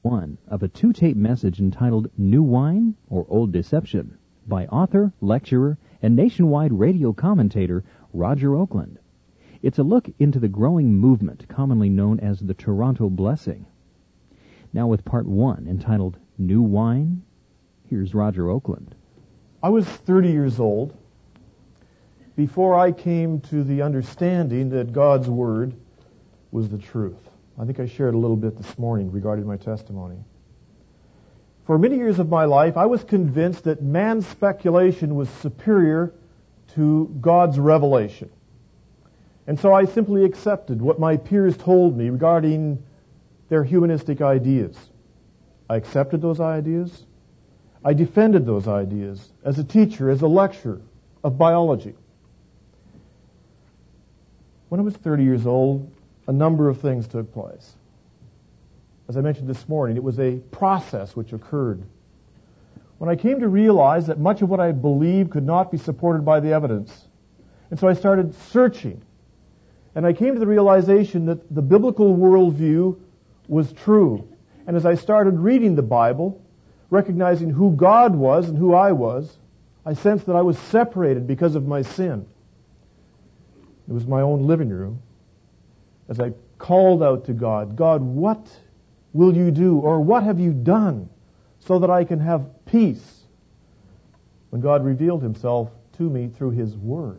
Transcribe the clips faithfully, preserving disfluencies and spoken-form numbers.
one of a two-tape message entitled New Wine or Old Deception by author, lecturer, and nationwide radio commentator Roger Oakland. It's a look into the growing movement commonly known as the Toronto Blessing. Now with part one entitled New Wine, here's Roger Oakland. I was thirty years old before I came to the understanding that God's Word was the truth. I think I shared a little bit this morning regarding my testimony. For many years of my life, I was convinced that man's speculation was superior to God's revelation. And so I simply accepted what my peers told me regarding their humanistic ideas. I accepted those ideas. I defended those ideas as a teacher, as a lecturer of biology. When I was thirty years old, a number of things took place. As I mentioned this morning, it was a process which occurred. When I came to realize that much of what I believed could not be supported by the evidence. And so I started searching. And I came to the realization that the biblical worldview was true. And as I started reading the Bible, recognizing who God was and who I was, I sensed that I was separated because of my sin. It was my own living room. As I called out to God, God, what will you do, or what have you done so that I can have peace? When God revealed himself to me through his Word.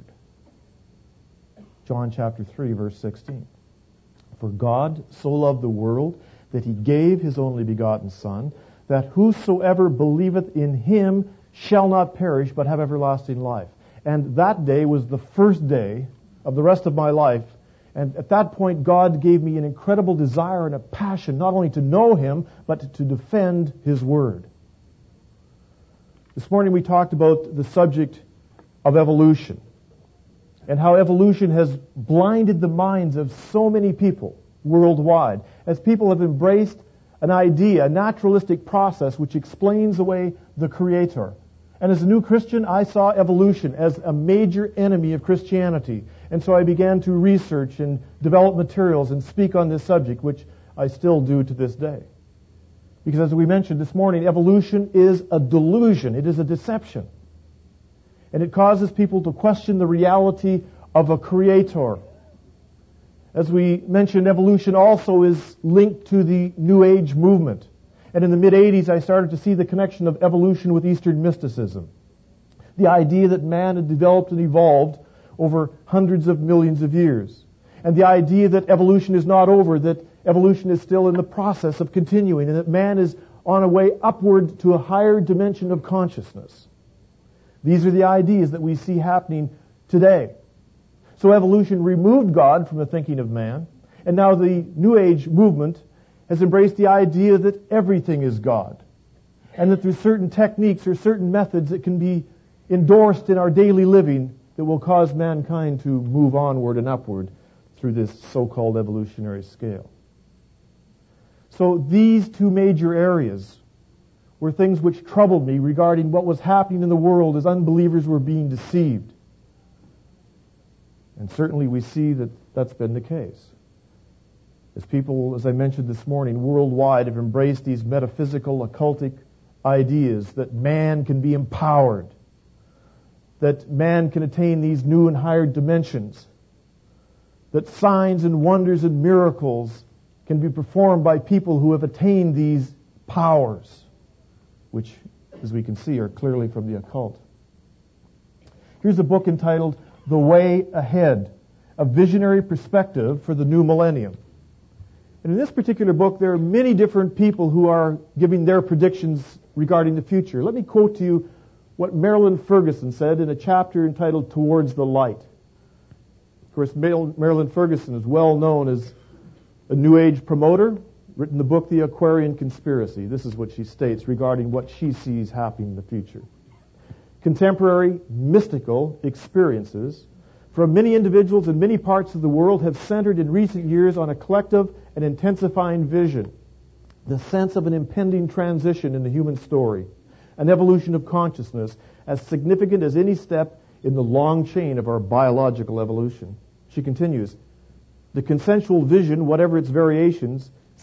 John chapter three, verse sixteen. For God so loved the world that he gave his only begotten Son, that whosoever believeth in him shall not perish, but have everlasting life. And that day was the first day of the rest of my life. And at that point, God gave me an incredible desire and a passion, not only to know him, but to defend his Word. This morning we talked about the subject of evolution, and how evolution has blinded the minds of so many people worldwide, as people have embraced an idea, a naturalistic process which explains away the Creator. And as a new Christian, I saw evolution as a major enemy of Christianity. And so I began to research and develop materials and speak on this subject, which I still do to this day. Because as we mentioned this morning, evolution is a delusion. It is a deception. And it causes people to question the reality of a Creator. As we mentioned, evolution also is linked to the New Age movement. And in the mid-eighties, I started to see the connection of evolution with Eastern mysticism. The idea that man had developed and evolved over hundreds of millions of years. And the idea that evolution is not over, that evolution is still in the process of continuing, and that man is on a way upward to a higher dimension of consciousness. These are the ideas that we see happening today. So evolution removed God from the thinking of man, and now the New Age movement has embraced the idea that everything is God, and that there's certain techniques or certain methods that can be endorsed in our daily living that will cause mankind to move onward and upward through this so-called evolutionary scale. So these two major areas were things which troubled me regarding what was happening in the world as unbelievers were being deceived. And certainly we see that that's been the case. As people, as I mentioned this morning, worldwide have embraced these metaphysical, occultic ideas that man can be empowered, that man can attain these new and higher dimensions, that signs and wonders and miracles can be performed by people who have attained these powers, which, as we can see, are clearly from the occult. Here's a book entitled The Way Ahead, a visionary perspective for the new millennium. And in this particular book, there are many different people who are giving their predictions regarding the future. Let me quote to you what Marilyn Ferguson said in a chapter entitled Towards the Light. Of course, Marilyn Ferguson is well known as a New Age promoter, written the book The Aquarian Conspiracy. This is what she states regarding what she sees happening in the future. Contemporary mystical experiences from many individuals in many parts of the world have centered in recent years on a collective and intensifying vision, the sense of an impending transition in the human story, an evolution of consciousness as significant as any step in the long chain of our biological evolution. She continues, the consensual vision, whatever its variations,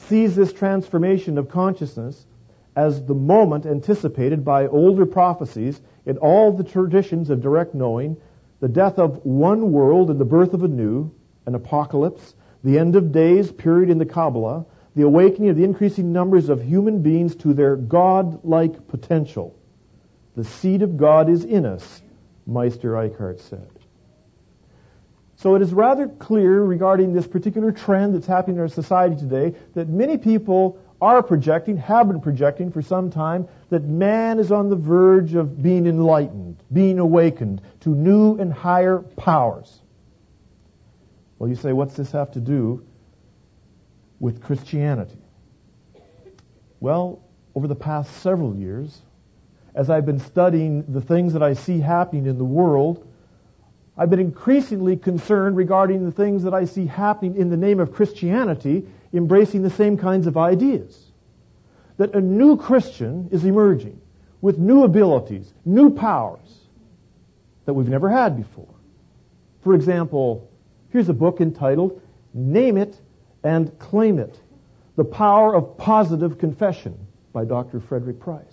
sees this transformation of consciousness as the moment anticipated by older prophecies in all the traditions of direct knowing, the death of one world and the birth of a new, an apocalypse, the end of days period in the Kabbalah, the awakening of the increasing numbers of human beings to their God-like potential. The seed of God is in us, Meister Eckhart said. So it is rather clear regarding this particular trend that's happening in our society today that many people are projecting, have been projecting for some time, that man is on the verge of being enlightened, being awakened to new and higher powers. Well, you say, what's this have to do with Christianity? Well, over the past several years, as I've been studying the things that I see happening in the world, I've been increasingly concerned regarding the things that I see happening in the name of Christianity, embracing the same kinds of ideas. That a new Christian is emerging with new abilities, new powers that we've never had before. For example, here's a book entitled Name It and Claim It, The Power of Positive Confession by Doctor Frederick Price.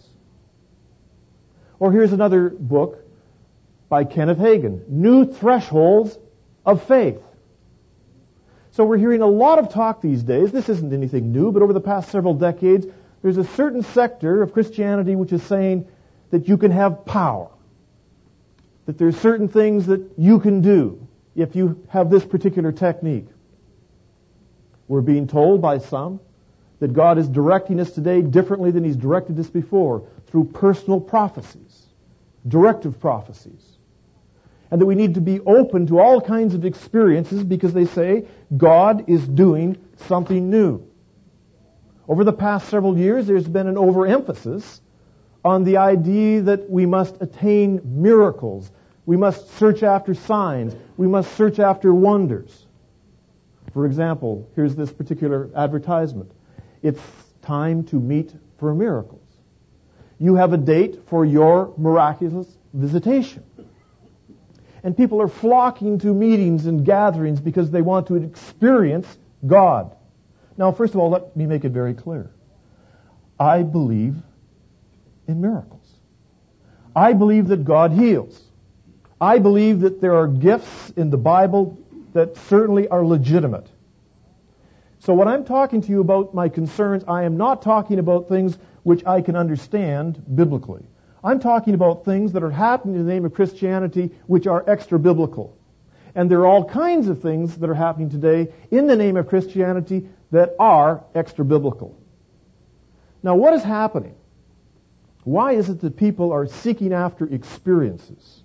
Or here's another book by Kenneth Hagin, New Thresholds of Faith. So we're hearing a lot of talk these days. This isn't anything new, but over the past several decades, there's a certain sector of Christianity which is saying that you can have power, that there's certain things that you can do if you have this particular technique. We're being told by some that God is directing us today differently than He's directed us before through personal prophecies, directive prophecies. And that we need to be open to all kinds of experiences because they say God is doing something new. Over the past several years, there's been an overemphasis on the idea that we must attain miracles. We must search after signs. We must search after wonders. For example, here's this particular advertisement. It's time to meet for miracles. You have a date for your miraculous visitation. And people are flocking to meetings and gatherings because they want to experience God. Now, first of all, let me make it very clear. I believe in miracles. I believe that God heals. I believe that there are gifts in the Bible that certainly are legitimate. So when I'm talking to you about my concerns, I am not talking about things which I can understand biblically. I'm talking about things that are happening in the name of Christianity which are extra-biblical. And there are all kinds of things that are happening today in the name of Christianity that are extra-biblical. Now, what is happening? Why is it that people are seeking after experiences?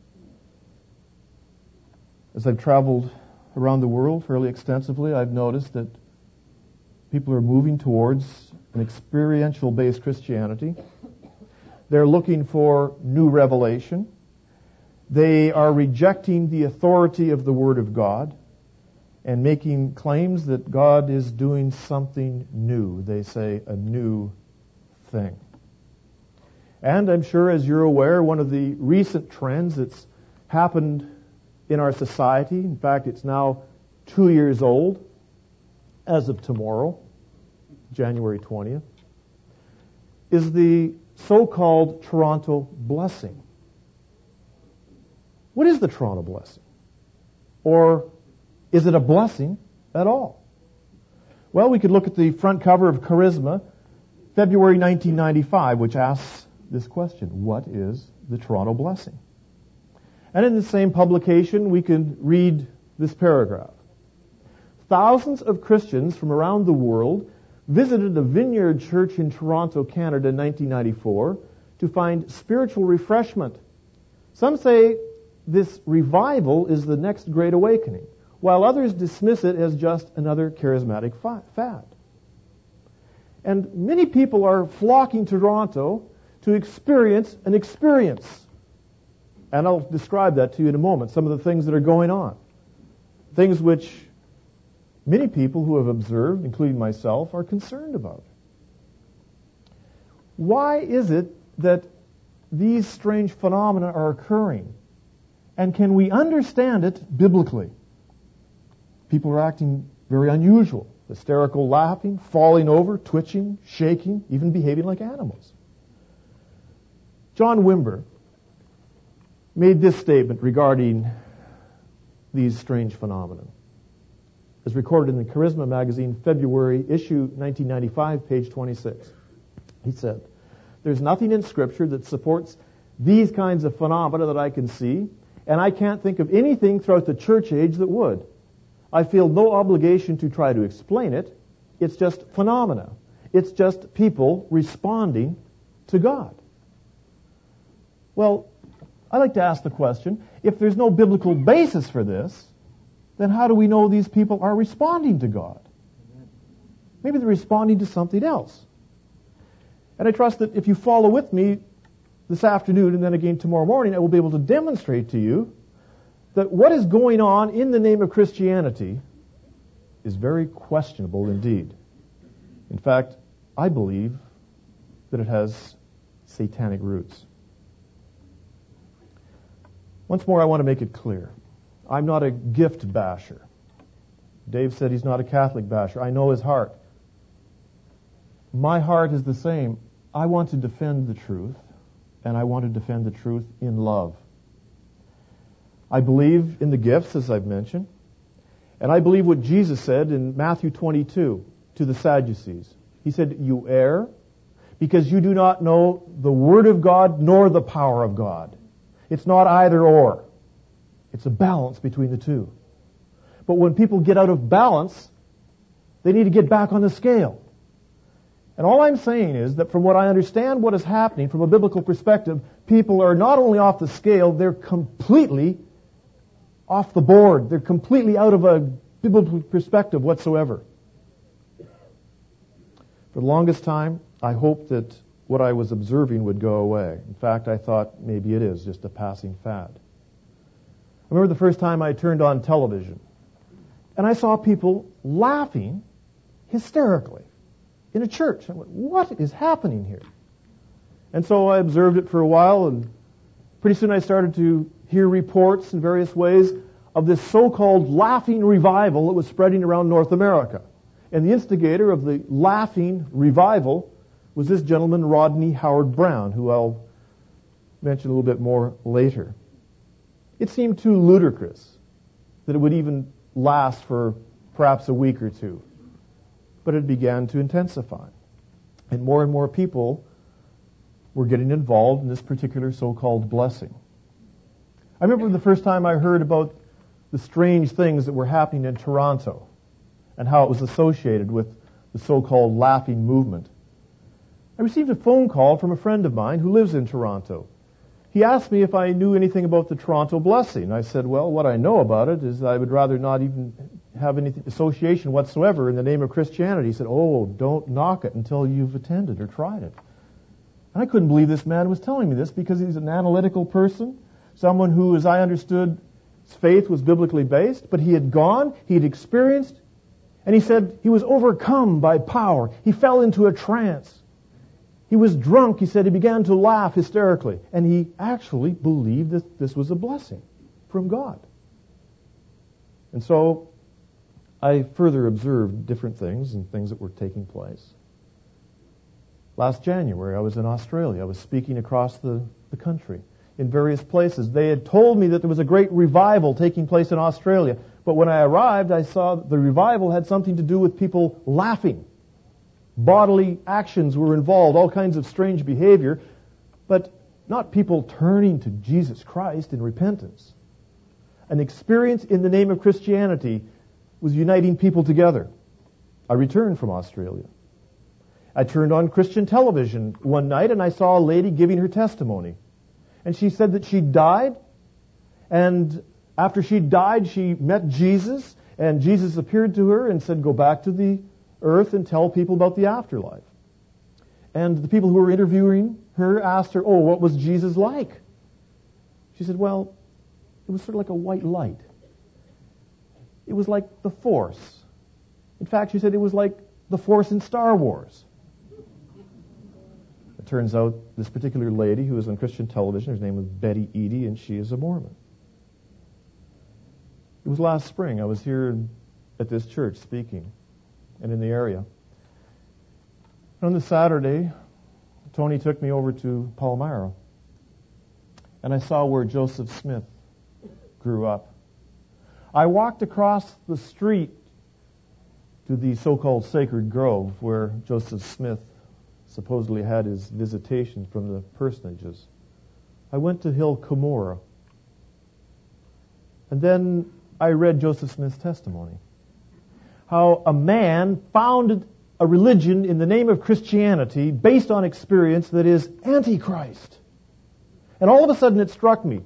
As I've traveled around the world fairly extensively, I've noticed that people are moving towards an experiential-based Christianity. They're looking for new revelation. They are rejecting the authority of the Word of God and making claims that God is doing something new. They say a new thing. And I'm sure, as you're aware, one of the recent trends that's happened in our society, in fact, it's now two years old as of tomorrow, January twentieth, is the so-called Toronto blessing. What is the Toronto blessing? Or is it a blessing at all? Well, we could look at the front cover of Charisma, February nineteen ninety-five, which asks this question: what is the Toronto blessing? And in the same publication, we can read this paragraph. Thousands of Christians from around the world visited a Vineyard Church in Toronto, Canada in nineteen ninety-four to find spiritual refreshment. Some say this revival is the next Great Awakening, while others dismiss it as just another charismatic fad. And many people are flocking to Toronto to experience an experience. And I'll describe that to you in a moment, some of the things that are going on. Things which many people who have observed, including myself, are concerned about. Why is it that these strange phenomena are occurring? And can we understand it biblically? People are acting very unusual, hysterical laughing, falling over, twitching, shaking, even behaving like animals. John Wimber made this statement regarding these strange phenomena. As recorded in the Charisma magazine, February issue nineteen ninety-five, page twenty-six. He said, "There's nothing in Scripture that supports these kinds of phenomena that I can see, and I can't think of anything throughout the church age that would. I feel no obligation to try to explain it. It's just phenomena. It's just people responding to God." Well, I like to ask the question, if there's no biblical basis for this, then how do we know these people are responding to God? Maybe they're responding to something else. And I trust that if you follow with me this afternoon and then again tomorrow morning, I will be able to demonstrate to you that what is going on in the name of Christianity is very questionable indeed. In fact, I believe that it has satanic roots. Once more, I want to make it clear. I'm not a gift basher. Dave said he's not a Catholic basher. I know his heart. My heart is the same. I want to defend the truth, and I want to defend the truth in love. I believe in the gifts, as I've mentioned, and I believe what Jesus said in Matthew twenty-two to the Sadducees. He said, "You err because you do not know the Word of God nor the power of God." It's not either or. It's a balance between the two. But when people get out of balance, they need to get back on the scale. And all I'm saying is that from what I understand what is happening from a biblical perspective, people are not only off the scale, they're completely off the board. They're completely out of a biblical perspective whatsoever. For the longest time, I hoped that what I was observing would go away. In fact, I thought maybe it is just a passing fad. I remember the first time I turned on television, and I saw people laughing hysterically in a church. I went, what is happening here? And so I observed it for a while, and pretty soon I started to hear reports in various ways of this so-called laughing revival that was spreading around North America. And the instigator of the laughing revival was this gentleman, Rodney Howard Brown, who I'll mention a little bit more later. It seemed too ludicrous that it would even last for perhaps a week or two. But it began to intensify. And more and more people were getting involved in this particular so-called blessing. I remember the first time I heard about the strange things that were happening in Toronto and how it was associated with the so-called laughing movement. I received a phone call from a friend of mine who lives in Toronto. He asked me if I knew anything about the Toronto blessing. I said, well, what I know about it is I would rather not even have any association whatsoever in the name of Christianity. He said, oh, don't knock it until you've attended or tried it. And I couldn't believe this man was telling me this because he's an analytical person, someone who, as I understood, his faith was biblically based, but he had gone, he had experienced, and he said he was overcome by power. He fell into a trance. He was drunk, he said. He began to laugh hysterically. And he actually believed that this was a blessing from God. And so I further observed different things and things that were taking place. Last January, I was in Australia. I was speaking across the, the country in various places. They had told me that there was a great revival taking place in Australia. But when I arrived, I saw the revival had something to do with people laughing. Bodily actions were involved, all kinds of strange behavior, but not people turning to Jesus Christ in repentance. An experience in the name of Christianity was uniting people together. I returned from Australia. I turned on Christian television one night and I saw a lady giving her testimony. And she said that she died, and after she died, she met Jesus, and Jesus appeared to her and said, go back to the earth and tell people about the afterlife. And the people who were interviewing her asked her, oh, what was Jesus like? She said, well, it was sort of like a white light. It was like the Force. In fact, she said it was like the Force in Star Wars. It turns out this particular lady who was on Christian television, her name was Betty Eady, and she is a Mormon. It was last spring. I was here at this church speaking. and in the area. On the Saturday, Tony took me over to Palmyra, and I saw where Joseph Smith grew up. I walked across the street to the so-called Sacred Grove, where Joseph Smith supposedly had his visitation from the personages. I went to Hill Cumorah, and then I read Joseph Smith's testimony. How a man founded a religion in the name of Christianity based on experience that is Antichrist. And all of a sudden it struck me.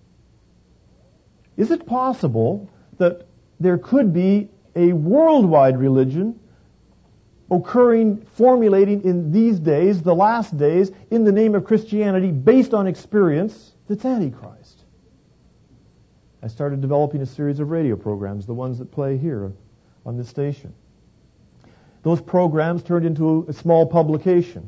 Is it possible that there could be a worldwide religion occurring, formulating in these days, the last days, in the name of Christianity based on experience that's Antichrist? I started developing a series of radio programs, the ones that play here on this station. Those programs turned into a small publication.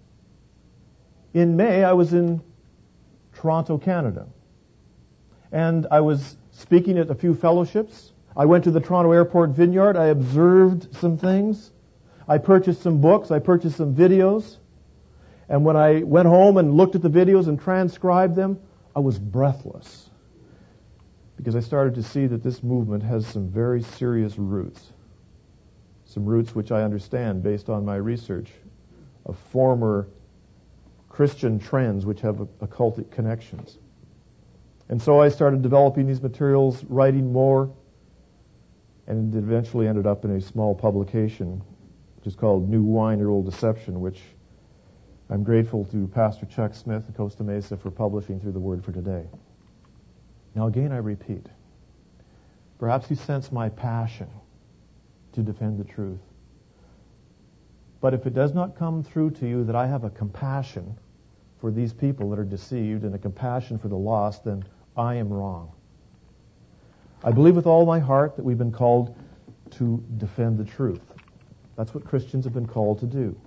In May, I was in Toronto, Canada, and I was speaking at a few fellowships. I went to the Toronto Airport Vineyard. I observed some things. I purchased some books. I purchased some videos. And when I went home and looked at the videos and transcribed them, I was breathless, because I started to see that this movement has some very serious roots. Some roots which I understand based on my research of former Christian trends which have occultic connections. And so I started developing these materials, writing more, and it eventually ended up in a small publication which is called New Wine or Old Deception, which I'm grateful to Pastor Chuck Smith at Costa Mesa for publishing through the Word for Today. Now again, I repeat, perhaps you sense my passion to defend the truth. But if it does not come through to you that I have a compassion for these people that are deceived and a compassion for the lost, then I am wrong. I believe with all my heart that we've been called to defend the truth. That's what Christians have been called to do.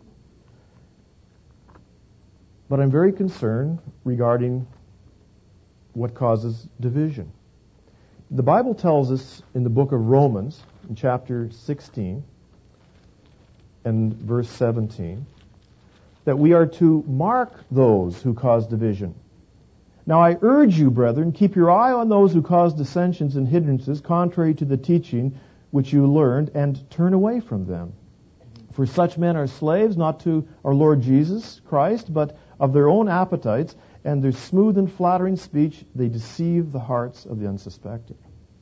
But I'm very concerned regarding what causes division. The Bible tells us in the book of Romans, in chapter sixteen and verse seventeen, that we are to mark those who cause division. Now I urge you, brethren, keep your eye on those who cause dissensions and hindrances contrary to the teaching which you learned, and turn away from them. For such men are slaves, not to our Lord Jesus Christ, but of their own appetites, and their smooth and flattering speech, they deceive the hearts of the unsuspecting.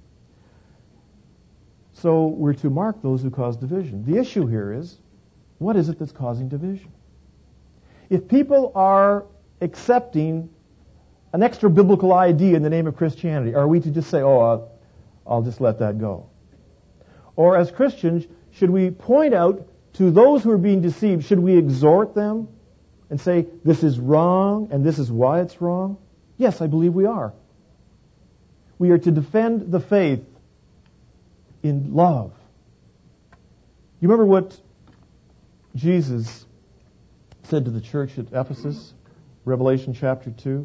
So we're to mark those who cause division. The issue here is, what is it that's causing division? If people are accepting an extra biblical idea in the name of Christianity, are we to just say, oh, I'll, I'll just let that go? Or as Christians, should we point out to those who are being deceived, should we exhort them and say, this is wrong and this is why it's wrong? Yes, I believe we are. We are to defend the faith in love. You remember what Jesus said to the church at Ephesus, Revelation chapter two?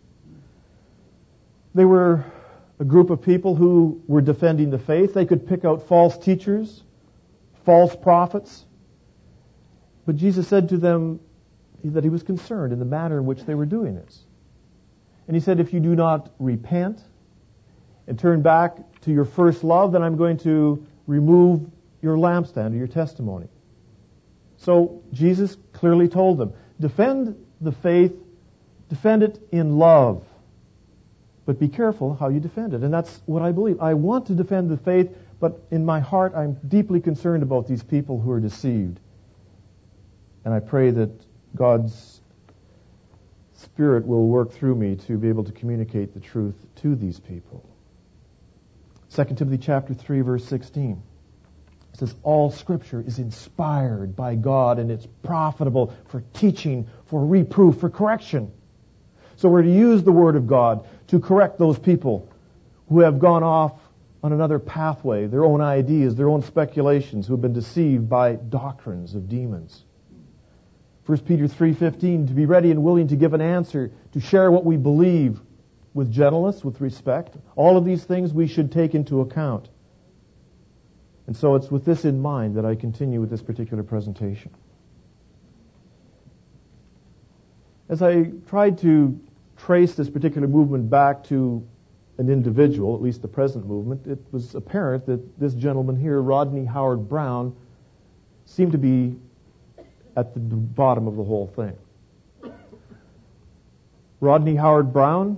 They were a group of people who were defending the faith. They could pick out false teachers, false prophets. But Jesus said to them that he was concerned in the manner in which they were doing this. And he said, if you do not repent and turn back to your first love, then I'm going to remove your lampstand or your testimony. So Jesus clearly told them, defend the faith, defend it in love. But be careful how you defend it. And that's what I believe. I want to defend the faith, but in my heart I'm deeply concerned about these people who are deceived. And I pray that God's Spirit will work through me to be able to communicate the truth to these people. Second Timothy chapter three, verse sixteen. It says, all Scripture is inspired by God and it's profitable for teaching, for reproof, for correction. So we're to use the Word of God to correct those people who have gone off on another pathway, their own ideas, their own speculations, who have been deceived by doctrines of demons. First Peter three fifteen, to be ready and willing to give an answer, to share what we believe with gentleness, with respect. All of these things we should take into account. And so it's with this in mind that I continue with this particular presentation. As I tried to trace this particular movement back to an individual, at least the present movement, it was apparent that this gentleman here, Rodney Howard Browne, seemed to be at the bottom of the whole thing. Rodney Howard Browne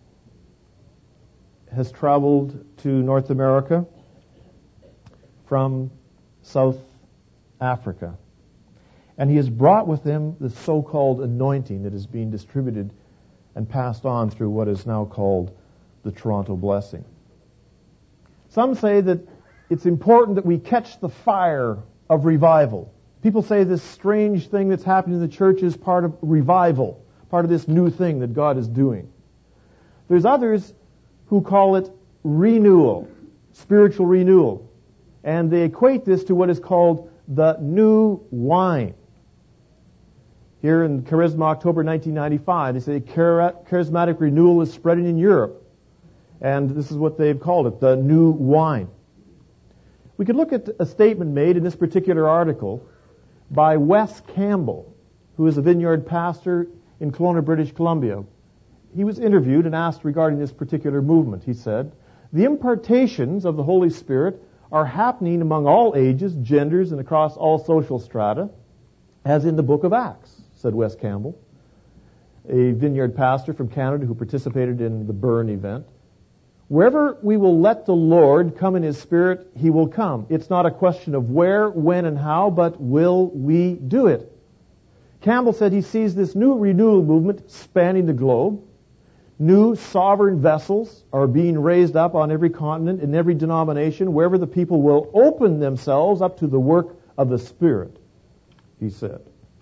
has traveled to North America from South Africa. And he has brought with him the so-called anointing that is being distributed and passed on through what is now called the Toronto Blessing. Some say that it's important that we catch the fire of revival. People say this strange thing that's happening in the church is part of revival, part of this new thing that God is doing. There's others who call it renewal, spiritual renewal. And they equate this to what is called the new wine. Here in Charisma, October nineteen ninety-five, they say charismatic renewal is spreading in Europe. And this is what they've called it, the new wine. We could look at a statement made in this particular article by Wes Campbell, who is a vineyard pastor in Kelowna, British Columbia. He was interviewed and asked regarding this particular movement. He said, "The impartations of the Holy Spirit are happening among all ages, genders, and across all social strata, as in the book of Acts," said Wes Campbell, a vineyard pastor from Canada who participated in the Burn event. "Wherever we will let the Lord come in His Spirit, He will come. It's not a question of where, when, and how, but will we do it?" Campbell said he sees this new renewal movement spanning the globe. New sovereign vessels are being raised up on every continent, in every denomination, wherever the people will open themselves up to the work of the Spirit, he said.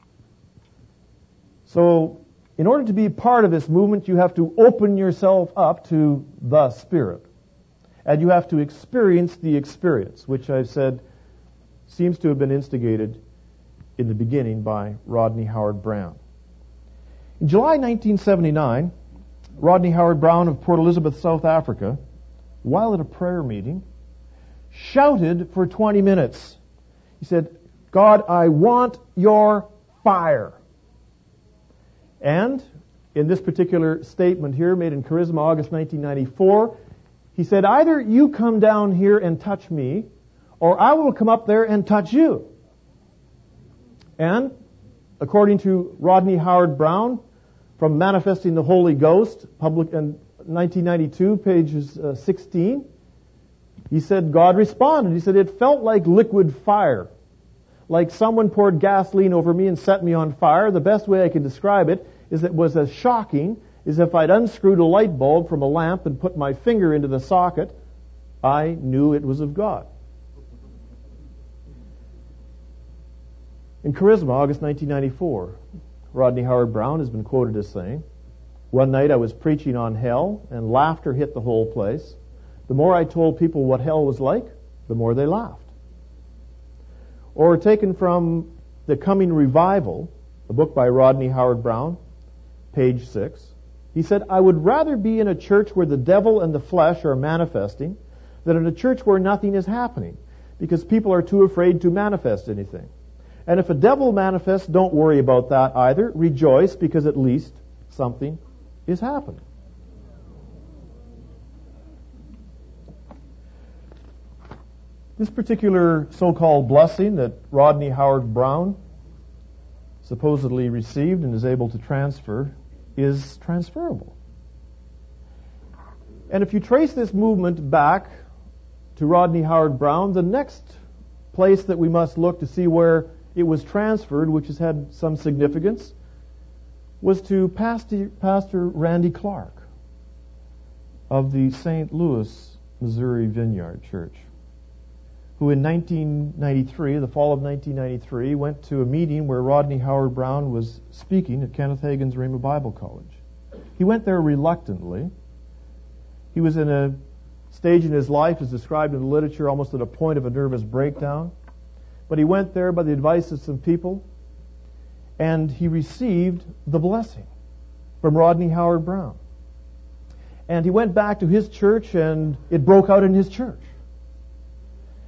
So, in order to be part of this movement, you have to open yourself up to the Spirit. And you have to experience the experience, which I've said seems to have been instigated in the beginning by Rodney Howard Browne. In July nineteen seventy-nine, Rodney Howard Browne of Port Elizabeth, South Africa, while at a prayer meeting, shouted for twenty minutes. He said, "God, I want your fire." And in this particular statement here, made in Charisma, August nineteen ninety-four, he said, "Either you come down here and touch me, or I will come up there and touch you." And, according to Rodney Howard Browne, from Manifesting the Holy Ghost, public in nineteen ninety-two, pages uh, sixteen, he said, God responded. He said, "It felt like liquid fire, like someone poured gasoline over me and set me on fire. The best way I can describe it is that it was as shocking as if I'd unscrewed a light bulb from a lamp and put my finger into the socket. I knew it was of God." In Charisma, August nineteen ninety-four, Rodney Howard Browne has been quoted as saying, "One night I was preaching on hell, and laughter hit the whole place. The more I told people what hell was like, the more they laughed." Or taken from The Coming Revival, a book by Rodney Howard Browne, page six, he said, "I would rather be in a church where the devil and the flesh are manifesting than in a church where nothing is happening, because people are too afraid to manifest anything. And if a devil manifests, don't worry about that either. Rejoice, because at least something is happening." This particular so-called blessing that Rodney Howard Browne supposedly received and is able to transfer is transferable. And if you trace this movement back to Rodney Howard Browne, the next place that we must look to see where it was transferred, which has had some significance, was to Pastor, Pastor Randy Clark of the Saint Louis, Missouri Vineyard Church, who in nineteen ninety-three, the fall of nineteen ninety-three, went to a meeting where Rodney Howard Browne was speaking at Kenneth Hagin's Rhema Bible College. He went there reluctantly. He was in a stage in his life, as described in the literature, almost at a point of a nervous breakdown. But he went there by the advice of some people, and he received the blessing from Rodney Howard Browne. And he went back to his church, and it broke out in his church.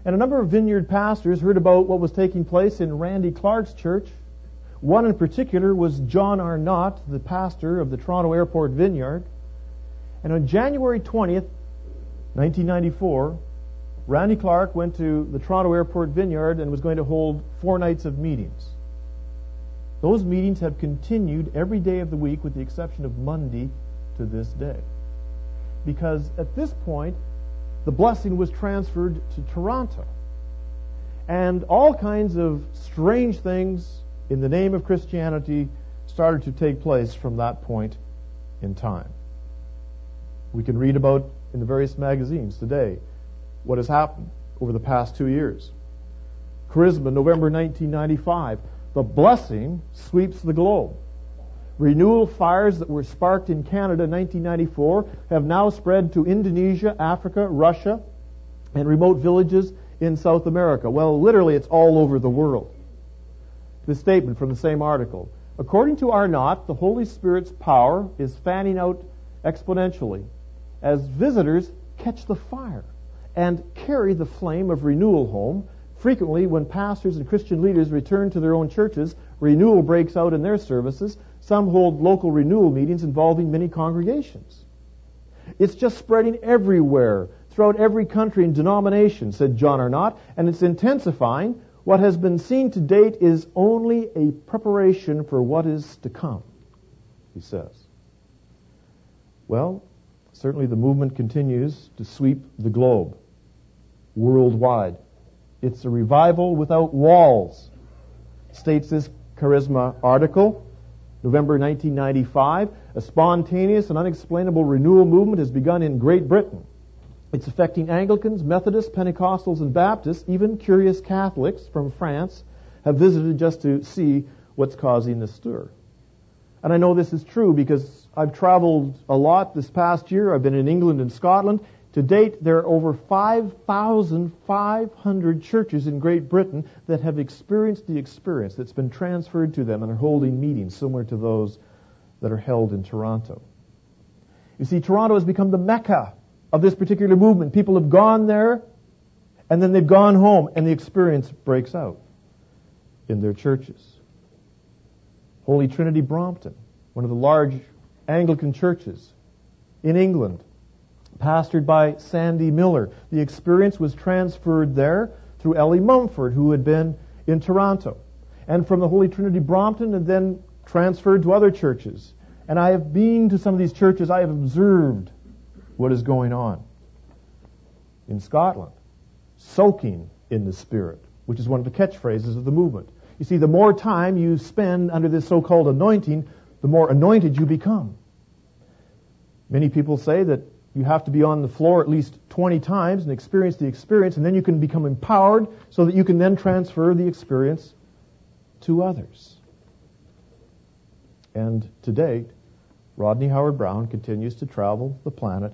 And a number of vineyard pastors heard about what was taking place in Randy Clark's church. One in particular was John Arnott, the pastor of the Toronto Airport Vineyard. And on January twentieth, nineteen ninety-four, Randy Clark went to the Toronto Airport Vineyard and was going to hold four nights of meetings. Those meetings have continued every day of the week with the exception of Monday to this day. Because at this point, the blessing was transferred to Toronto. And all kinds of strange things in the name of Christianity started to take place from that point in time. We can read about in the various magazines today what has happened over the past two years. Charisma, November nineteen ninety-five. The blessing sweeps the globe. Renewal fires that were sparked in Canada in nineteen ninety-four have now spread to Indonesia, Africa, Russia, and remote villages in South America. Well, literally, it's all over the world. This statement from the same article. According to Arnott, the Holy Spirit's power is fanning out exponentially as visitors catch the fire and carry the flame of renewal home. Frequently, when pastors and Christian leaders return to their own churches, renewal breaks out in their services. Some hold local renewal meetings involving many congregations. It's just spreading everywhere, throughout every country and denomination, said John Arnott, and it's intensifying. What has been seen to date is only a preparation for what is to come, he says. Well, certainly the movement continues to sweep the globe, worldwide. It's a revival without walls, states this Charisma article. November nineteen ninety-five, a spontaneous and unexplainable renewal movement has begun in Great Britain. It's affecting Anglicans, Methodists, Pentecostals, and Baptists. Even curious Catholics from France have visited just to see what's causing the stir. And I know this is true because I've traveled a lot this past year. I've been in England and Scotland. To date, there are over five thousand five hundred churches in Great Britain that have experienced the experience that's been transferred to them and are holding meetings similar to those that are held in Toronto. You see, Toronto has become the Mecca of this particular movement. People have gone there, and then they've gone home, and the experience breaks out in their churches. Holy Trinity Brompton, one of the large Anglican churches in England, pastored by Sandy Miller. The experience was transferred there through Ellie Mumford, who had been in Toronto. And from the Holy Trinity Brompton, and then transferred to other churches. And I have been to some of these churches. I have observed what is going on. In Scotland, soaking in the Spirit, which is one of the catchphrases of the movement. You see, the more time you spend under this so-called anointing, the more anointed you become. Many people say that you have to be on the floor at least twenty times and experience the experience, and then you can become empowered so that you can then transfer the experience to others. And to date, Rodney Howard-Browne continues to travel the planet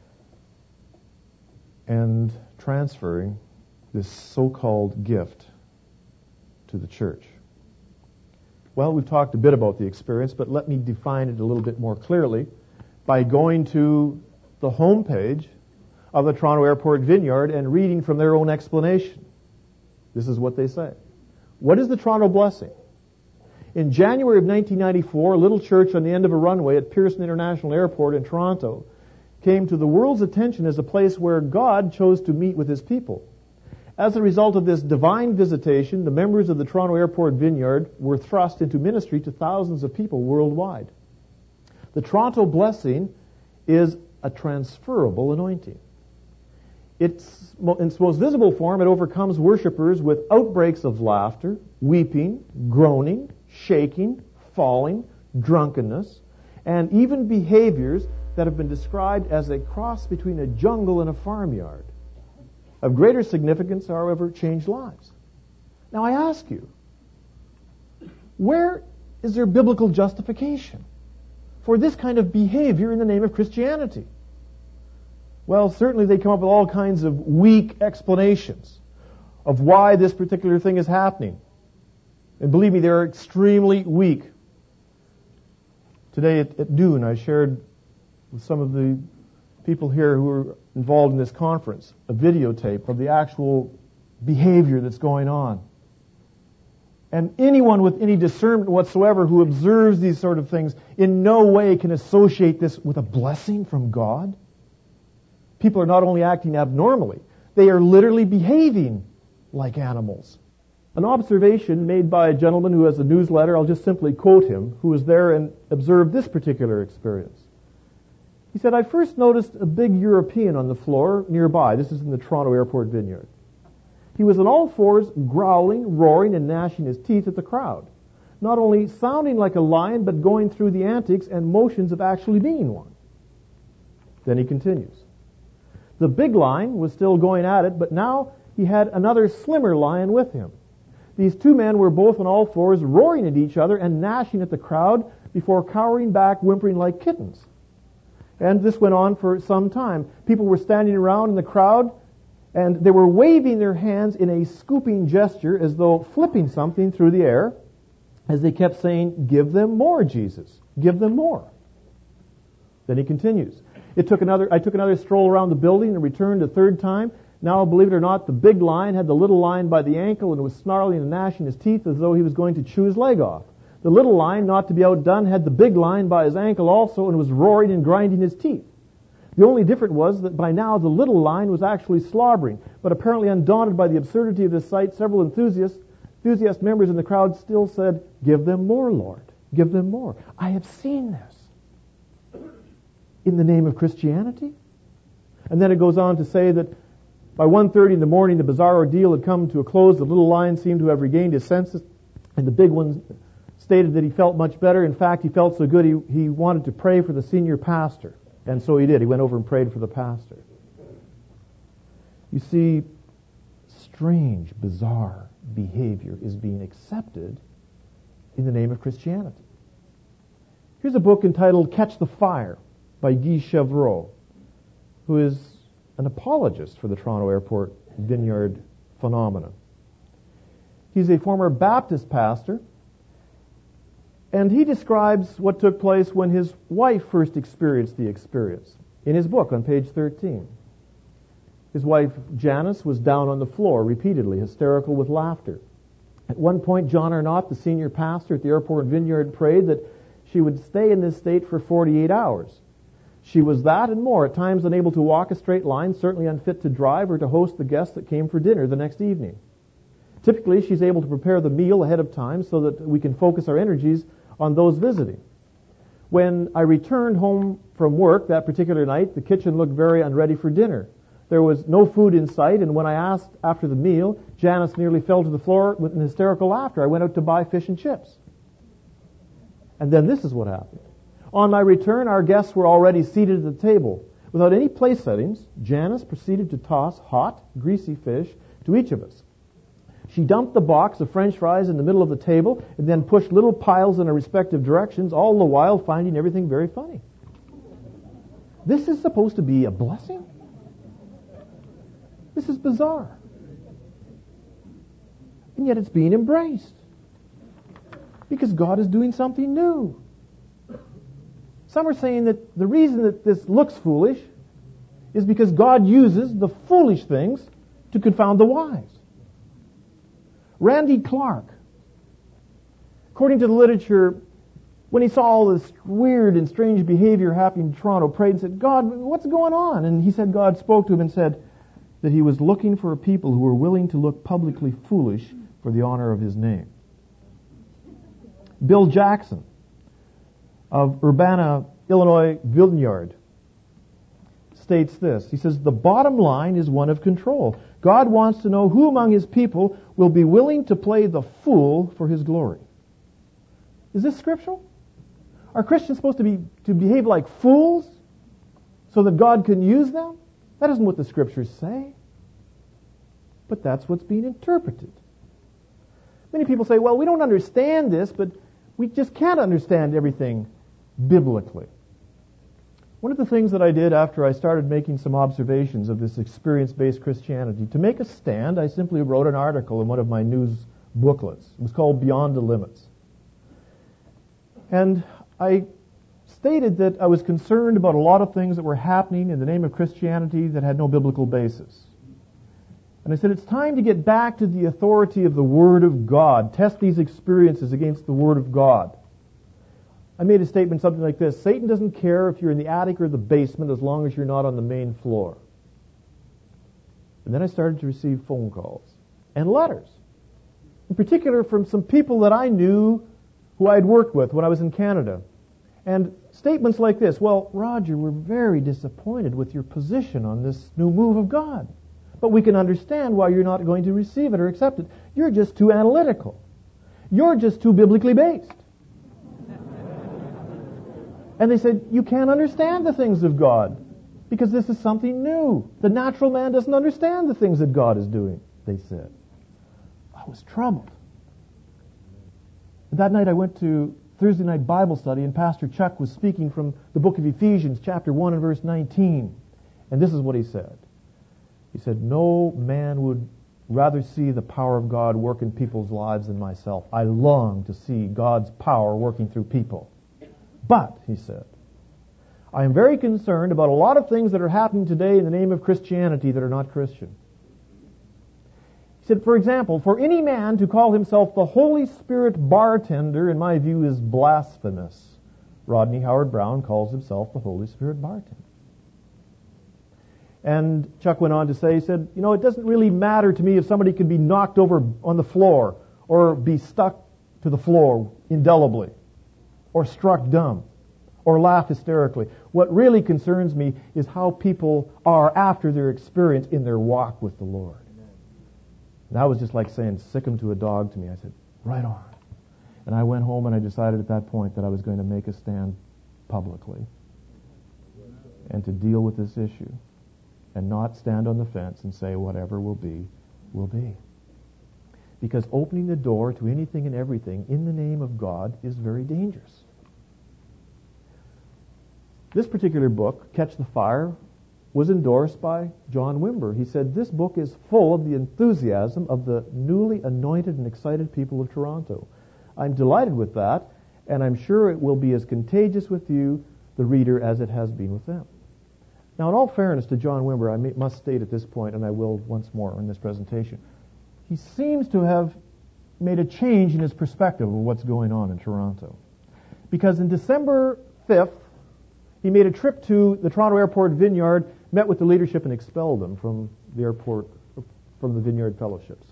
and transferring this so-called gift to the church. Well, we've talked a bit about the experience, but let me define it a little bit more clearly by going to the homepage of the Toronto Airport Vineyard and reading from their own explanation. This is what they say. What is the Toronto blessing? In January of nineteen ninety-four, a little church on the end of a runway at Pearson International Airport in Toronto came to the world's attention as a place where God chose to meet with His people. As a result of this divine visitation, the members of the Toronto Airport Vineyard were thrust into ministry to thousands of people worldwide. The Toronto blessing is a transferable anointing. It's, in its most visible form, it overcomes worshipers with outbreaks of laughter, weeping, groaning, shaking, falling, drunkenness, and even behaviors that have been described as a cross between a jungle and a farmyard. Of greater significance, however, change lives. Now I ask you, where is there biblical justification for this kind of behavior in the name of Christianity? Well, certainly they come up with all kinds of weak explanations of why this particular thing is happening. And believe me, they're extremely weak. Today at, at noon, I shared with some of the people here who were involved in this conference a videotape of the actual behavior that's going on. And anyone with any discernment whatsoever who observes these sort of things in no way can associate this with a blessing from God. People are not only acting abnormally, they are literally behaving like animals. An observation made by a gentleman who has a newsletter, I'll just simply quote him, who was there and observed this particular experience. He said, I first noticed a big European on the floor nearby. This is in the Toronto Airport Vineyard. He was on all fours, growling, roaring, and gnashing his teeth at the crowd. Not only sounding like a lion, but going through the antics and motions of actually being one. Then he continues. The big lion was still going at it, but now he had another slimmer lion with him. These two men were both on all fours, roaring at each other and gnashing at the crowd before cowering back, whimpering like kittens. And this went on for some time. People were standing around in the crowd, and they were waving their hands in a scooping gesture as though flipping something through the air, as they kept saying, give them more, Jesus. Give them more. Then he continues. It took another, I took another stroll around the building and returned a third time. Now, believe it or not, the big lion had the little lion by the ankle and was snarling and gnashing his teeth as though he was going to chew his leg off. The little lion, not to be outdone, had the big lion by his ankle also and was roaring and grinding his teeth. The only difference was that by now the little lion was actually slobbering, but apparently undaunted by the absurdity of this sight, several enthusiasts, enthusiast members in the crowd still said, give them more, Lord. Give them more. I have seen this. In the name of Christianity? And then it goes on to say that by one thirty in the morning, the bizarre ordeal had come to a close. The little lion seemed to have regained his senses, and the big one stated that he felt much better. In fact, he felt so good he, he wanted to pray for the senior pastor. And so he did. He went over and prayed for the pastor. You see, strange, bizarre behavior is being accepted in the name of Christianity. Here's a book entitled Catch the Fire by Guy Chevreau, who is an apologist for the Toronto Airport Vineyard phenomenon. He's a former Baptist pastor, and he describes what took place when his wife first experienced the experience in his book on page thirteen. His wife, Janice, was down on the floor repeatedly, hysterical with laughter. At one point, John Arnott, the senior pastor at the Airport Vineyard, prayed that she would stay in this state for forty-eight hours. She was that and more, at times unable to walk a straight line, certainly unfit to drive or to host the guests that came for dinner the next evening. Typically, she's able to prepare the meal ahead of time so that we can focus our energies on those visiting. When I returned home from work that particular night, the kitchen looked very unready for dinner. There was no food in sight, and when I asked after the meal, Janice nearly fell to the floor with an hysterical laughter. I went out to buy fish and chips. And then this is what happened. On my return, our guests were already seated at the table. Without any place settings, Janice proceeded to toss hot, greasy fish to each of us. She dumped the box of French fries in the middle of the table and then pushed little piles in our respective directions, all the while finding everything very funny. This is supposed to be a blessing? This is bizarre. And yet it's being embraced. Because God is doing something new. Some are saying that the reason that this looks foolish is because God uses the foolish things to confound the wise. Randy Clark, according to the literature, when he saw all this weird and strange behavior happening in Toronto, prayed and said, God, what's going on? And he said God spoke to him and said that he was looking for a people who were willing to look publicly foolish for the honor of his name. Bill Jackson of Urbana, Illinois Vineyard states this. He says, the bottom line is one of control. God wants to know who among his people will be willing to play the fool for his glory. Is this scriptural? Are Christians supposed to be to behave like fools so that God can use them? That isn't what the scriptures say. But that's what's being interpreted. Many people say, well, we don't understand this, but we just can't understand everything biblically. One of the things that I did after I started making some observations of this experience-based Christianity, to make a stand, I simply wrote an article in one of my news booklets. It was called Beyond the Limits. And I stated that I was concerned about a lot of things that were happening in the name of Christianity that had no biblical basis. And I said, it's time to get back to the authority of the Word of God. Test these experiences against the Word of God. I made a statement something like this: Satan doesn't care if you're in the attic or the basement as long as you're not on the main floor. And then I started to receive phone calls and letters, in particular from some people that I knew who I'd worked with when I was in Canada. And statements like this: well, Roger, we're very disappointed with your position on this new move of God, but we can understand why you're not going to receive it or accept it. You're just too analytical. You're just too biblically based. And they said, you can't understand the things of God because this is something new. The natural man doesn't understand the things that God is doing, they said. I was troubled. That night I went to Thursday night Bible study, and Pastor Chuck was speaking from the book of Ephesians, chapter one and verse nineteen. And this is what he said. He said, no man would rather see the power of God work in people's lives than myself. I long to see God's power working through people. But, he said, I am very concerned about a lot of things that are happening today in the name of Christianity that are not Christian. He said, for example, for any man to call himself the Holy Spirit bartender, in my view, is blasphemous. Rodney Howard Brown calls himself the Holy Spirit bartender. And Chuck went on to say, he said, you know, it doesn't really matter to me if somebody can be knocked over on the floor or be stuck to the floor indelibly or struck dumb or laugh hysterically. What really concerns me is how people are after their experience in their walk with the Lord. And that was just like saying, sick 'em to a dog to me. I said, right on. And I went home and I decided at that point that I was going to make a stand publicly and to deal with this issue and not stand on the fence and say whatever will be, will be. Because opening the door to anything and everything in the name of God is very dangerous. This particular book, Catch the Fire, was endorsed by John Wimber. He said, this book is full of the enthusiasm of the newly anointed and excited people of Toronto. I'm delighted with that, and I'm sure it will be as contagious with you, the reader, as it has been with them. Now, in all fairness to John Wimber, I may, must state at this point, and I will once more in this presentation, he seems to have made a change in his perspective of what's going on in Toronto. Because in December fifth, he made a trip to the Toronto Airport Vineyard, met with the leadership, and expelled them from the airport, from the Vineyard Fellowships.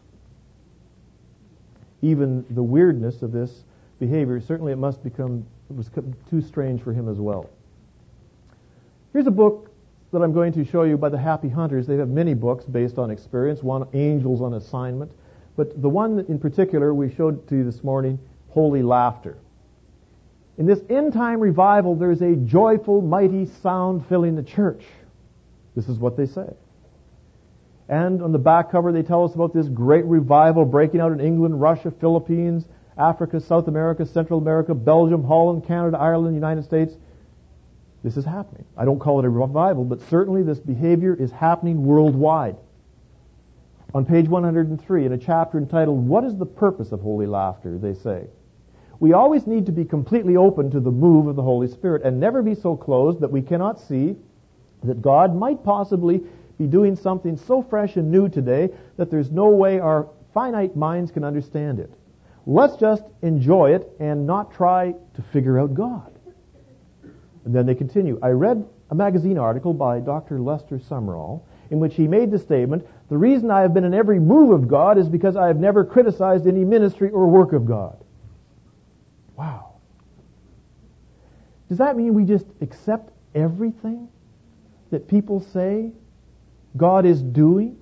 Even the weirdness of this behavior, certainly it must become, it was too strange for him as well. Here's a book that I'm going to show you by the Happy Hunters. They have many books based on experience, one, Angels on Assignment. But the one in particular we showed to you this morning, Holy Laughter. In this end-time revival, there's a joyful, mighty sound filling the church. This is what they say. And on the back cover, they tell us about this great revival breaking out in England, Russia, Philippines, Africa, South America, Central America, Belgium, Holland, Canada, Ireland, United States. This is happening. I don't call it a revival, but certainly this behavior is happening worldwide. On page one hundred three, in a chapter entitled, What is the Purpose of Holy Laughter? They say, we always need to be completely open to the move of the Holy Spirit and never be so closed that we cannot see that God might possibly be doing something so fresh and new today that there's no way our finite minds can understand it. Let's just enjoy it and not try to figure out God. And then they continue. I read a magazine article by Doctor Lester Sumrall in which he made the statement, the reason I have been in every move of God is because I have never criticized any ministry or work of God. Wow. Does that mean we just accept everything that people say God is doing?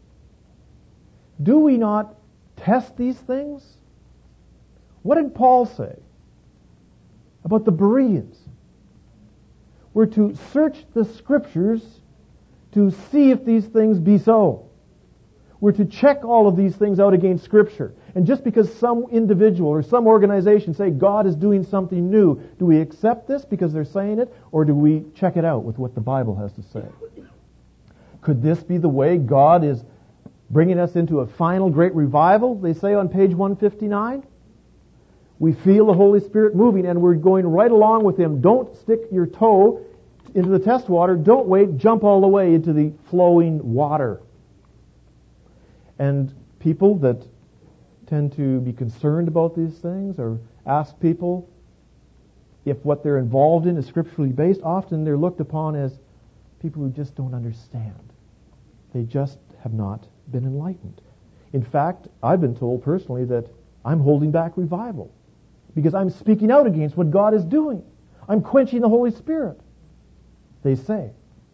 Do we not test these things? What did Paul say about the Bereans? We're to search the Scriptures to see if these things be so. We're to check all of these things out against Scripture. And just because some individual or some organization say God is doing something new, do we accept this because they're saying it, or do we check it out with what the Bible has to say? Could this be the way God is bringing us into a final great revival? They say on page one fifty-nine. We feel the Holy Spirit moving and we're going right along with Him. Don't stick your toe into the test water. Don't wait. Jump all the way into the flowing water. And people that tend to be concerned about these things or ask people if what they're involved in is scripturally based, often they're looked upon as people who just don't understand. They just have not been enlightened. In fact, I've been told personally that I'm holding back revival because I'm speaking out against what God is doing. I'm quenching the Holy Spirit, they say.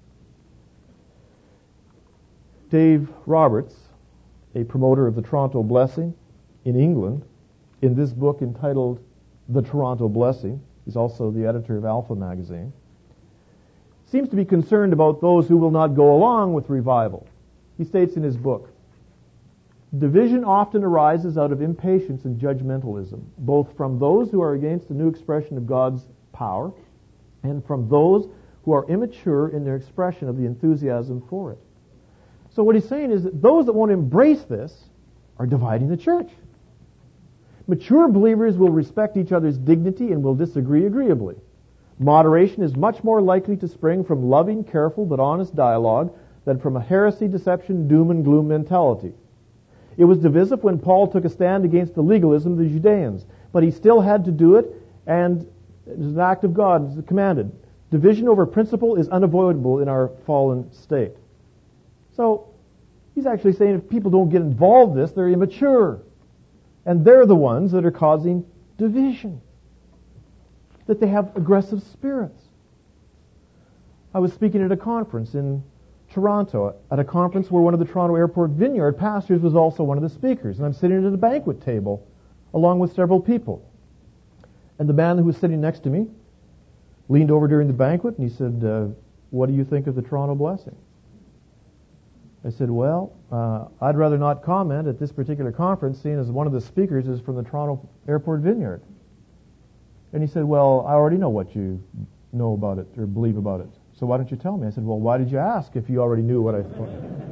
Dave Roberts, a promoter of the Toronto Blessing in England, in this book entitled The Toronto Blessing, he's also the editor of Alpha magazine, seems to be concerned about those who will not go along with revival. He states in his book, division often arises out of impatience and judgmentalism, both from those who are against the new expression of God's power and from those who are immature in their expression of the enthusiasm for it. So what he's saying is that those that won't embrace this are dividing the church. Mature believers will respect each other's dignity and will disagree agreeably. Moderation is much more likely to spring from loving, careful, but honest dialogue than from a heresy, deception, doom and gloom mentality. It was divisive when Paul took a stand against the legalism of the Judeans, but he still had to do it, and it was an act of God, it's commanded. Division over principle is unavoidable in our fallen state. So, he's actually saying if people don't get involved in this, they're immature. And they're the ones that are causing division. That they have aggressive spirits. I was speaking at a conference in Toronto, at a conference where one of the Toronto Airport Vineyard pastors was also one of the speakers. And I'm sitting at a banquet table along with several people. And the man who was sitting next to me leaned over during the banquet and he said, uh, what do you think of the Toronto Blessing? I said, well, uh, I'd rather not comment at this particular conference, seeing as one of the speakers is from the Toronto Airport Vineyard. And he said, well, I already know what you know about it or believe about it. So why don't you tell me? I said, well, why did you ask if you already knew what I thought?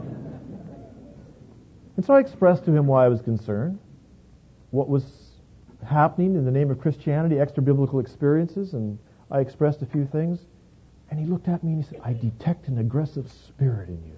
And so I expressed to him why I was concerned, what was happening in the name of Christianity, extra-biblical experiences, and I expressed a few things. And he looked at me and he said, I detect an aggressive spirit in you.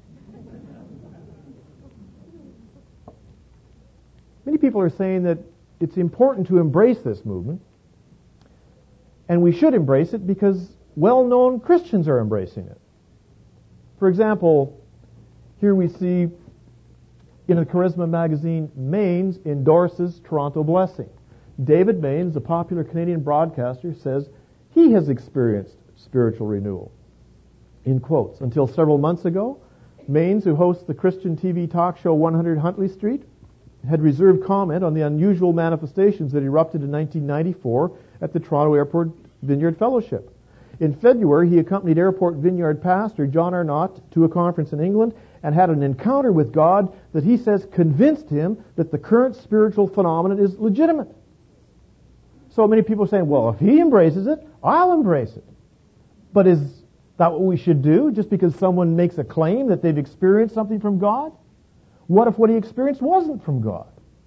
Many people are saying that it's important to embrace this movement, and we should embrace it because well-known Christians are embracing it. For example, here we see in a Charisma magazine, Maines endorses Toronto Blessing. David Maines, a popular Canadian broadcaster, says he has experienced spiritual renewal. In quotes, until several months ago, Maines, who hosts the Christian T V talk show one hundred Huntley Street, had reserved comment on the unusual manifestations that erupted in nineteen ninety-four at the Toronto Airport Vineyard Fellowship. In February, he accompanied Airport Vineyard pastor John Arnott to a conference in England and had an encounter with God that he says convinced him that the current spiritual phenomenon is legitimate. So many people are saying, well, if he embraces it, I'll embrace it. But is that what we should do just because someone makes a claim that they've experienced something from God? What if what he experienced wasn't from God?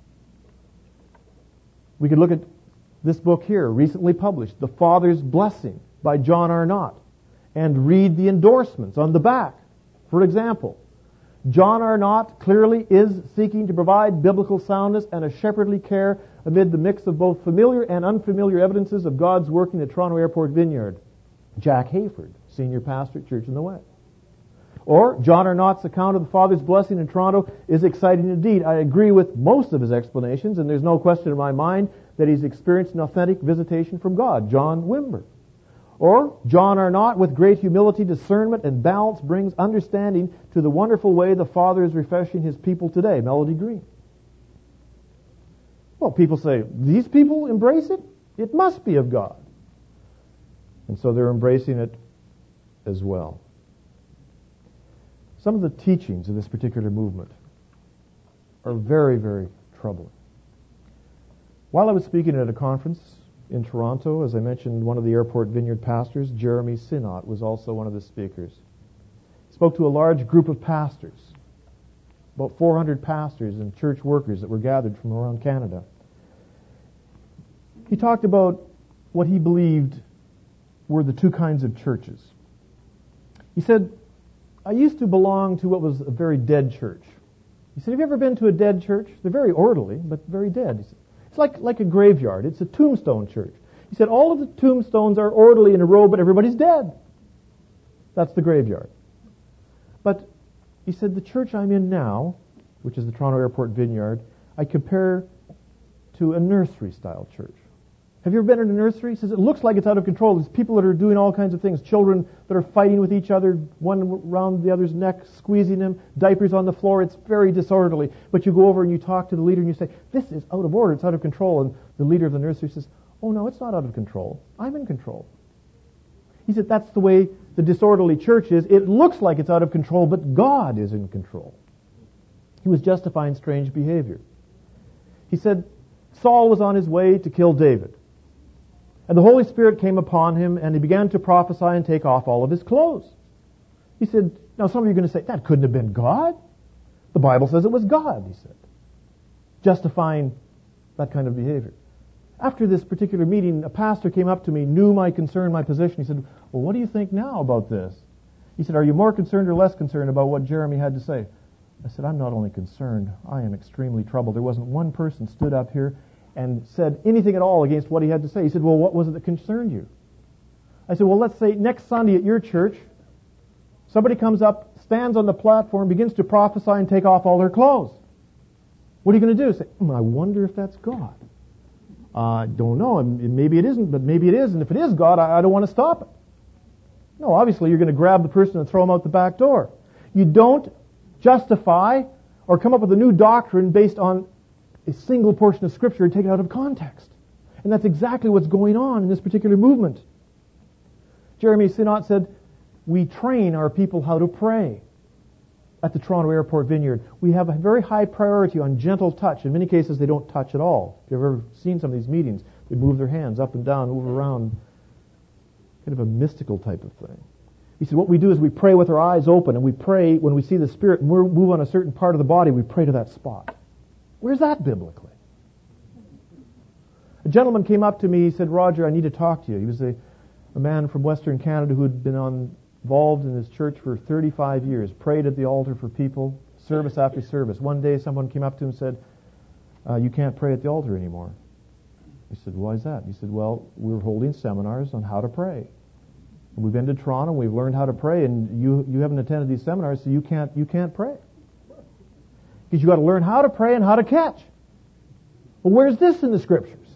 We could look at this book here, recently published, The Father's Blessing by John Arnott, and read the endorsements on the back. For example, John Arnott clearly is seeking to provide biblical soundness and a shepherdly care amid the mix of both familiar and unfamiliar evidences of God's working at Toronto Airport Vineyard. Jack Hayford, senior pastor at Church in the Way. Or, John Arnott's account of the Father's Blessing in Toronto is exciting indeed. I agree with most of his explanations, and there's no question in my mind that he's experienced an authentic visitation from God. John Wimber. Or, John Arnott, with great humility, discernment, and balance, brings understanding to the wonderful way the Father is refreshing His people today. Melody Green. Well, people say, these people embrace it? It must be of God. And so they're embracing it as well. Some of the teachings of this particular movement are very, very troubling. While I was speaking at a conference in Toronto, as I mentioned, one of the Airport Vineyard pastors, Jeremy Sinnott, was also one of the speakers. He spoke to a large group of pastors, about four hundred pastors and church workers that were gathered from around Canada. He talked about what he believed were the two kinds of churches. He said, I used to belong to what was a very dead church. He said, have you ever been to a dead church? They're very orderly, but very dead. He said, it's like, like a graveyard. It's a tombstone church. He said, all of the tombstones are orderly in a row, but everybody's dead. That's the graveyard. But he said, the church I'm in now, which is the Toronto Airport Vineyard, I compare to a nursery-style church. Have you ever been in a nursery? He says, it looks like it's out of control. There's people that are doing all kinds of things. Children that are fighting with each other, one around the other's neck, squeezing them, diapers on the floor. It's very disorderly. But you go over and you talk to the leader and you say, this is out of order. It's out of control. And the leader of the nursery says, oh, no, it's not out of control. I'm in control. He said, that's the way the disorderly church is. It looks like it's out of control, but God is in control. He was justifying strange behavior. He said, Saul was on his way to kill David. And the Holy Spirit came upon him, and he began to prophesy and take off all of his clothes. He said, now some of you are going to say, that couldn't have been God. The Bible says it was God, he said. Justifying that kind of behavior. After this particular meeting, a pastor came up to me, knew my concern, my position. He said, well, what do you think now about this? He said, are you more concerned or less concerned about what Jeremy had to say? I said, I'm not only concerned, I am extremely troubled. There wasn't one person stood up here and said anything at all against what he had to say. He said, well, what was it that concerned you? I said, well, let's say next Sunday at your church, somebody comes up, stands on the platform, begins to prophesy and take off all their clothes. What are you going to do? Say, mm, I wonder if that's God. I uh, don't know. Maybe it isn't, but maybe it is. And if it is God, I, I don't want to stop it. No, obviously you're going to grab the person and throw him out the back door. You don't justify or come up with a new doctrine based on a single portion of Scripture and take it out of context. And that's exactly what's going on in this particular movement. Jeremy Sinnott said, we train our people how to pray at the Toronto Airport Vineyard. We have a very high priority on gentle touch. In many cases, they don't touch at all. If you've ever seen some of these meetings, they move their hands up and down, move around, kind of a mystical type of thing. He said, what we do is we pray with our eyes open, and we pray when we see the Spirit move on a certain part of the body, we pray to that spot. Where's that biblically? A gentleman came up to me, he said, Roger, I need to talk to you. He was a, a man from Western Canada who had been on, involved in his church for thirty-five years, prayed at the altar for people, service after service. One day someone came up to him and said, uh, you can't pray at the altar anymore. He said, why is that? He said, well, we're holding seminars on how to pray. And we've been to Toronto, we've learned how to pray, and you you haven't attended these seminars, so you can't you can't pray. Because you've got to learn how to pray and how to catch. Well, where's this in the Scriptures?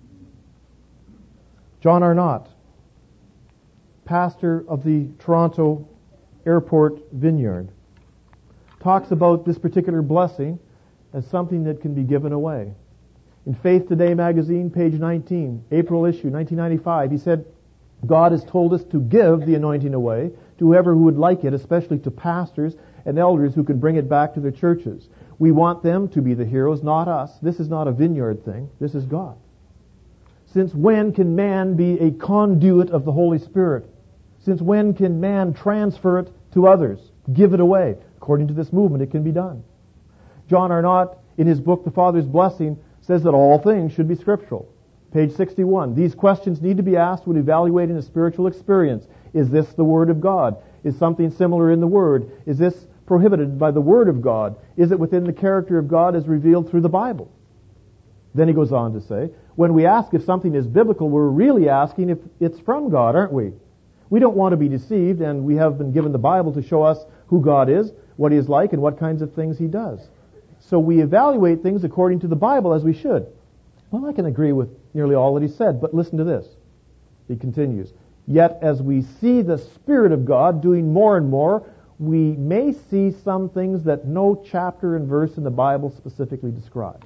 John Arnott, pastor of the Toronto Airport Vineyard, talks about this particular blessing as something that can be given away. In Faith Today magazine, page nineteen, April issue, nineteen ninety-five, he said, God has told us to give the anointing away to whoever who would like it, especially to pastors and elders who can bring it back to their churches. We want them to be the heroes, not us. This is not a vineyard thing. This is God. Since when can man be a conduit of the Holy Spirit? Since when can man transfer it to others, give it away? According to this movement, it can be done. John Arnott, in his book, The Father's Blessing, says that all things should be scriptural. Page sixty-one. These questions need to be asked when evaluating a spiritual experience. Is this the Word of God? Is something similar in the Word? Is this prohibited by the Word of God? Is it within the character of God as revealed through the Bible? Then he goes on to say, when we ask if something is biblical, we're really asking if it's from God, aren't we? We don't want to be deceived, and we have been given the Bible to show us who God is, what He is like, and what kinds of things He does. So we evaluate things according to the Bible as we should. Well, I can agree with nearly all that he said, but listen to this. He continues, yet as we see the Spirit of God doing more and more, we may see some things that no chapter and verse in the Bible specifically describes.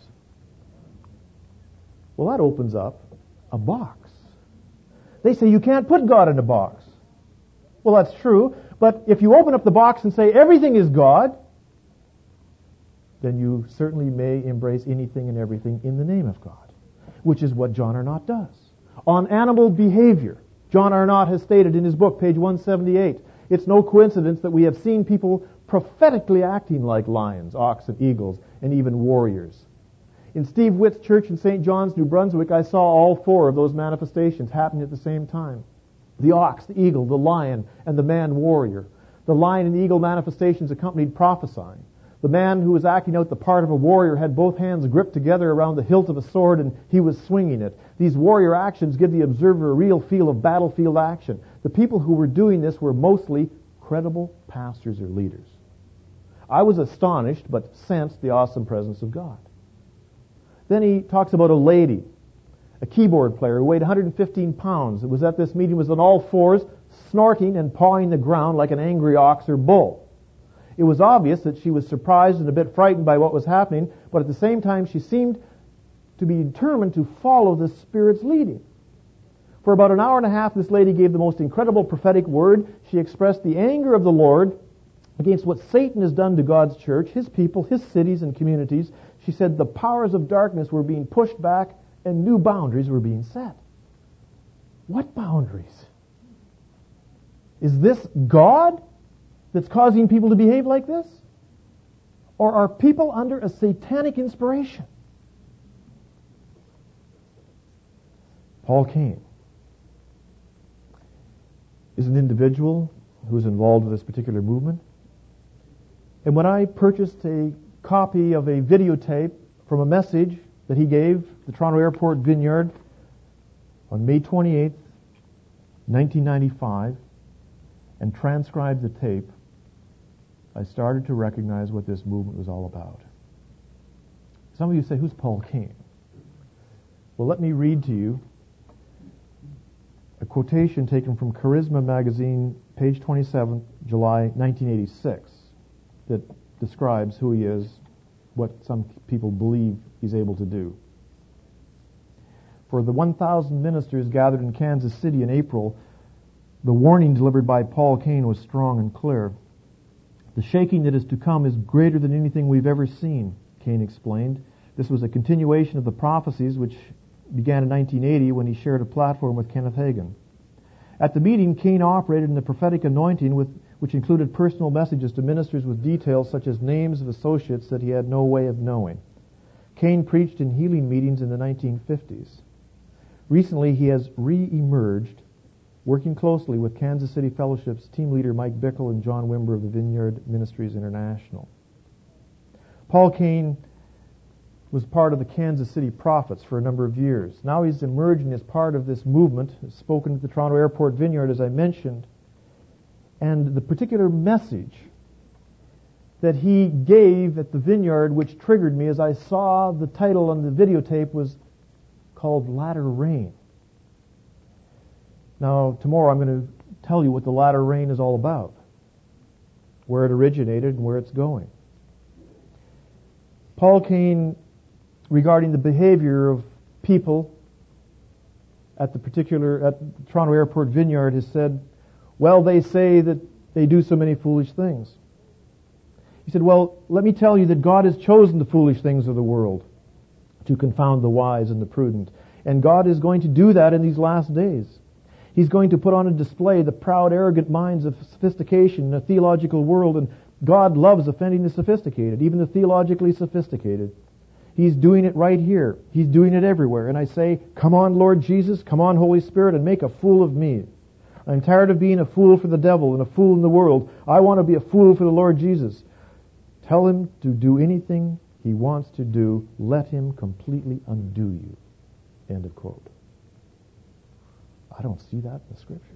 Well, that opens up a box. They say you can't put God in a box. Well, that's true, but if you open up the box and say everything is God, then you certainly may embrace anything and everything in the name of God, which is what John Arnott does. On animal behavior, John Arnott has stated in his book, page one seventy-eight, it's no coincidence that we have seen people prophetically acting like lions, oxen, eagles, and even warriors. In Steve Witt's church in Saint John's, New Brunswick, I saw all four of those manifestations happening at the same time. The ox, the eagle, the lion, and the man warrior. The lion and eagle manifestations accompanied prophesying. The man who was acting out the part of a warrior had both hands gripped together around the hilt of a sword, and he was swinging it. These warrior actions give the observer a real feel of battlefield action. The people who were doing this were mostly credible pastors or leaders. I was astonished, but sensed the awesome presence of God. Then he talks about a lady, a keyboard player who weighed one hundred fifteen pounds. It was at this meeting, was on all fours, snorting and pawing the ground like an angry ox or bull. It was obvious that she was surprised and a bit frightened by what was happening, but at the same time she seemed to be determined to follow the Spirit's leading. For about an hour and a half, this lady gave the most incredible prophetic word. She expressed the anger of the Lord against what Satan has done to God's church, His people, His cities and communities. She said the powers of darkness were being pushed back and new boundaries were being set. What boundaries? Is this God that's causing people to behave like this? Or are people under a satanic inspiration? Paul Cain is an individual who's involved with this particular movement. And when I purchased a copy of a videotape from a message that he gave the Toronto Airport Vineyard on May twenty-eighth, nineteen ninety-five, and transcribed the tape, I started to recognize what this movement was all about. Some of you say, who's Paul Cain? Well, let me read to you a quotation taken from Charisma magazine, page twenty-seven, July nineteen eighty-six, that describes who he is, what some people believe he's able to do. For the one thousand ministers gathered in Kansas City in April, the warning delivered by Paul Cain was strong and clear. The shaking that is to come is greater than anything we've ever seen, Cain explained. This was a continuation of the prophecies which began in nineteen eighty when he shared a platform with Kenneth Hagin. At the meeting, Cain operated in the prophetic anointing, with, which included personal messages to ministers with details such as names of associates that he had no way of knowing. Cain preached in healing meetings in the nineteen fifties. Recently, he has re-emerged, working closely with Kansas City Fellowship's team leader Mike Bickle and John Wimber of the Vineyard Ministries International. Paul Cain was part of the Kansas City Prophets for a number of years. Now he's emerging as part of this movement, spoken at the Toronto Airport Vineyard, as I mentioned. And the particular message that he gave at the Vineyard, which triggered me as I saw the title on the videotape, was called Latter Rain. Now, tomorrow I'm going to tell you what the latter rain is all about, where it originated and where it's going. Paul Cain, regarding the behavior of people at the particular, at the Toronto Airport Vineyard, has said, well, they say that they do so many foolish things. He said, well, let me tell you that God has chosen the foolish things of the world to confound the wise and the prudent. And God is going to do that in these last days. He's going to put on a display the proud, arrogant minds of sophistication in a theological world, and God loves offending the sophisticated, even the theologically sophisticated. He's doing it right here. He's doing it everywhere. And I say, come on, Lord Jesus, come on, Holy Spirit, and make a fool of me. I'm tired of being a fool for the devil and a fool in the world. I want to be a fool for the Lord Jesus. Tell him to do anything he wants to do. Let him completely undo you. End of quote. I don't see that in the Scriptures.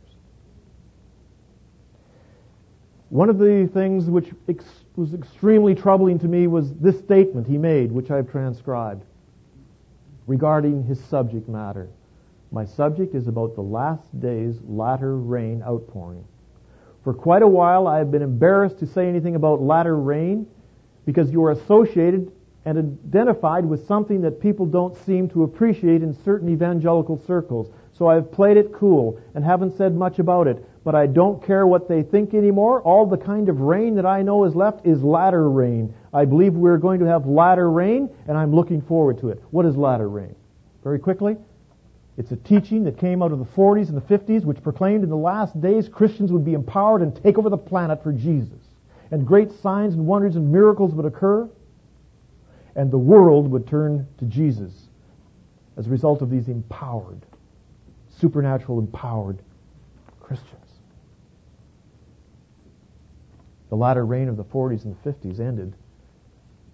One of the things which ex- was extremely troubling to me was this statement he made, which I've transcribed, regarding his subject matter. My subject is about the last days, latter rain outpouring. For quite a while I have been embarrassed to say anything about latter rain because you are associated and identified with something that people don't seem to appreciate in certain evangelical circles. So I've played it cool and haven't said much about it. But I don't care what they think anymore. All the kind of rain that I know is left is latter rain. I believe we're going to have latter rain, and I'm looking forward to it. What is latter rain? Very quickly, it's a teaching that came out of the forties and the fifties, which proclaimed in the last days Christians would be empowered and take over the planet for Jesus. And great signs and wonders and miracles would occur, and the world would turn to Jesus as a result of these empowered, supernatural empowered Christians. The latter rain of the forties and the fifties ended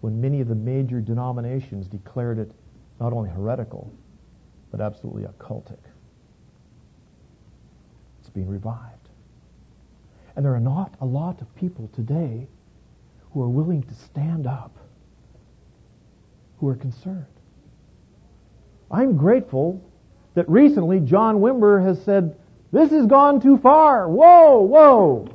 when many of the major denominations declared it not only heretical, but absolutely occultic. It's being revived. And there are not a lot of people today who are willing to stand up, who are concerned. I'm grateful that recently John Wimber has said, this has gone too far. Whoa, whoa.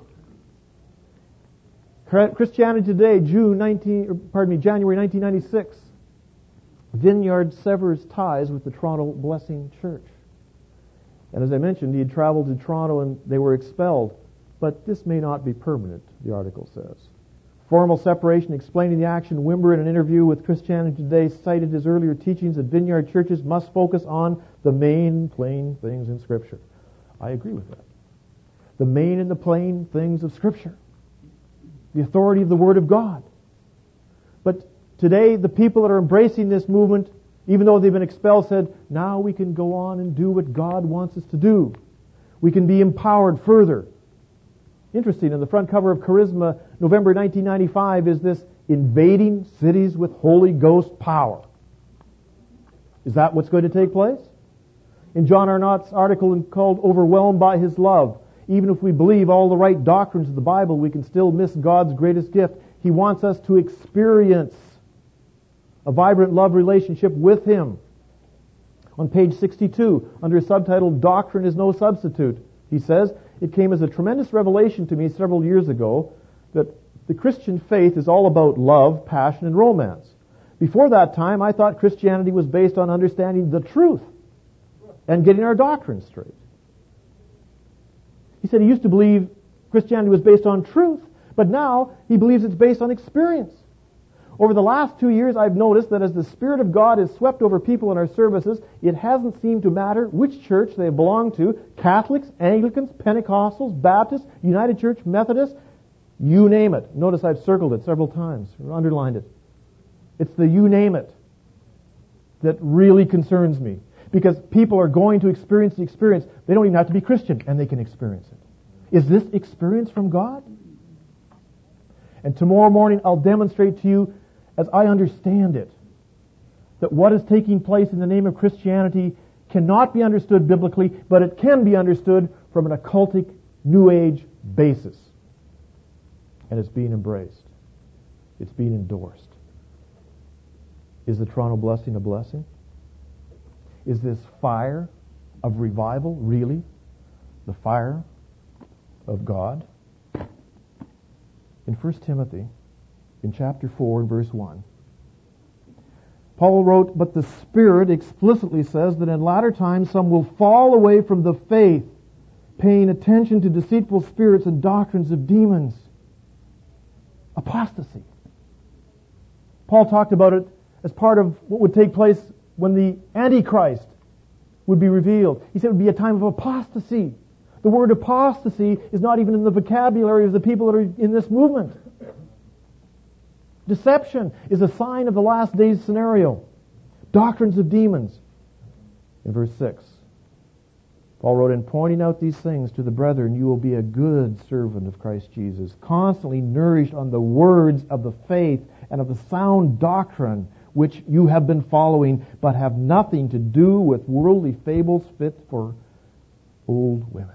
Christianity Today, June nineteen, pardon me, January nineteen ninety-six. Vineyard severs ties with the Toronto Blessing Church. And as I mentioned, he had traveled to Toronto and they were expelled. But this may not be permanent, the article says. Formal separation explaining the action, Wimber in an interview with Christianity Today cited his earlier teachings that vineyard churches must focus on the main plain things in Scripture. I agree with that. The main and the plain things of Scripture. The authority of the Word of God. But today, the people that are embracing this movement, even though they've been expelled, said, now we can go on and do what God wants us to do. We can be empowered further. Interesting, in the front cover of Charisma, November nineteen ninety-five, is this invading cities with Holy Ghost power. Is that what's going to take place? In John Arnott's article called Overwhelmed by His Love, even if we believe all the right doctrines of the Bible, we can still miss God's greatest gift. He wants us to experience a vibrant love relationship with Him. On page sixty-two, under a subtitle, Doctrine is No Substitute, he says, it came as a tremendous revelation to me several years ago that the Christian faith is all about love, passion, and romance. Before that time, I thought Christianity was based on understanding the truth and getting our doctrine straight. He said he used to believe Christianity was based on truth, but now he believes it's based on experience. Over the last two years, I've noticed that as the Spirit of God has swept over people in our services, it hasn't seemed to matter which church they belong to, Catholics, Anglicans, Pentecostals, Baptists, United Church, Methodists, you name it. Notice I've circled it several times, or underlined it. It's the you name it that really concerns me. Because people are going to experience the experience. They don't even have to be Christian, and they can experience it. Is this experience from God? And tomorrow morning I'll demonstrate to you, as I understand it, that what is taking place in the name of Christianity cannot be understood biblically, but it can be understood from an occultic, New Age basis. And it's being embraced. It's being endorsed. Is the Toronto Blessing a blessing? Is this fire of revival really the fire of God? In First Timothy, in chapter four and verse one, Paul wrote, but the Spirit explicitly says that in latter times some will fall away from the faith, paying attention to deceitful spirits and doctrines of demons. Apostasy. Paul talked about it as part of what would take place when the Antichrist would be revealed. He said it would be a time of apostasy. The word apostasy is not even in the vocabulary of the people that are in this movement. Deception is a sign of the last days scenario. Doctrines of demons. In verse six, Paul wrote, in pointing out these things to the brethren, you will be a good servant of Christ Jesus, constantly nourished on the words of the faith and of the sound doctrine which you have been following, but have nothing to do with worldly fables fit for old women.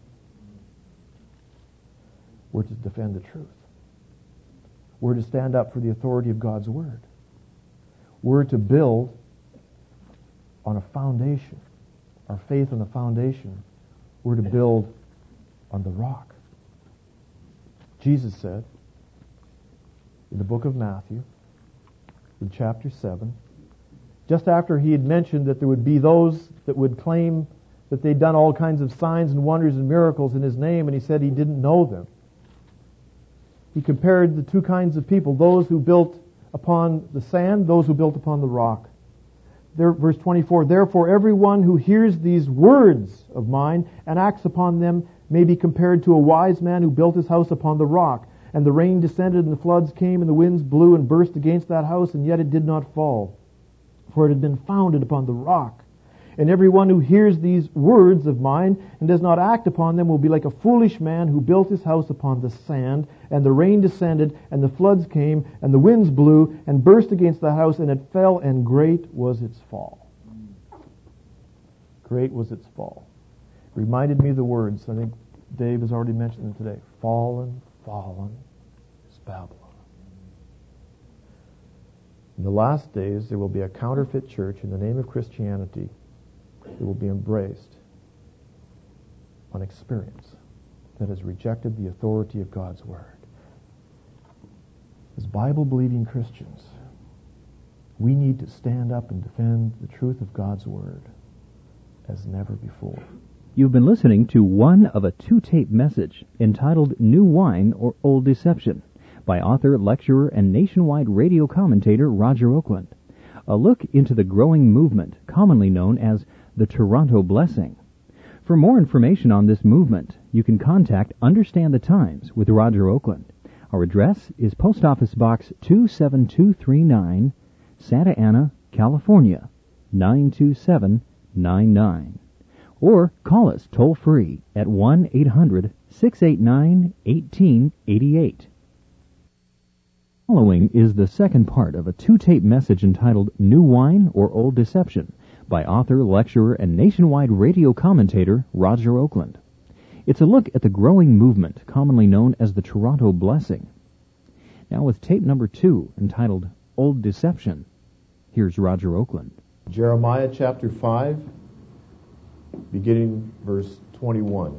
We're to defend the truth. We're to stand up for the authority of God's Word. We're to build on a foundation. Our faith on the foundation. We're to build on the rock. Jesus said in the book of Matthew, in chapter seven, just after he had mentioned that there would be those that would claim that they'd done all kinds of signs and wonders and miracles in his name, and he said he didn't know them. He compared the two kinds of people, those who built upon the sand, those who built upon the rock. There, verse twenty-four, therefore everyone who hears these words of mine and acts upon them may be compared to a wise man who built his house upon the rock. And the rain descended, and the floods came, and the winds blew and burst against that house, and yet it did not fall, for it had been founded upon the rock. And everyone who hears these words of mine and does not act upon them will be like a foolish man who built his house upon the sand, and the rain descended, and the floods came, and the winds blew, and burst against the house, and it fell, and great was its fall. Great was its fall. Reminded me of the words, I think Dave has already mentioned them today. Fallen, fallen is Babylon. In the last days, there will be a counterfeit church in the name of Christianity. It will be embraced on experience that has rejected the authority of God's Word. As Bible-believing Christians, we need to stand up and defend the truth of God's Word as never before. You've been listening to one of a two-tape message entitled New Wine or Old Deception by author, lecturer, and nationwide radio commentator Roger Oakland. A look into the growing movement commonly known as the Toronto Blessing. For more information on this movement, you can contact Understand the Times with Roger Oakland. Our address is Post Office Box two seven two three nine, Santa Ana, California, nine two seven nine nine. Or call us toll-free at one eight hundred six eight nine one eight eight eight. Following is the second part of a two-tape message entitled New Wine or Old Deception by author, lecturer, and nationwide radio commentator Roger Oakland. It's a look at the growing movement commonly known as the Toronto Blessing. Now with tape number two entitled Old Deception, here's Roger Oakland. Jeremiah chapter five, beginning verse twenty-one.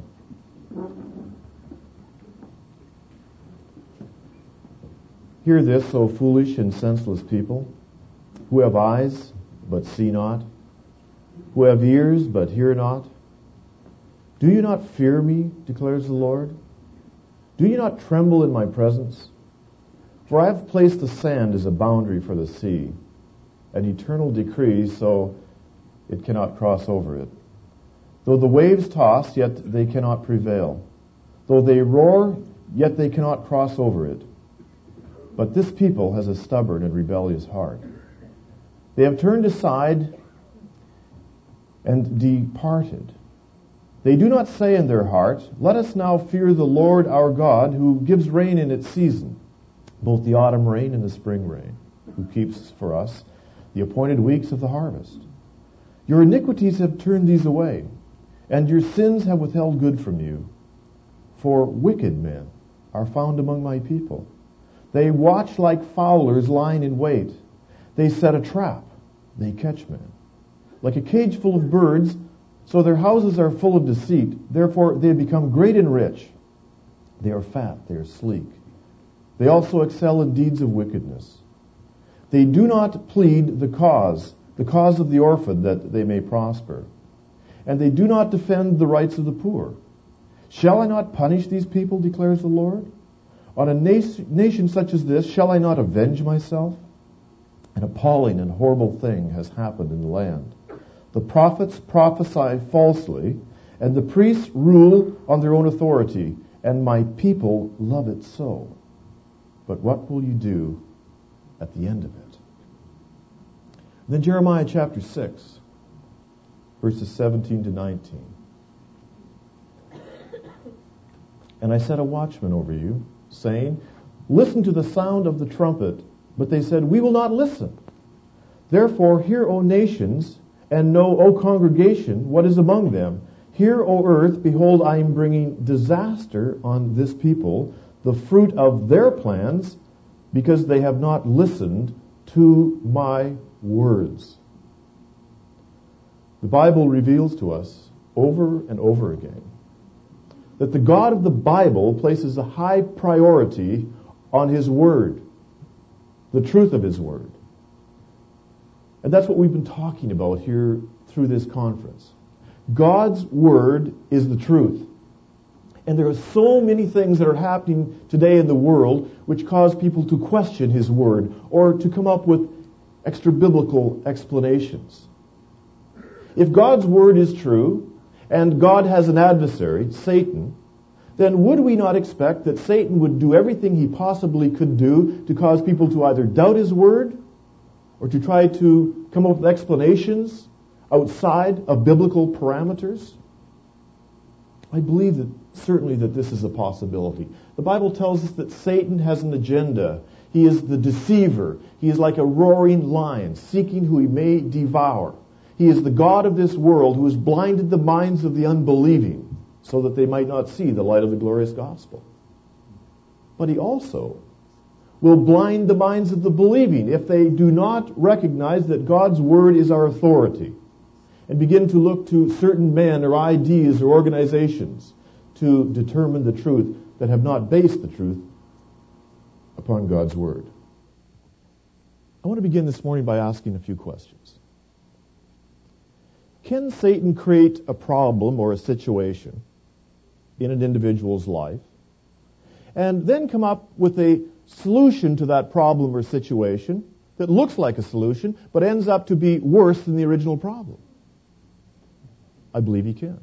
Hear this, O foolish and senseless people, who have eyes but see not, who have ears but hear not. Do you not fear me, declares the Lord? Do you not tremble in my presence? For I have placed the sand as a boundary for the sea, an eternal decree, so it cannot cross over it. Though the waves toss, yet they cannot prevail. Though they roar, yet they cannot cross over it. But this people has a stubborn and rebellious heart. They have turned aside and departed. They do not say in their heart, let us now fear the Lord our God, who gives rain in its season, both the autumn rain and the spring rain, who keeps for us the appointed weeks of the harvest. Your iniquities have turned these away, and your sins have withheld good from you. For wicked men are found among my people. They watch like fowlers lying in wait. They set a trap. They catch men. Like a cage full of birds, so their houses are full of deceit. Therefore they have become great and rich. They are fat. They are sleek. They also excel in deeds of wickedness. They do not plead the cause, the cause of the orphan, that they may prosper. And they do not defend the rights of the poor. Shall I not punish these people, declares the Lord? On a nation such as this, shall I not avenge myself? An appalling and horrible thing has happened in the land. The prophets prophesy falsely, and the priests rule on their own authority, and my people love it so. But what will you do at the end of it? Then Jeremiah chapter six, verses seventeen to nineteen. And I set a watchman over you, saying, listen to the sound of the trumpet. But they said, we will not listen. Therefore, hear, O nations, and know, O congregation, what is among them. Hear, O earth, behold, I am bringing disaster on this people, the fruit of their plans, because they have not listened to my words. The Bible reveals to us over and over again that the God of the Bible places a high priority on His Word, the truth of His Word. And that's what we've been talking about here through this conference. God's Word is the truth. And there are so many things that are happening today in the world which cause people to question His Word or to come up with extra-biblical explanations. If God's Word is true, and God has an adversary, Satan, then would we not expect that Satan would do everything he possibly could do to cause people to either doubt His Word or to try to come up with explanations outside of biblical parameters? I believe that certainly that this is a possibility. The Bible tells us that Satan has an agenda. He is the deceiver. He is like a roaring lion, seeking who he may devour. He is the god of this world who has blinded the minds of the unbelieving so that they might not see the light of the glorious gospel. But he also will blind the minds of the believing if they do not recognize that God's word is our authority and begin to look to certain men or ideas or organizations to determine the truth that have not based the truth upon God's word. I want to begin this morning by asking a few questions. Can Satan create a problem or a situation in an individual's life and then come up with a solution to that problem or situation that looks like a solution but ends up to be worse than the original problem? I believe he can.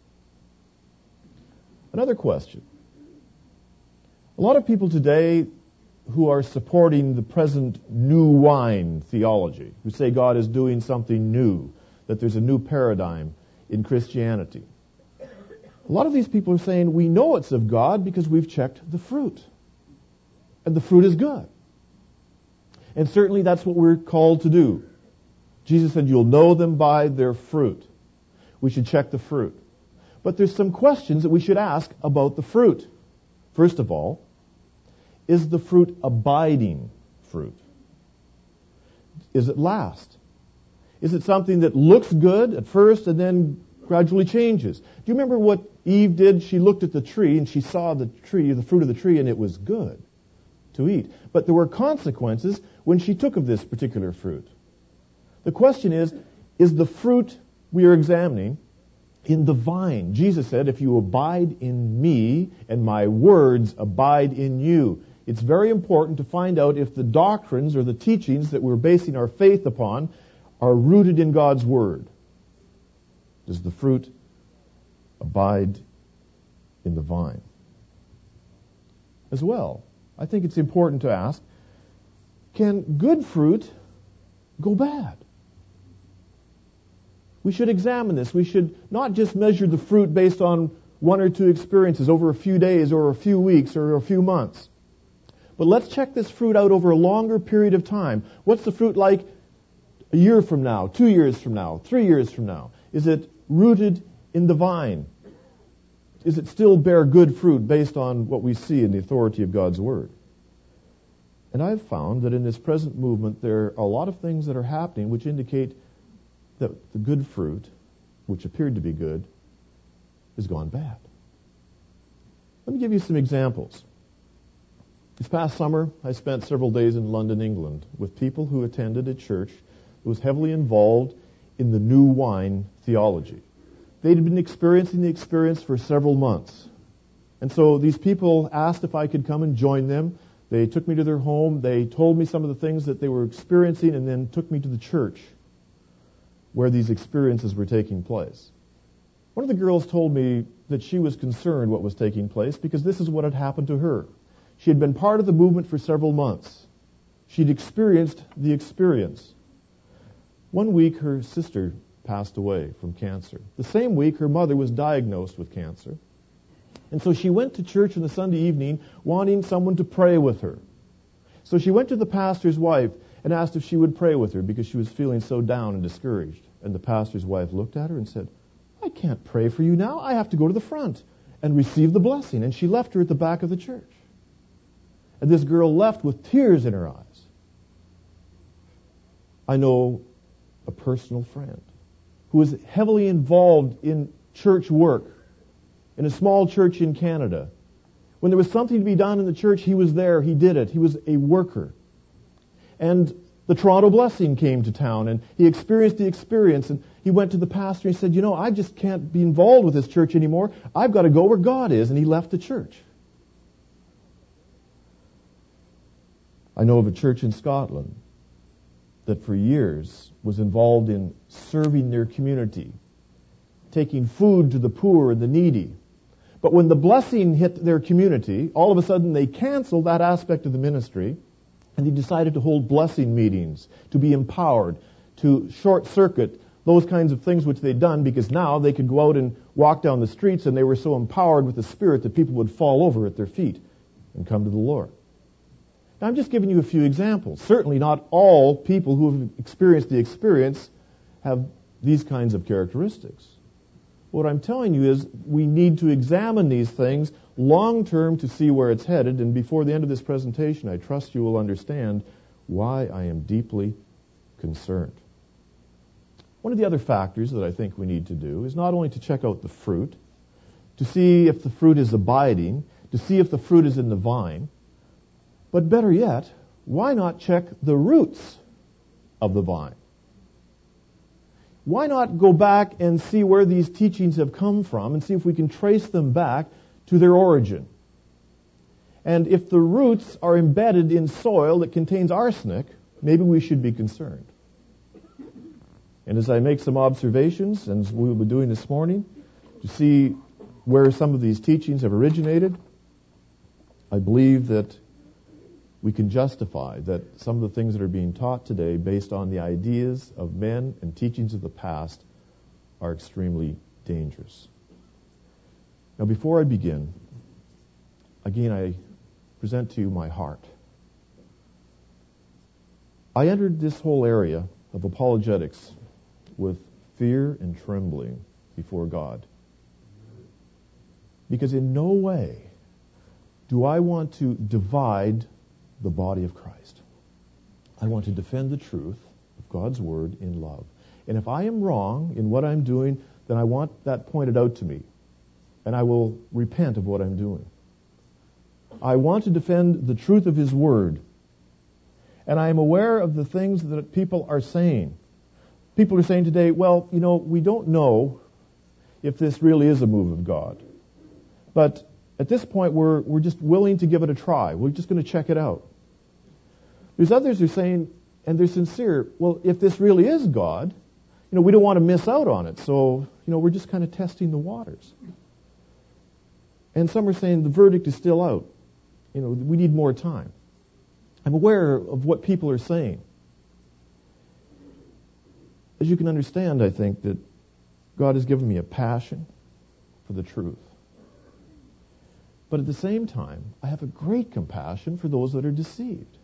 Another question. A lot of people today who are supporting the present new wine theology, who say God is doing something new, that there's a new paradigm in Christianity. A lot of these people are saying we know it's of God because we've checked the fruit. And the fruit is good. And certainly that's what we're called to do. Jesus said you'll know them by their fruit. We should check the fruit. But there's some questions that we should ask about the fruit. First of all, is the fruit abiding fruit? Is it last? Is it something that looks good at first and then gradually changes? Do you remember what Eve did? She looked at the tree and she saw the tree, the fruit of the tree, and it was good to eat. But there were consequences when she took of this particular fruit. The question is, is the fruit we are examining in the vine? Jesus said, if you abide in me and my words abide in you. It's very important to find out if the doctrines or the teachings that we're basing our faith upon are rooted in God's word. Does the fruit abide in the vine? As well, I think it's important to ask, can good fruit go bad? We should examine this. We should not just measure the fruit based on one or two experiences over a few days or a few weeks or a few months. But let's check this fruit out over a longer period of time. What's the fruit like a year from now, two years from now, three years from now? Is it rooted in the vine? Is it still bear good fruit based on what we see in the authority of God's word? And I've found that in this present movement there are a lot of things that are happening which indicate that the good fruit, which appeared to be good, has gone bad. Let me give you some examples. This past summer, I spent several days in London, England, with people who attended a church that was heavily involved in the new wine theology. They'd been experiencing the experience for several months. And so these people asked if I could come and join them. They took me to their home. They told me some of the things that they were experiencing and then took me to the church where these experiences were taking place. One of the girls told me that she was concerned what was taking place because this is what had happened to her. She had been part of the movement for several months. She'd experienced the experience. One week, her sister passed away from cancer. The same week, her mother was diagnosed with cancer. And so she went to church on the Sunday evening wanting someone to pray with her. So she went to the pastor's wife and asked if she would pray with her because she was feeling so down and discouraged. And the pastor's wife looked at her and said, I can't pray for you now. I have to go to the front and receive the blessing. And she left her at the back of the church. And this girl left with tears in her eyes. I know a personal friend who was heavily involved in church work in a small church in Canada. When there was something to be done in the church, he was there. He did it. He was a worker. And the Toronto Blessing came to town, and he experienced the experience, and he went to the pastor and he said, you know, I just can't be involved with this church anymore. I've got to go where God is. And he left the church. I know of a church in Scotland that for years was involved in serving their community, taking food to the poor and the needy. But when the blessing hit their community, all of a sudden they canceled that aspect of the ministry, and they decided to hold blessing meetings, to be empowered, to short-circuit those kinds of things which they'd done, because now they could go out and walk down the streets, and they were so empowered with the Spirit that people would fall over at their feet and come to the Lord. Now, I'm just giving you a few examples. Certainly not all people who have experienced the experience have these kinds of characteristics. What I'm telling you is we need to examine these things long-term to see where it's headed, and before the end of this presentation, I trust you will understand why I am deeply concerned. One of the other factors that I think we need to do is not only to check out the fruit, to see if the fruit is abiding, to see if the fruit is in the vine, but better yet, why not check the roots of the vine? Why not go back and see where these teachings have come from and see if we can trace them back to their origin? And if the roots are embedded in soil that contains arsenic, maybe we should be concerned. And as I make some observations, and as we will be doing this morning, to see where some of these teachings have originated, I believe that we can justify that some of the things that are being taught today based on the ideas of men and teachings of the past are extremely dangerous. Now, before I begin, again, I present to you my heart. I entered this whole area of apologetics with fear and trembling before God, because in no way do I want to divide the body of Christ. I want to defend the truth of God's Word in love. And if I am wrong in what I'm doing, then I want that pointed out to me, and I will repent of what I'm doing. I want to defend the truth of His Word, and I am aware of the things that people are saying. People are saying today, well, you know, we don't know if this really is a move of God, but at this point, we're we're just willing to give it a try. We're just going to check it out. There's others who are saying, and they're sincere, well, if this really is God, you know, we don't want to miss out on it. So, you know, we're just kind of testing the waters. And some are saying the verdict is still out. You know, we need more time. I'm aware of what people are saying. As you can understand, I think that God has given me a passion for the truth. But at the same time, I have a great compassion for those that are deceived.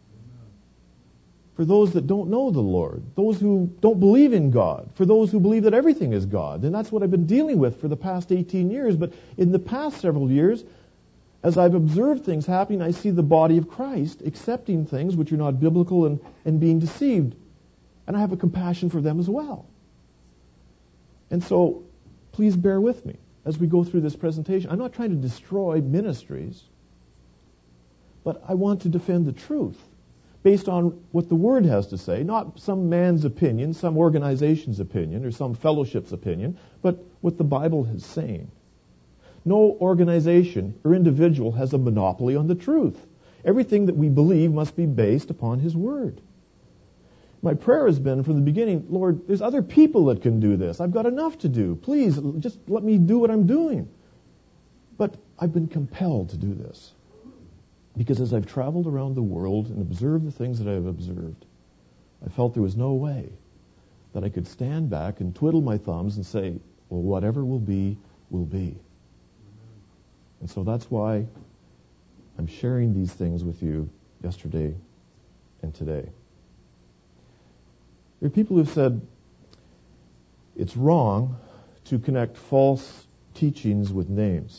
For those that don't know the Lord. Those who don't believe in God. For those who believe that everything is God. And that's what I've been dealing with for the past eighteen years. But in the past several years, as I've observed things happening, I see the body of Christ accepting things which are not biblical and, and being deceived. And I have a compassion for them as well. And so, please bear with me as we go through this presentation. I'm not trying to destroy ministries, but I want to defend the truth based on what the Word has to say, not some man's opinion, some organization's opinion, or some fellowship's opinion, but what the Bible is saying. No organization or individual has a monopoly on the truth. Everything that we believe must be based upon His Word. My prayer has been from the beginning, Lord, there's other people that can do this. I've got enough to do. Please, just let me do what I'm doing. But I've been compelled to do this. Because as I've traveled around the world and observed the things that I've observed, I felt there was no way that I could stand back and twiddle my thumbs and say, well, whatever will be, will be. And so that's why I'm sharing these things with you yesterday and today. There are people who've said it's wrong to connect false teachings with names.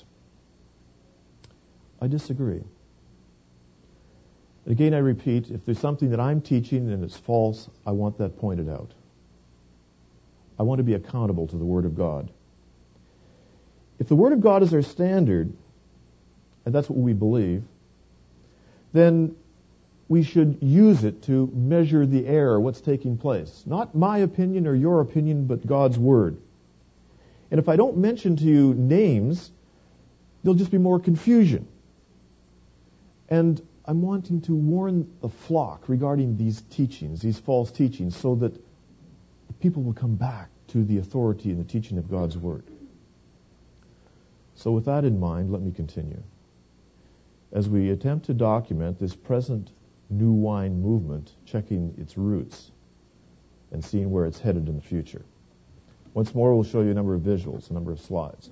I disagree. Again, I repeat, if there's something that I'm teaching and it's false, I want that pointed out. I want to be accountable to the Word of God. If the Word of God is our standard, and that's what we believe, then we should use it to measure the error, what's taking place. Not my opinion or your opinion, but God's Word. And if I don't mention to you names, there'll just be more confusion. And I'm wanting to warn the flock regarding these teachings, these false teachings, so that the people will come back to the authority and the teaching of God's Word. So with that in mind, let me continue. As we attempt to document this present new wine movement, checking its roots and seeing where it's headed in the future. Once more, we'll show you a number of visuals, a number of slides.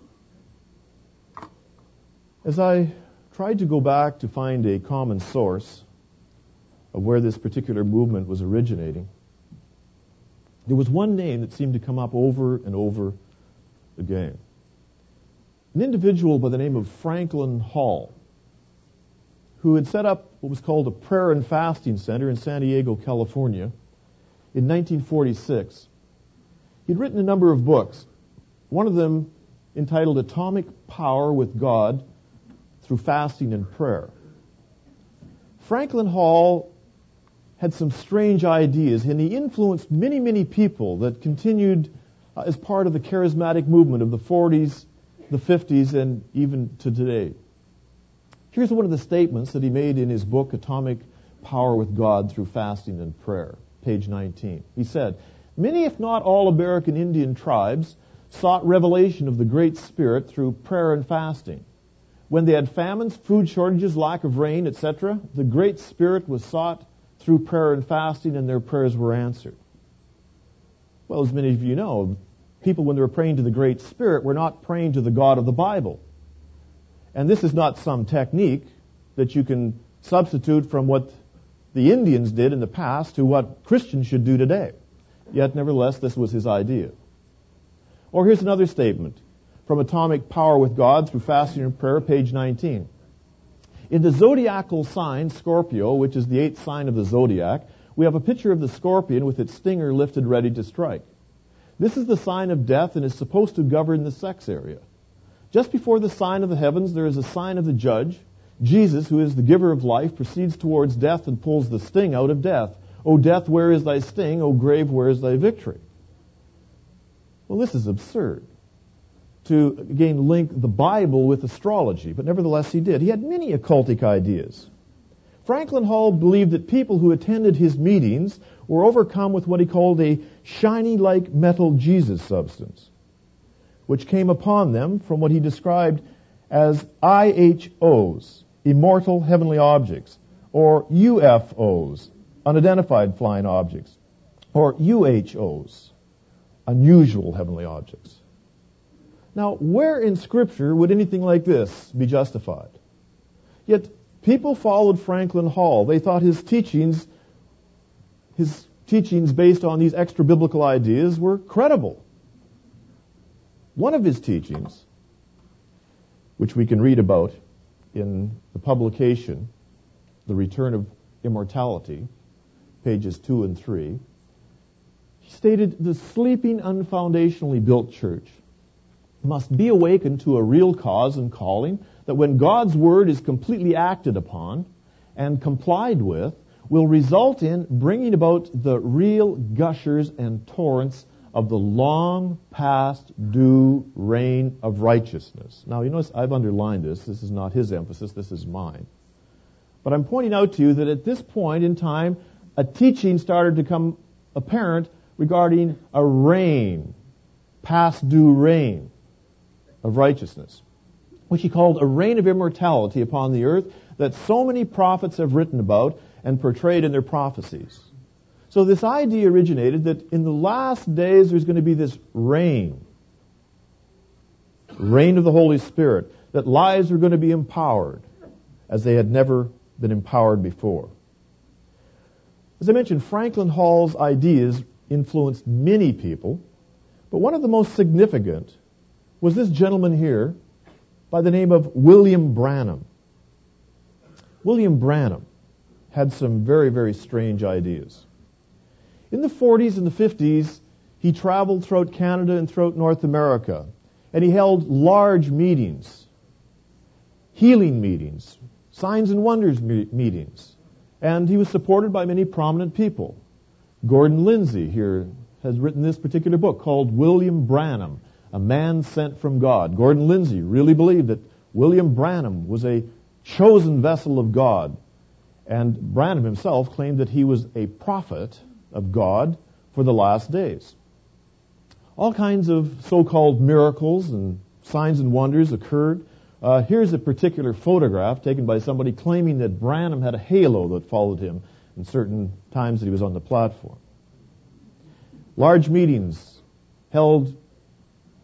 As I tried to go back to find a common source of where this particular movement was originating, there was one name that seemed to come up over and over again. An individual by the name of Franklin Hall, who had set up what was called a prayer and fasting center in San Diego, California, in nineteen forty-six. He'd written a number of books, one of them entitled Atomic Power with God Through Fasting and Prayer. Franklin Hall had some strange ideas, and he influenced many, many people that continued uh, as part of the charismatic movement of the forties, the fifties, and even to today. Here's one of the statements that he made in his book, Atomic Power with God Through Fasting and Prayer, page nineteen. He said, "Many, if not all, American Indian tribes sought revelation of the Great Spirit through prayer and fasting. When they had famines, food shortages, lack of rain, et cetera, the Great Spirit was sought through prayer and fasting, and their prayers were answered." Well, as many of you know, people, when they were praying to the Great Spirit, were not praying to the God of the Bible. And this is not some technique that you can substitute from what the Indians did in the past to what Christians should do today. Yet, nevertheless, this was his idea. Or here's another statement from Atomic Power with God Through Fasting and Prayer, page nineteen. In the zodiacal sign, Scorpio, which is the eighth sign of the zodiac, we have a picture of the scorpion with its stinger lifted ready to strike. This is the sign of death and is supposed to govern the sex area. Just before the sign of the heavens, there is a sign of the judge. Jesus, who is the giver of life, proceeds towards death and pulls the sting out of death. O death, where is thy sting? O grave, where is thy victory? Well, this is absurd, to, again, link the Bible with astrology, but nevertheless he did. He had many occultic ideas. Franklin Hall believed that people who attended his meetings were overcome with what he called a shiny like metal Jesus substance, which came upon them from what he described as I H Os, immortal heavenly objects, or U F Os, unidentified flying objects, or U H Os, unusual heavenly objects. Now, where in Scripture would anything like this be justified? Yet, people followed Franklin Hall. They thought his teachings, his teachings based on these extra-biblical ideas were credible. One of his teachings, which we can read about in the publication, The Return of Immortality, pages two and three, he stated, the sleeping, unfoundationally built church must be awakened to a real cause and calling that when God's Word is completely acted upon and complied with, will result in bringing about the real gushers and torrents of the long past due reign of righteousness. Now, you notice I've underlined this. This is not his emphasis. This is mine. But I'm pointing out to you that at this point in time, a teaching started to become apparent regarding a reign, past due reign of righteousness, which he called a reign of immortality upon the earth that so many prophets have written about and portrayed in their prophecies. So this idea originated that in the last days there's going to be this reign, reign of the Holy Spirit, that lives are going to be empowered as they had never been empowered before. As I mentioned, Franklin Hall's ideas influenced many people, but one of the most significant was this gentleman here by the name of William Branham. William Branham had some very, very strange ideas. In the forties and the fifties, he traveled throughout Canada and throughout North America, and he held large meetings, healing meetings, signs and wonders me- meetings, and he was supported by many prominent people. Gordon Lindsay here has written this particular book called William Branham, A Man Sent from God. Gordon Lindsay really believed that William Branham was a chosen vessel of God, and Branham himself claimed that he was a prophet of God for the last days. All kinds of so-called miracles and signs and wonders occurred. Uh, here's a particular photograph taken by somebody claiming that Branham had a halo that followed him in certain times that he was on the platform. Large meetings held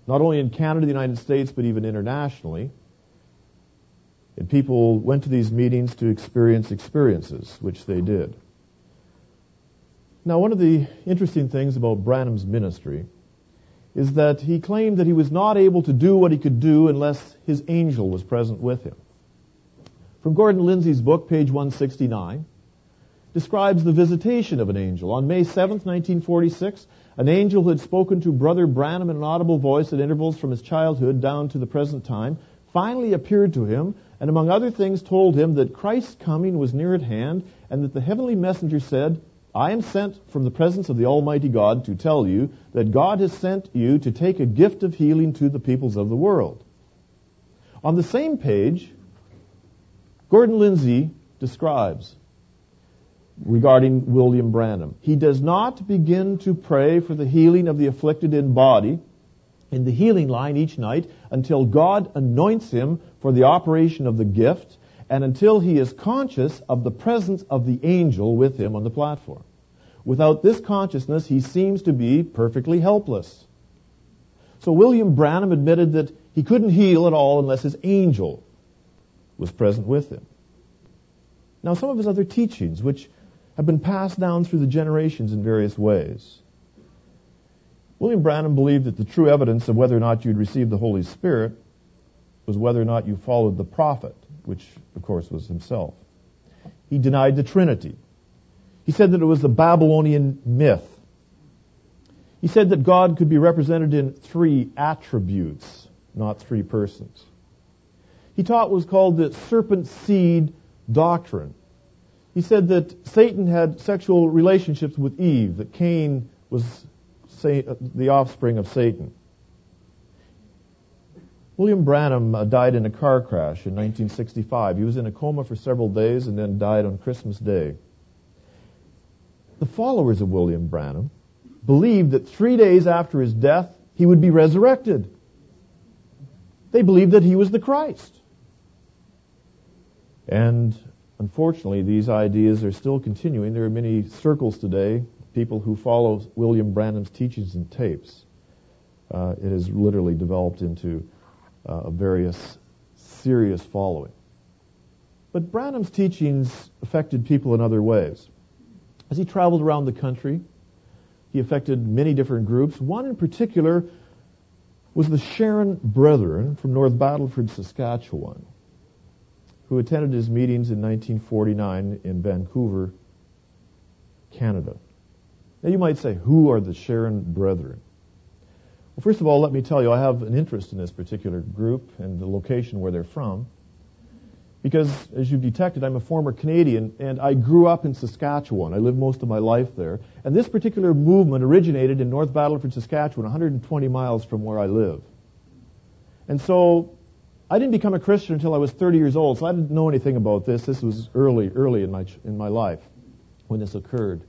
not only in Canada, the United States, but even internationally. And people went to these meetings to experience experiences, which they did. Now, one of the interesting things about Branham's ministry is that he claimed that he was not able to do what he could do unless his angel was present with him. From Gordon Lindsay's book, page one sixty-nine, describes the visitation of an angel. On May seventh, nineteen forty-six, an angel who had spoken to Brother Branham in an audible voice at intervals from his childhood down to the present time finally appeared to him, and among other things told him that Christ's coming was near at hand, and that the heavenly messenger said, I am sent from the presence of the Almighty God to tell you that God has sent you to take a gift of healing to the peoples of the world. On the same page, Gordon Lindsay describes regarding William Branham. He does not begin to pray for the healing of the afflicted in body in the healing line each night until God anoints him for the operation of the gift and until he is conscious of the presence of the angel with him on the platform. Without this consciousness, he seems to be perfectly helpless. So William Branham admitted that he couldn't heal at all unless his angel was present with him. Now, some of his other teachings, which have been passed down through the generations in various ways. William Branham believed that the true evidence of whether or not you'd received the Holy Spirit was whether or not you followed the prophet, which, of course, was himself. He denied the Trinity. He said that it was the Babylonian myth. He said that God could be represented in three attributes, not three persons. He taught what was called the serpent seed doctrine. He said that Satan had sexual relationships with Eve, that Cain was the offspring of Satan. William Branham uh, died in a car crash in nineteen sixty-five. He was in a coma for several days and then died on Christmas Day. The followers of William Branham believed that three days after his death, he would be resurrected. They believed that he was the Christ. And unfortunately, these ideas are still continuing. There are many circles today, people who follow William Branham's teachings and tapes. Uh, it has literally developed into uh, a various serious following. But Branham's teachings affected people in other ways. As he traveled around the country, he affected many different groups. One in particular was the Sharon Brethren from North Battleford, Saskatchewan, who attended his meetings in nineteen forty-nine in Vancouver, Canada. Now you might say, who are the Sharon Brethren? Well, first of all, let me tell you, I have an interest in this particular group and the location where they're from, because, as you've detected, I'm a former Canadian, and I grew up in Saskatchewan. I lived most of my life there. And this particular movement originated in North Battleford, Saskatchewan, one hundred twenty miles from where I live. And so I didn't become a Christian until I was thirty years old, so I didn't know anything about this. This was early, early in my in my life when this occurred.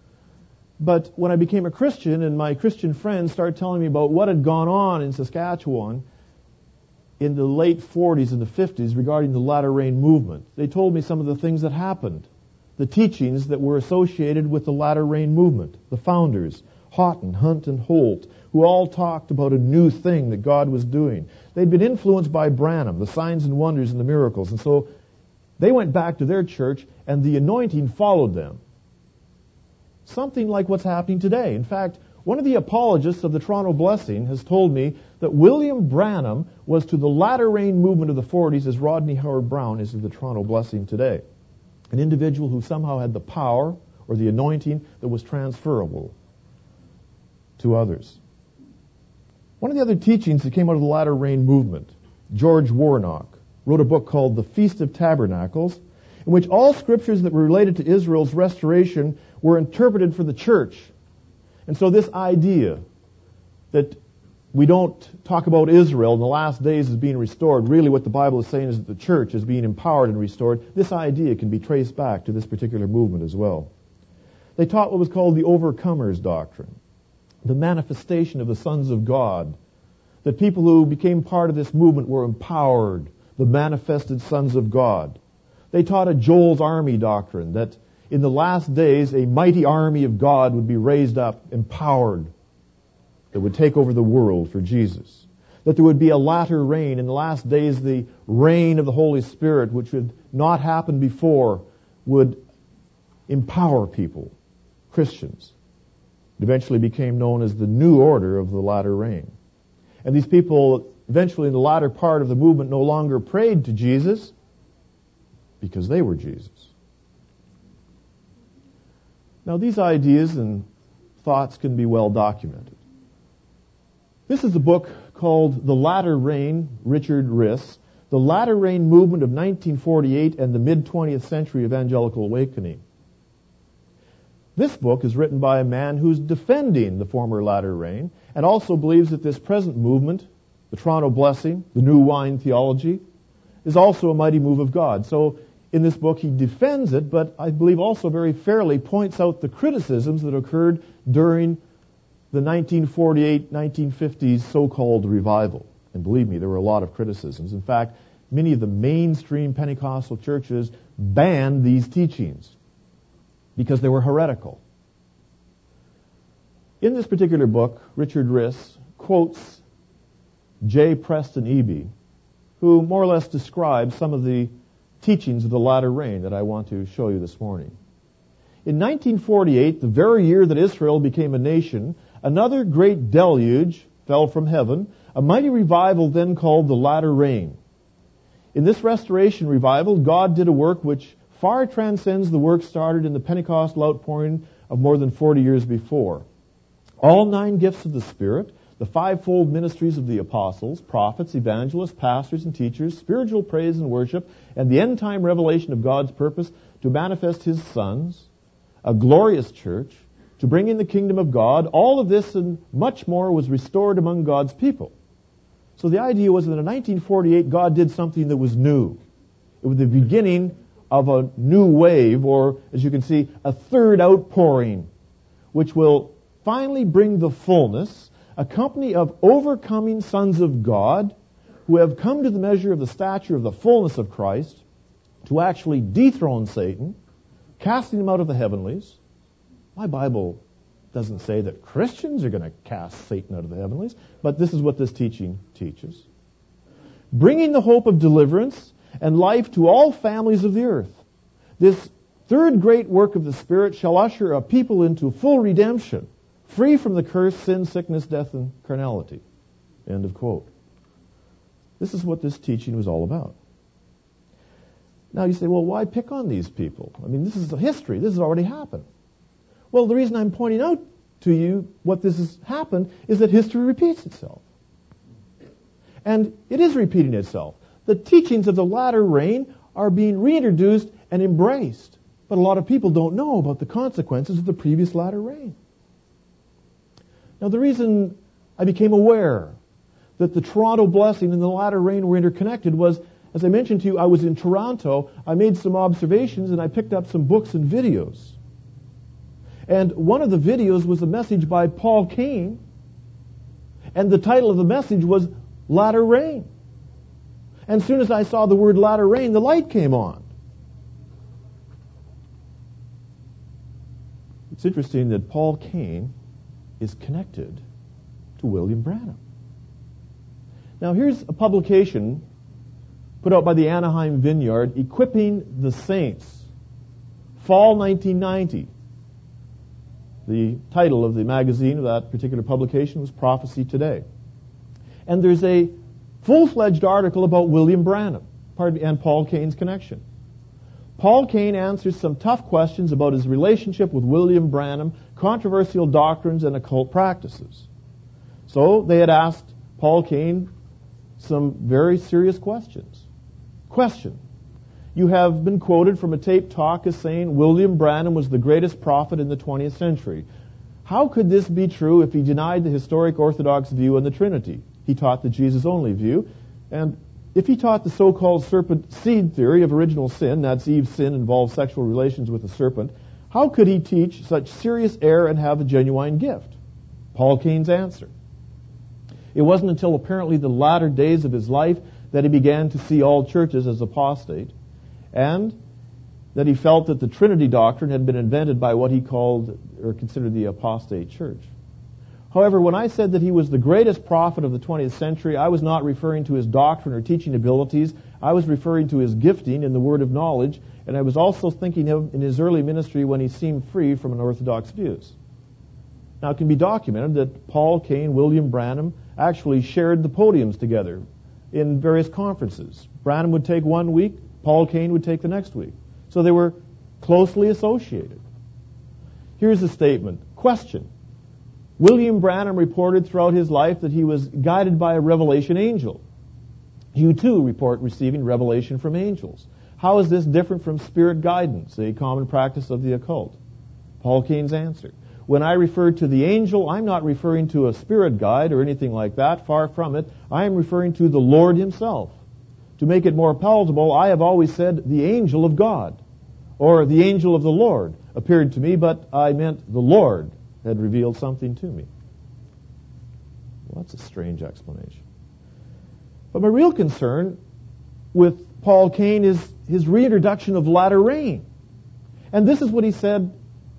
But when I became a Christian and my Christian friends started telling me about what had gone on in Saskatchewan in the late forties and the fifties regarding the latter rain movement, they told me some of the things that happened, the teachings that were associated with the latter rain movement, the founders, Houghton, Hunt, and Holt, who all talked about a new thing that God was doing. They'd been influenced by Branham, the signs and wonders and the miracles, and so they went back to their church and the anointing followed them. Something like what's happening today. In fact, one of the apologists of the Toronto Blessing has told me that William Branham was to the latter rain movement of the forties as Rodney Howard Brown is to the Toronto Blessing today. An individual who somehow had the power or the anointing that was transferable to others. One of the other teachings that came out of the latter rain movement, George Warnock, wrote a book called The Feast of Tabernacles, in which all scriptures that were related to Israel's restoration were interpreted for the church. And so this idea that we don't talk about Israel in the last days as being restored, really what the Bible is saying is that the church is being empowered and restored. This idea can be traced back to this particular movement as well. They taught what was called the overcomers doctrine, the manifestation of the sons of God, that people who became part of this movement were empowered, the manifested sons of God. They taught a Joel's army doctrine, that in the last days a mighty army of God would be raised up, empowered, that would take over the world for Jesus. that there would be a latter rain. In the last days, the reign of the Holy Spirit, which had not happened before, would empower people, Christians. It eventually became known as the New Order of the Latter Rain. And these people, eventually in the latter part of the movement, no longer prayed to Jesus because they were Jesus. Now, these ideas and thoughts can be well documented. This is a book called The Latter Rain, Richard Riss, The Latter Rain Movement of nineteen forty-eight and the Mid-twentieth Century Evangelical Awakening. This book is written by a man who's defending the former Latter Rain and also believes that this present movement, the Toronto Blessing, the New Wine theology, is also a mighty move of God. So in this book he defends it, but I believe also very fairly points out the criticisms that occurred during the nineteen forty-eight nineteen fifties so-called revival. And believe me, there were a lot of criticisms. In fact, many of the mainstream Pentecostal churches banned these teachings because they were heretical. In this particular book, Richard Riss quotes J. Preston Eby, who more or less describes some of the teachings of the latter rain that I want to show you this morning. In nineteen forty-eight, the very year that Israel became a nation, another great deluge fell from heaven, a mighty revival then called the latter rain. In this restoration revival, God did a work which far transcends the work started in the Pentecostal outpouring of more than forty years before. All nine gifts of the Spirit, the fivefold ministries of the apostles, prophets, evangelists, pastors, and teachers, spiritual praise and worship, and the end-time revelation of God's purpose to manifest His sons, a glorious church, to bring in the kingdom of God, all of this and much more was restored among God's people. So the idea was that in nineteen forty-eight, God did something that was new. It was the beginning of a new wave, or, as you can see, a third outpouring, which will finally bring the fullness, a company of overcoming sons of God who have come to the measure of the stature of the fullness of Christ to actually dethrone Satan, casting him out of the heavenlies. My Bible doesn't say that Christians are going to cast Satan out of the heavenlies, but this is what this teaching teaches. Bringing the hope of deliverance and life to all families of the earth. This third great work of the Spirit shall usher a people into full redemption, free from the curse, sin, sickness, death, and carnality. End of quote. This is what this teaching was all about. Now you say, well, why pick on these people? I mean, this is a history. This has already happened. Well, the reason I'm pointing out to you what this has happened is that history repeats itself. And it is repeating itself. The teachings of the latter rain are being reintroduced and embraced. But a lot of people don't know about the consequences of the previous latter rain. Now, the reason I became aware that the Toronto Blessing and the latter rain were interconnected was, as I mentioned to you, I was in Toronto, I made some observations, and I picked up some books and videos. And one of the videos was a message by Paul Cain, and the title of the message was Latter Rain. And as soon as I saw the word latter rain, the light came on. It's interesting that Paul Cain is connected to William Branham. Now here's a publication put out by the Anaheim Vineyard, Equipping the Saints, fall nineteen ninety. The title of the magazine of that particular publication was Prophecy Today. And there's a full-fledged article about William Branham pardon me, and Paul Cain's connection. Paul Cain answers some tough questions about his relationship with William Branham, controversial doctrines, and occult practices. So they had asked Paul Cain some very serious questions. Question. You have been quoted from a tape talk as saying William Branham was the greatest prophet in the twentieth century. How could this be true if he denied the historic Orthodox view on the Trinity? He taught the Jesus-only view. And if he taught the so-called serpent seed theory of original sin, that's Eve's sin involved sexual relations with a serpent, how could he teach such serious error and have a genuine gift? Paul Cain's answer. It wasn't until apparently the latter days of his life that he began to see all churches as apostate, and that he felt that the Trinity doctrine had been invented by what he called or considered the apostate church. However, when I said that he was the greatest prophet of the twentieth century, I was not referring to his doctrine or teaching abilities. I was referring to his gifting in the word of knowledge, and I was also thinking of in his early ministry when he seemed free from unorthodox views. Now, it can be documented that Paul Cain, William Branham actually shared the podiums together in various conferences. Branham would take one week, Paul Cain would take the next week. So they were closely associated. Here's a statement. Question. William Branham reported throughout his life that he was guided by a revelation angel. You too report receiving revelation from angels. How is this different from spirit guidance, a common practice of the occult? Paul Cain's answer. When I refer to the angel, I'm not referring to a spirit guide or anything like that. Far from it. I am referring to the Lord himself. To make it more palatable, I have always said the angel of God or the angel of the Lord appeared to me, but I meant the Lord had revealed something to me. Well, that's a strange explanation. But my real concern with Paul Cain is his reintroduction of latter rain. And this is what he said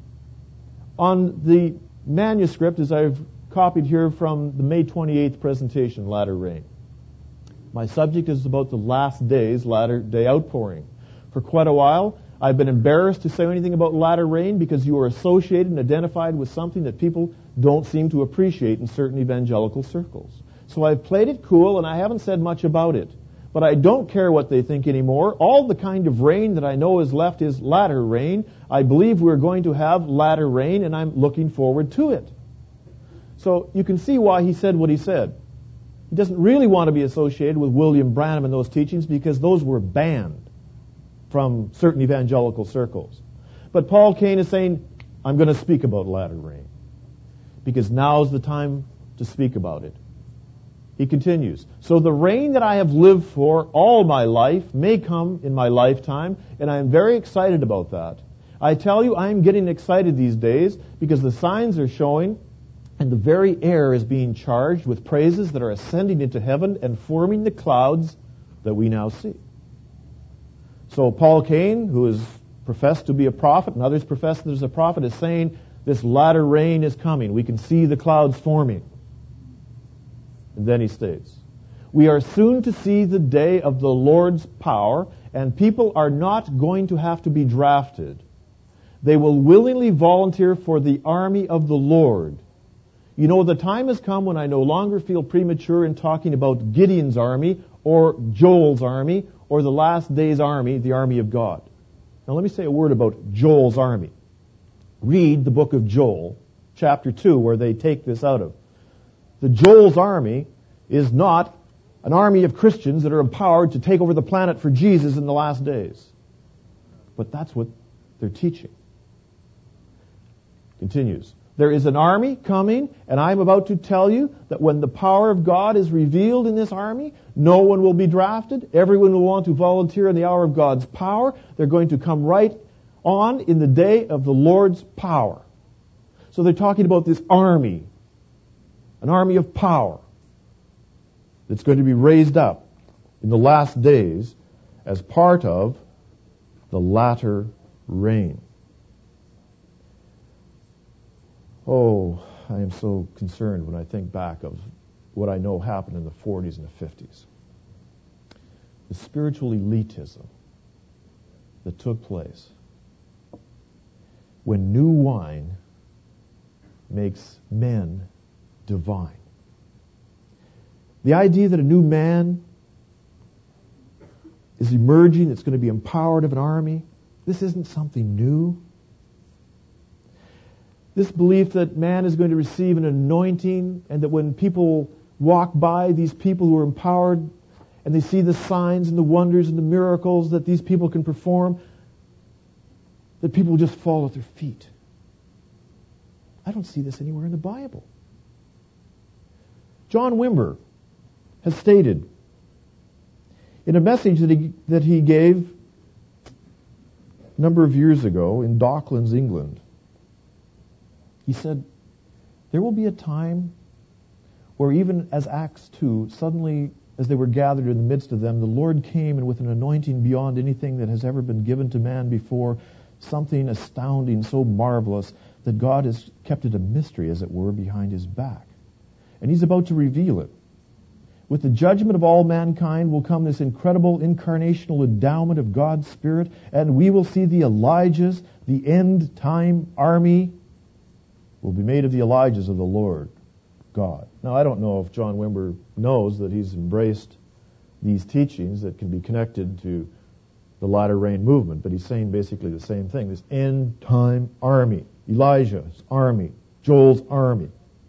on the manuscript, as I've copied here from the May twenty-eighth presentation, Latter Rain. My subject is about the last days, latter day outpouring. For quite a while, I've been embarrassed to say anything about latter rain because you are associated and identified with something that people don't seem to appreciate in certain evangelical circles. So I've played it cool and I haven't said much about it. But I don't care what they think anymore. All the kind of rain that I know is left is latter rain. I believe we're going to have latter rain, and I'm looking forward to it. So you can see why he said what he said. He doesn't really want to be associated with William Branham and those teachings because those were banned from certain evangelical circles. But Paul Cain is saying, I'm going to speak about latter rain because now's the time to speak about it. He continues, so the reign that I have lived for all my life may come in my lifetime, and I am very excited about that. I tell you, I am getting excited these days because the signs are showing, and the very air is being charged with praises that are ascending into heaven and forming the clouds that we now see. So Paul Cain, who is professed to be a prophet, and others profess that he's a prophet, is saying this latter rain is coming. We can see the clouds forming. And then he states, we are soon to see the day of the Lord's power, and people are not going to have to be drafted. They will willingly volunteer for the army of the Lord. You know, the time has come when I no longer feel premature in talking about Gideon's army or Joel's army or the last day's army, the army of God. Now let me say a word about Joel's army. Read the book of Joel, chapter two, where they take this out of. The Joel's army is not an army of Christians that are empowered to take over the planet for Jesus in the last days. But that's what they're teaching. Continues. There is an army coming, and I'm about to tell you that when the power of God is revealed in this army, no one will be drafted. Everyone will want to volunteer in the hour of God's power. They're going to come right on in the day of the Lord's power. So they're talking about this army. An army of power that's going to be raised up in the last days as part of the latter rain. Oh, I am so concerned when I think back of what I know happened in the forties and the fifties. The spiritual elitism that took place when new wine makes men divine. The idea that a new man is emerging, that's going to be empowered of an army, this isn't something new. This belief that man is going to receive an anointing and that when people walk by these people who are empowered and they see the signs and the wonders and the miracles that these people can perform, that people will just fall at their feet. I don't see this anywhere in the Bible. John Wimber has stated in a message that he, that he gave a number of years ago in Docklands, England, he said, there will be a time where even as Acts two, suddenly as they were gathered in the midst of them, the Lord came and with an anointing beyond anything that has ever been given to man before, something astounding, so marvelous, that God has kept it a mystery, as it were, behind his back. And he's about to reveal it. With the judgment of all mankind will come this incredible incarnational endowment of God's Spirit, and we will see the Elijahs, the end-time army, will be made of the Elijahs of the Lord God. Now, I don't know if John Wimber knows that he's embraced these teachings that can be connected to the latter rain movement, but he's saying basically the same thing. This end-time army, Elijah's army, Joel's army.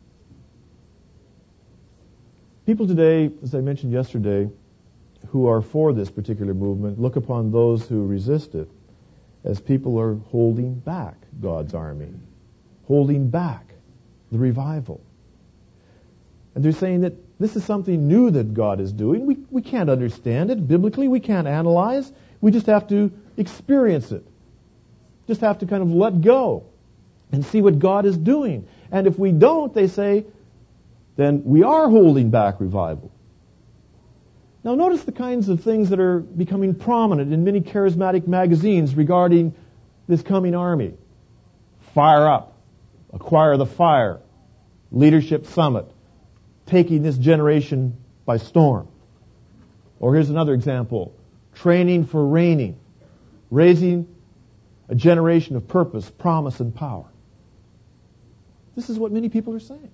People today, as I mentioned yesterday, who are for this particular movement, look upon those who resist it as people are holding back God's army, holding back the revival. And they're saying that this is something new that God is doing. We, we can't understand it biblically. We can't analyze. We just have to experience it. Just have to kind of let go and see what God is doing. And if we don't, they say, then we are holding back revival. Now notice the kinds of things that are becoming prominent in many charismatic magazines regarding this coming army. Fire up, acquire the fire, leadership summit, taking this generation by storm. Or here's another example, training for reigning, raising a generation of purpose, promise, and power. This is what many people are saying.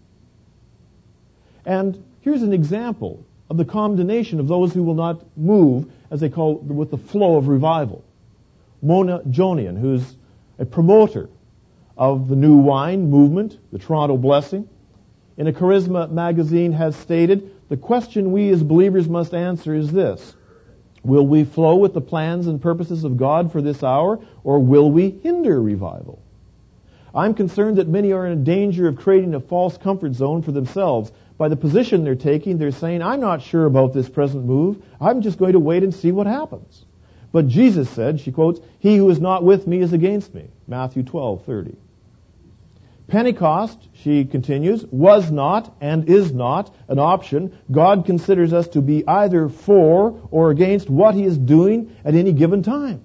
And here's an example of the condemnation of those who will not move, as they call it, with the flow of revival. Mona Jonian, who's a promoter of the New Wine movement, the Toronto Blessing, in a Charisma magazine has stated, the question we as believers must answer is this: will we flow with the plans and purposes of God for this hour, or will we hinder revival? I'm concerned that many are in danger of creating a false comfort zone for themselves. By the position they're taking, they're saying, I'm not sure about this present move. I'm just going to wait and see what happens. But Jesus said, she quotes, he who is not with me is against me. Matthew twelve thirty. Pentecost, she continues, was not and is not an option. God considers us to be either for or against what he is doing at any given time.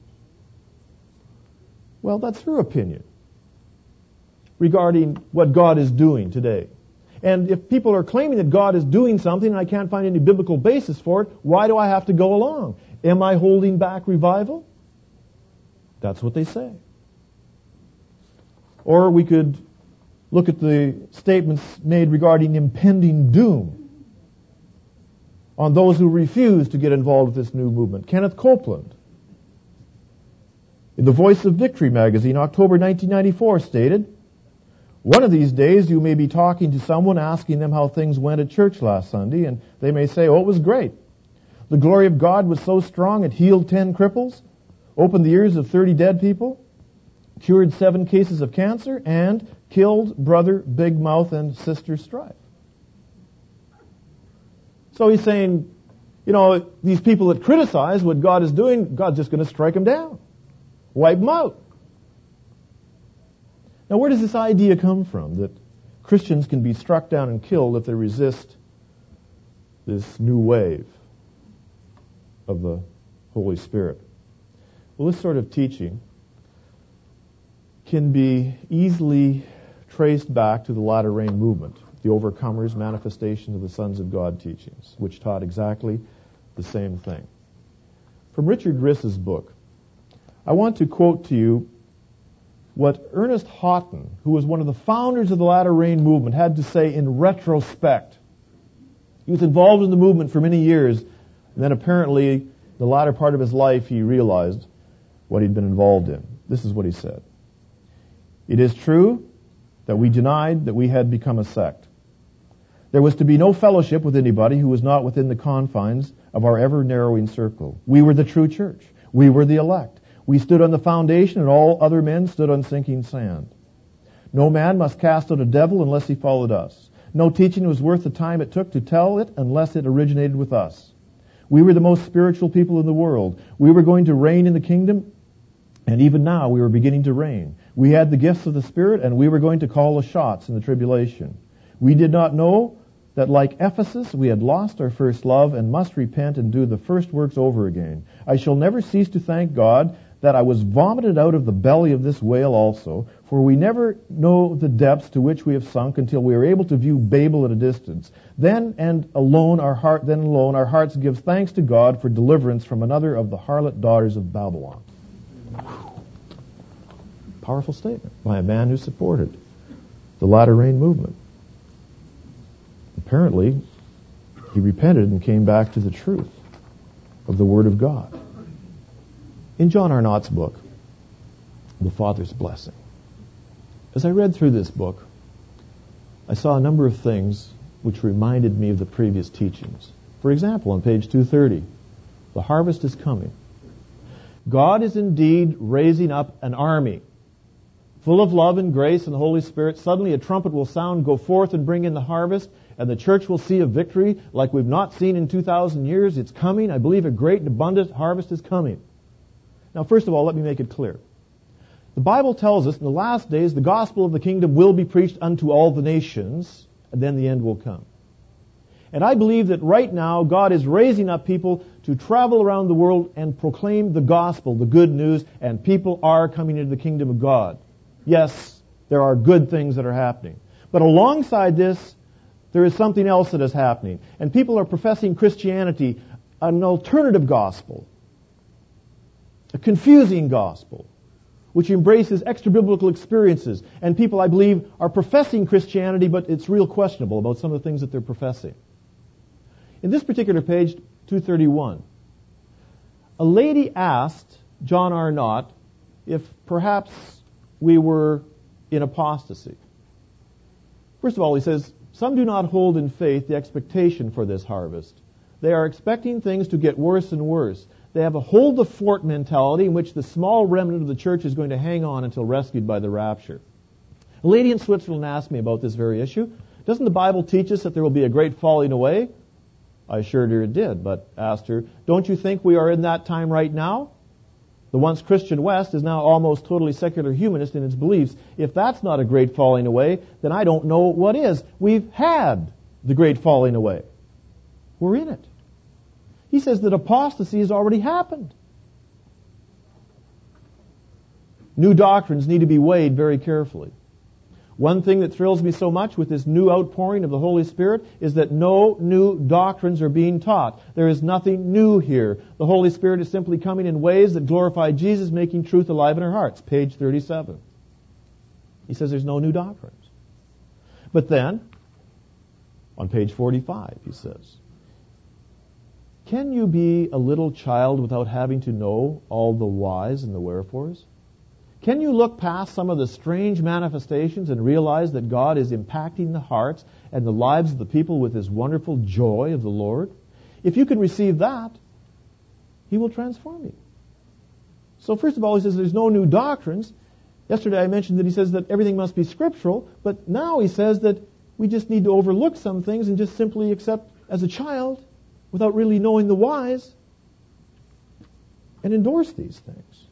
Well, that's her opinion regarding what God is doing today. And if people are claiming that God is doing something and I can't find any biblical basis for it, why do I have to go along? Am I holding back revival? That's what they say. Or we could look at the statements made regarding impending doom on those who refuse to get involved with this new movement. Kenneth Copeland, in the Voice of Victory magazine, October nineteen ninety-four, stated, one of these days you may be talking to someone asking them how things went at church last Sunday, and they may say, oh, it was great. The glory of God was so strong it healed ten cripples, opened the ears of thirty dead people, cured seven cases of cancer, and killed Brother Big Mouth and Sister Strife. So he's saying, you know, these people that criticize what God is doing, God's just going to strike them down, wipe them out. Now, where does this idea come from, that Christians can be struck down and killed if they resist this new wave of the Holy Spirit? Well, this sort of teaching can be easily traced back to the latter rain movement, the Overcomers Manifestation of the Sons of God teachings, which taught exactly the same thing. From Richard Riss's book, I want to quote to you what Ernest Houghton, who was one of the founders of the latter rain movement, had to say in retrospect. He was involved in the movement for many years, and then apparently the latter part of his life he realized what he'd been involved in. This is what he said. It is true that we denied that we had become a sect. There was to be no fellowship with anybody who was not within the confines of our ever-narrowing circle. We were the true church. We were the elect. We stood on the foundation, and all other men stood on sinking sand. No man must cast out a devil unless he followed us. No teaching was worth the time it took to tell it unless it originated with us. We were the most spiritual people in the world. We were going to reign in the kingdom, and even now we were beginning to reign. We had the gifts of the Spirit, and we were going to call the shots in the tribulation. We did not know that like Ephesus, we had lost our first love and must repent and do the first works over again. I shall never cease to thank God that I was vomited out of the belly of this whale also, for we never know the depths to which we have sunk until we are able to view Babel at a distance. Then and alone our heart, then alone our hearts give thanks to God for deliverance from another of the harlot daughters of Babylon. Powerful statement by a man who supported the latter rain movement. Apparently, he repented and came back to the truth of the Word of God. In John Arnott's book, The Father's Blessing, as I read through this book, I saw a number of things which reminded me of the previous teachings. For example, on page two thirty, the harvest is coming. God is indeed raising up an army full of love and grace and the Holy Spirit. Suddenly a trumpet will sound, go forth and bring in the harvest, and the church will see a victory like we've not seen in two thousand years. It's coming. I believe a great and abundant harvest is coming. Now, first of all, let me make it clear. The Bible tells us in the last days the gospel of the kingdom will be preached unto all the nations, and then the end will come. And I believe that right now God is raising up people to travel around the world and proclaim the gospel, the good news, and people are coming into the kingdom of God. Yes, there are good things that are happening. But alongside this, there is something else that is happening. And people are professing Christianity, an alternative gospel, a confusing gospel, which embraces extra-biblical experiences. And people, I believe, are professing Christianity, but it's real questionable about some of the things that they're professing. In this particular page, two thirty-one, a lady asked John Arnott if perhaps we were in apostasy. First of all, he says, some do not hold in faith the expectation for this harvest. They are expecting things to get worse and worse. They have a hold the fort mentality in which the small remnant of the church is going to hang on until rescued by the rapture. A lady in Switzerland asked me about this very issue. Doesn't the Bible teach us that there will be a great falling away? I assured her it did, but asked her, don't you think we are in that time right now? The once Christian West is now almost totally secular humanist in its beliefs. If that's not a great falling away, then I don't know what is. We've had the great falling away. We're in it. He says that apostasy has already happened. New doctrines need to be weighed very carefully. One thing that thrills me so much with this new outpouring of the Holy Spirit is that no new doctrines are being taught. There is nothing new here. The Holy Spirit is simply coming in ways that glorify Jesus, making truth alive in our hearts. Page thirty-seven. He says there's no new doctrines. But then, on page forty-five, he says, can you be a little child without having to know all the whys and the wherefores? Can you look past some of the strange manifestations and realize that God is impacting the hearts and the lives of the people with His wonderful joy of the Lord? If you can receive that, He will transform you. So first of all, he says there's no new doctrines. Yesterday I mentioned that he says that everything must be scriptural, but now he says that we just need to overlook some things and just simply accept as a child, without really knowing the whys, and endorse these things.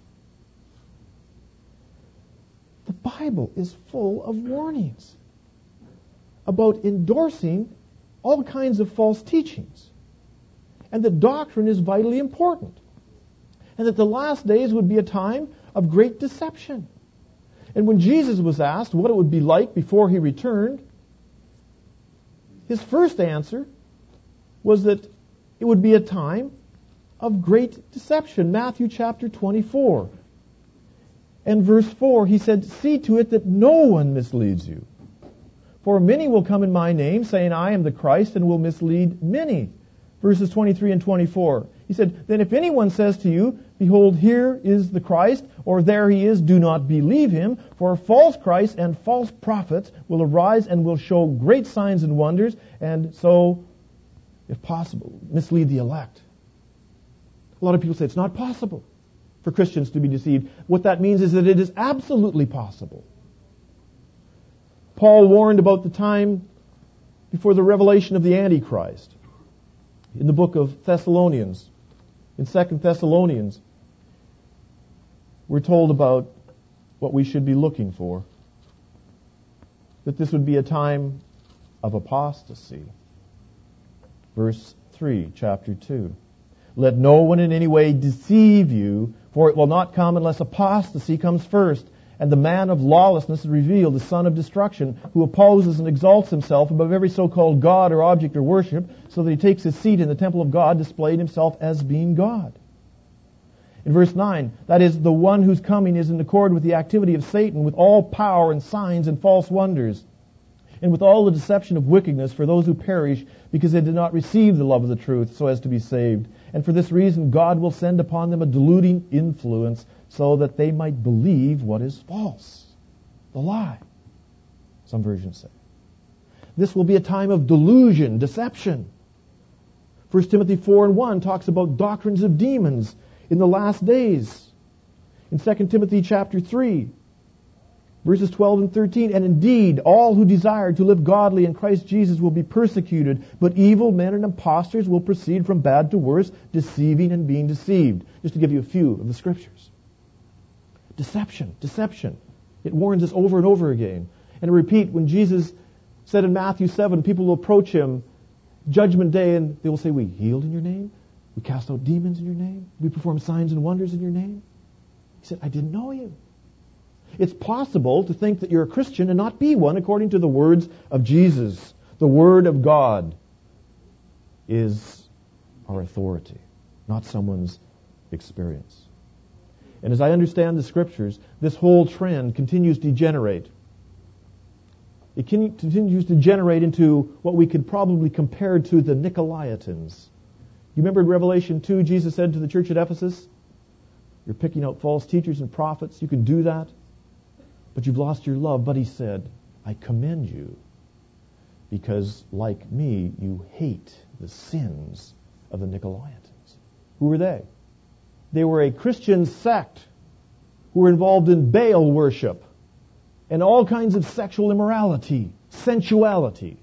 The Bible is full of warnings about endorsing all kinds of false teachings, and that doctrine is vitally important, and that the last days would be a time of great deception. And when Jesus was asked what it would be like before He returned, His first answer was that it would be a time of great deception. Matthew chapter twenty-four. And verse four, He said, see to it that no one misleads you. For many will come in my name, saying, I am the Christ, and will mislead many. Verses twenty-three and twenty-four. He said, then if anyone says to you, behold, here is the Christ, or there He is, do not believe him, for false Christs and false prophets will arise and will show great signs and wonders, and so, if possible, mislead the elect. A lot of people say it's not possible for Christians to be deceived. What that means is that it is absolutely possible. Paul warned about the time before the revelation of the Antichrist. In the book of Thessalonians, in Second Thessalonians, we're told about what we should be looking for. That this would be a time of apostasy. Verse three, chapter two. Let no one in any way deceive you, for it will not come unless apostasy comes first, and the man of lawlessness is revealed, the son of destruction, who opposes and exalts himself above every so-called God or object of worship, so that he takes his seat in the temple of God, displaying himself as being God. In verse nine, that is, the one whose coming is in accord with the activity of Satan, with all power and signs and false wonders, and with all the deception of wickedness for those who perish, because they did not receive the love of the truth so as to be saved. And for this reason God will send upon them a deluding influence, so that they might believe what is false, the lie, some versions say. This will be a time of delusion, deception. First Timothy four and one talks about doctrines of demons in the last days. In Second Timothy chapter three, verses twelve and thirteen, and indeed all who desire to live godly in Christ Jesus will be persecuted, but evil men and impostors will proceed from bad to worse, deceiving and being deceived. Just to give you a few of the scriptures. Deception, deception. It warns us over and over again. And I repeat, when Jesus said in Matthew seven, people will approach him judgment day and they will say, we healed in your name? We cast out demons in your name? We perform signs and wonders in your name? He said, I didn't know you. It's possible to think that you're a Christian and not be one according to the words of Jesus. The Word of God is our authority, not someone's experience. And as I understand the Scriptures, this whole trend continues to degenerate. It continues to degenerate into what we could probably compare to the Nicolaitans. You remember in Revelation two, Jesus said to the church at Ephesus, you're picking out false teachers and prophets. You can do that, but you've lost your love. But he said, I commend you because, like me, you hate the sins of the Nicolaitans. Who were they? They were a Christian sect who were involved in Baal worship and all kinds of sexual immorality, sensuality.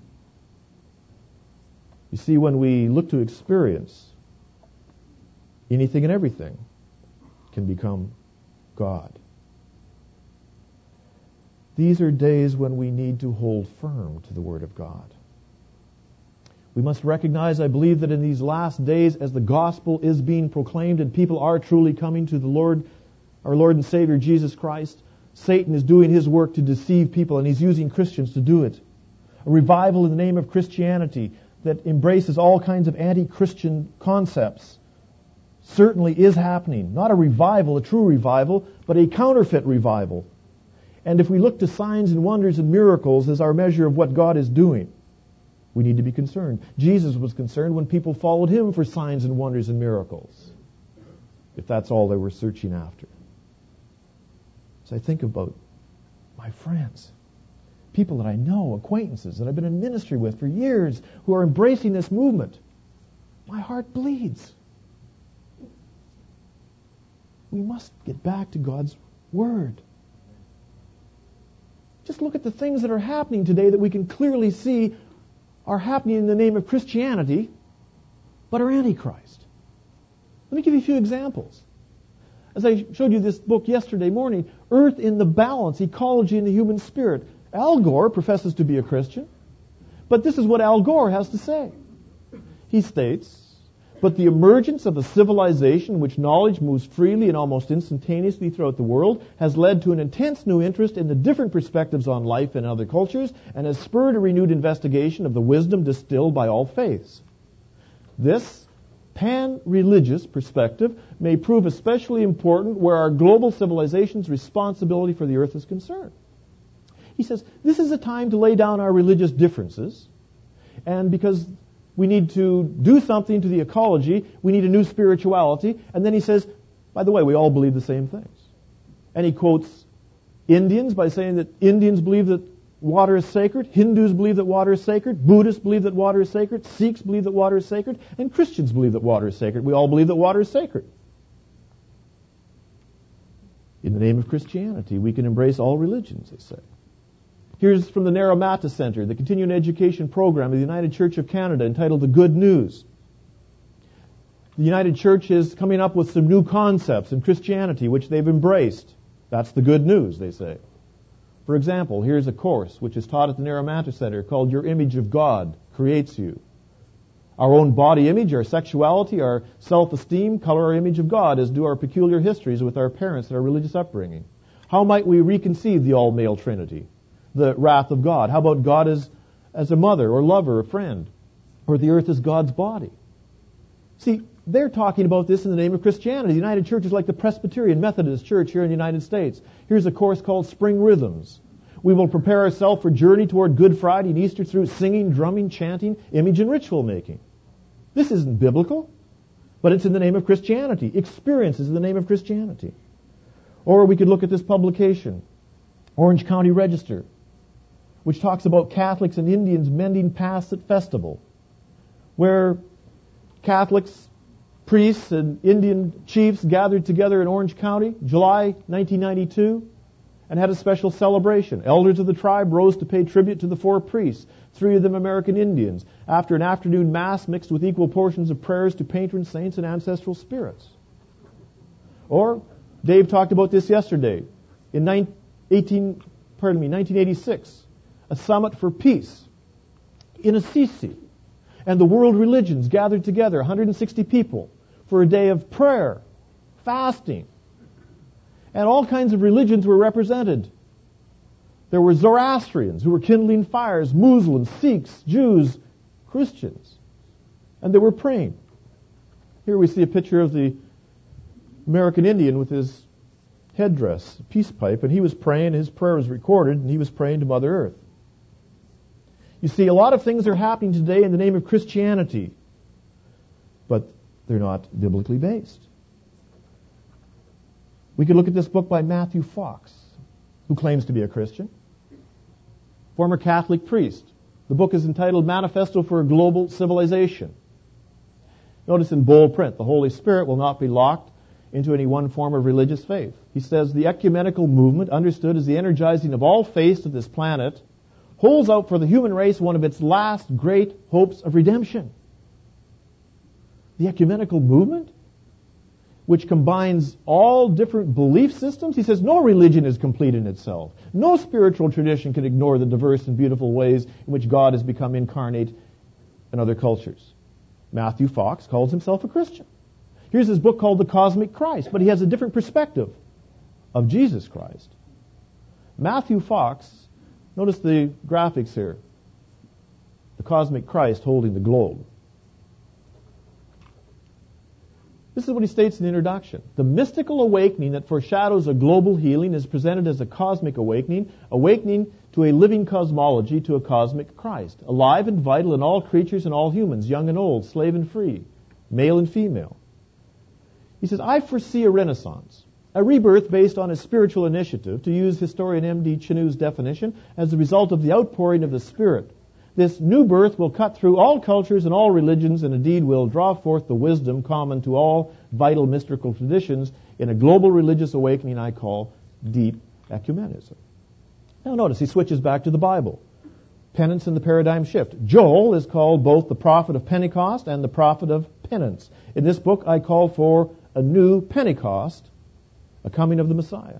You see, when we look to experience, anything and everything can become God. These are days when we need to hold firm to the Word of God. We must recognize, I believe, that in these last days, as the gospel is being proclaimed and people are truly coming to the Lord, our Lord and Savior Jesus Christ, Satan is doing his work to deceive people, and he's using Christians to do it. A revival in the name of Christianity that embraces all kinds of anti-Christian concepts certainly is happening. Not a revival, a true revival, but a counterfeit revival. And if we look to signs and wonders and miracles as our measure of what God is doing, we need to be concerned. Jesus was concerned when people followed him for signs and wonders and miracles, if that's all they were searching after. So I think about my friends, people that I know, acquaintances that I've been in ministry with for years who are embracing this movement. My heart bleeds. We must get back to God's Word. Just look at the things that are happening today that we can clearly see are happening in the name of Christianity, but are Antichrist. Let me give you a few examples. As I showed you this book yesterday morning, Earth in the Balance, Ecology in the Human Spirit. Al Gore professes to be a Christian, but this is what Al Gore has to say. He states, but the emergence of a civilization in which knowledge moves freely and almost instantaneously throughout the world has led to an intense new interest in the different perspectives on life in other cultures and has spurred a renewed investigation of the wisdom distilled by all faiths. This pan-religious perspective may prove especially important where our global civilization's responsibility for the earth is concerned. He says, this is a time to lay down our religious differences, and because we need to do something to the ecology, we need a new spirituality. And then he says, by the way, we all believe the same things. And he quotes Indians by saying that Indians believe that water is sacred, Hindus believe that water is sacred, Buddhists believe that water is sacred, Sikhs believe that water is sacred, and Christians believe that water is sacred. We all believe that water is sacred. In the name of Christianity, we can embrace all religions, they say. Here's from the Naramata Center, the continuing education program of the United Church of Canada, entitled The Good News. The United Church is coming up with some new concepts in Christianity, which they've embraced. That's the good news, they say. For example, here's a course which is taught at the Naramata Center called Your Image of God Creates You. Our own body image, our sexuality, our self-esteem color our image of God, as do our peculiar histories with our parents and our religious upbringing. How might we reconceive the all-male Trinity, the wrath of God? How about God as, as a mother or lover or friend, or the earth as God's body? See, they're talking about this in the name of Christianity. The United Church is like the Presbyterian Methodist Church here in the United States. Here's a course called Spring Rhythms. We will prepare ourselves for journey toward Good Friday and Easter through singing, drumming, chanting, image and ritual making. This isn't biblical, but it's in the name of Christianity. Experience is in the name of Christianity. Or we could look at this publication, Orange County Register, which talks about Catholics and Indians mending paths at festival, where Catholics, priests, and Indian chiefs gathered together in Orange County, July nineteen ninety-two, and had a special celebration. Elders of the tribe rose to pay tribute to the four priests, three of them American Indians, after an afternoon mass mixed with equal portions of prayers to patron saints and ancestral spirits. Or, Dave talked about this yesterday, in eighteen, pardon me, nineteen eighty-six, a summit for peace in Assisi, and the world religions gathered together, one hundred sixty people, for a day of prayer, fasting, and all kinds of religions were represented. There were Zoroastrians who were kindling fires, Muslims, Sikhs, Jews, Christians, and they were praying. Here we see a picture of the American Indian with his headdress, peace pipe, and he was praying, his prayer was recorded, and he was praying to Mother Earth. You see, a lot of things are happening today in the name of Christianity, but they're not biblically based. We could look at this book by Matthew Fox, who claims to be a Christian, former Catholic priest. The book is entitled Manifesto for a Global Civilization. Notice in bold print, the Holy Spirit will not be locked into any one form of religious faith. He says the ecumenical movement, understood as the energizing of all faiths of this planet, holds out for the human race one of its last great hopes of redemption. The ecumenical movement, which combines all different belief systems. He says no religion is complete in itself. No spiritual tradition can ignore the diverse and beautiful ways in which God has become incarnate in other cultures. Matthew Fox calls himself a Christian. Here's his book called The Cosmic Christ, but he has a different perspective of Jesus Christ. Matthew Fox, notice the graphics here. The Cosmic Christ holding the globe. This is what he states in the introduction. The mystical awakening that foreshadows a global healing is presented as a cosmic awakening, awakening to a living cosmology, to a cosmic Christ, alive and vital in all creatures and all humans, young and old, slave and free, male and female. He says, I foresee a renaissance, a rebirth based on a spiritual initiative, to use historian M D Chanew's definition, as the result of the outpouring of the Spirit. This new birth will cut through all cultures and all religions, and indeed will draw forth the wisdom common to all vital mystical traditions in a global religious awakening I call deep ecumenism. Now notice, he switches back to the Bible. Penance and the paradigm shift. Joel is called both the prophet of Pentecost and the prophet of penance. In this book, I call for a new Pentecost, a coming of the Messiah.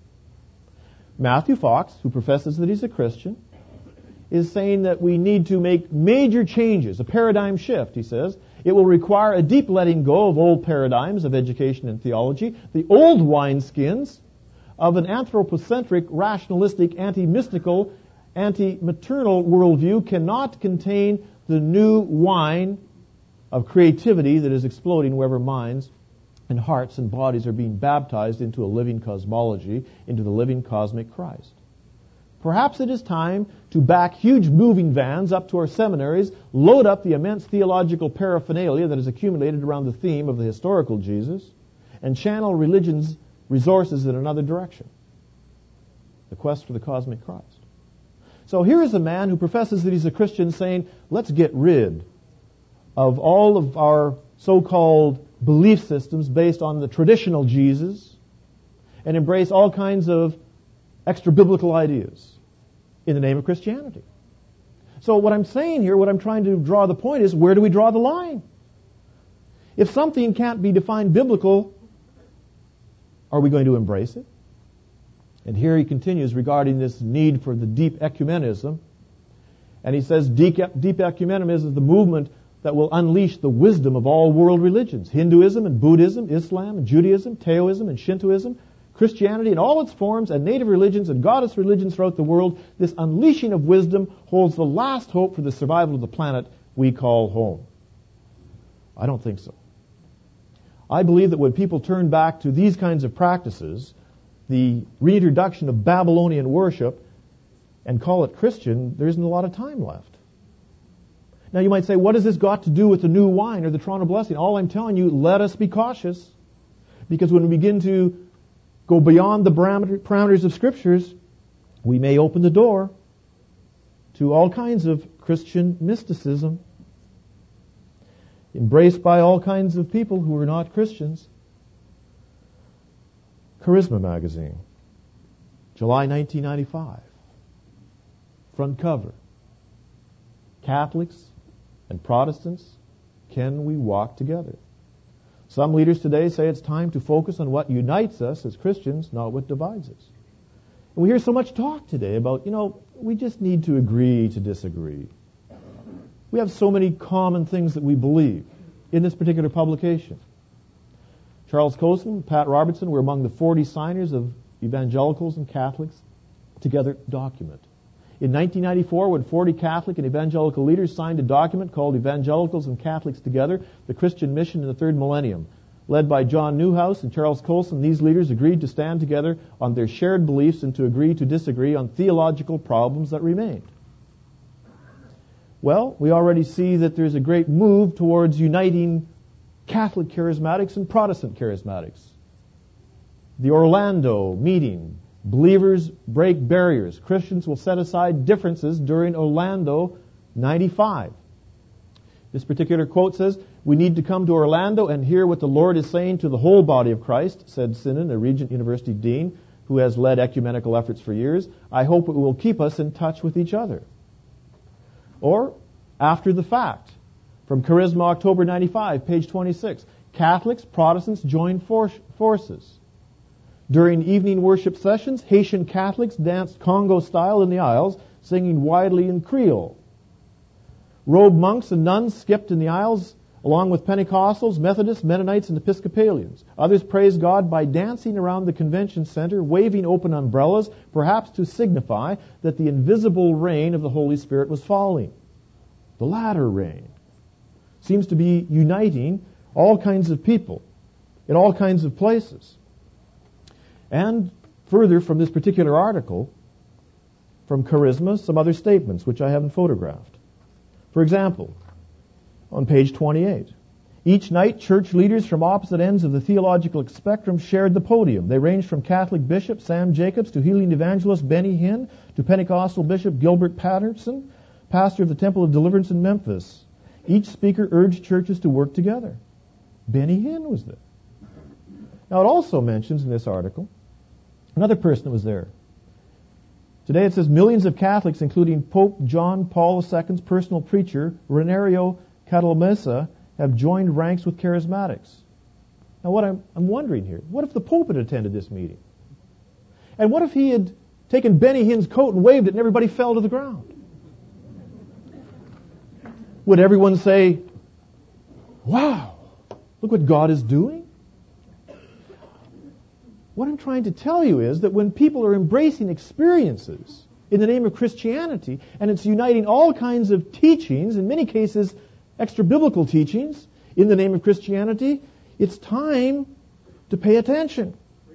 Matthew Fox, who professes that he's a Christian, is saying that we need to make major changes, a paradigm shift, he says. It will require a deep letting go of old paradigms of education and theology, the old wineskins of an anthropocentric, rationalistic, anti-mystical, anti-maternal worldview cannot contain the new wine of creativity that is exploding wherever minds and hearts and bodies are being baptized into a living cosmology, into the living cosmic Christ. Perhaps it is time to back huge moving vans up to our seminaries, load up the immense theological paraphernalia that has accumulated around the theme of the historical Jesus, and channel religion's resources in another direction. The quest for the cosmic Christ. So here is a man who professes that he's a Christian saying, let's get rid of all of our so-called belief systems based on the traditional Jesus and embrace all kinds of extra-biblical ideas in the name of Christianity. So what I'm saying here, what I'm trying to draw the point is, where do we draw the line? If something can't be defined biblical, are we going to embrace it? And here he continues regarding this need for the deep ecumenism. And he says deep, deep ecumenism is the movement that will unleash the wisdom of all world religions. Hinduism and Buddhism, Islam and Judaism, Taoism and Shintoism, Christianity in all its forms, and native religions and goddess religions throughout the world. This unleashing of wisdom holds the last hope for the survival of the planet we call home. I don't think so. I believe that when people turn back to these kinds of practices, the reintroduction of Babylonian worship, and call it Christian, there isn't a lot of time left. Now you might say, what has this got to do with the new wine or the Toronto blessing? All I'm telling you, let us be cautious. Because when we begin to go beyond the parameters of Scriptures, we may open the door to all kinds of Christian mysticism, embraced by all kinds of people who are not Christians. Charisma magazine, July nineteen ninety-five. Front cover. Catholics and Protestants, can we walk together? Some leaders today say it's time to focus on what unites us as Christians, not what divides us. And we hear so much talk today about, you know, we just need to agree to disagree. We have so many common things that we believe in this particular publication. Charles Colson and Pat Robertson were among the forty signers of Evangelicals and Catholics Together document. In nineteen ninety-four, when forty Catholic and evangelical leaders signed a document called Evangelicals and Catholics Together, the Christian Mission in the Third Millennium, led by John Newhouse and Charles Colson, these leaders agreed to stand together on their shared beliefs and to agree to disagree on theological problems that remained. Well, we already see that there's a great move towards uniting Catholic charismatics and Protestant charismatics. The Orlando meeting, believers break barriers. Christians will set aside differences during Orlando ninety-five. This particular quote says, "We need to come to Orlando and hear what the Lord is saying to the whole body of Christ," said Sinan, a Regent University dean who has led ecumenical efforts for years. "I hope it will keep us in touch with each other." Or, after the fact, from Charisma, October ninety-five, page twenty-six, Catholics, Protestants joined for- forces. During evening worship sessions, Haitian Catholics danced Congo style in the aisles, singing widely in Creole. Robed monks and nuns skipped in the aisles, along with Pentecostals, Methodists, Mennonites, and Episcopalians. Others praised God by dancing around the convention center, waving open umbrellas, perhaps to signify that the invisible rain of the Holy Spirit was falling. The latter rain seems to be uniting all kinds of people in all kinds of places. And further from this particular article, from Charisma, some other statements which I haven't photographed. For example, on page twenty-eight, each night church leaders from opposite ends of the theological spectrum shared the podium. They ranged from Catholic Bishop Sam Jacobs to healing evangelist Benny Hinn to Pentecostal Bishop Gilbert Patterson, pastor of the Temple of Deliverance in Memphis. Each speaker urged churches to work together. Benny Hinn was there. Now it also mentions in this article another person that was there. Today it says millions of Catholics, including Pope John Paul the Second's personal preacher, Renario Catalmesa, have joined ranks with charismatics. Now what I'm, I'm wondering here, what if the Pope had attended this meeting? And what if he had taken Benny Hinn's coat and waved it and everybody fell to the ground? Would everyone say, "Wow, look what God is doing"? What I'm trying to tell you is that when people are embracing experiences in the name of Christianity, and it's uniting all kinds of teachings, in many cases extra-biblical teachings, in the name of Christianity, it's time to pay attention.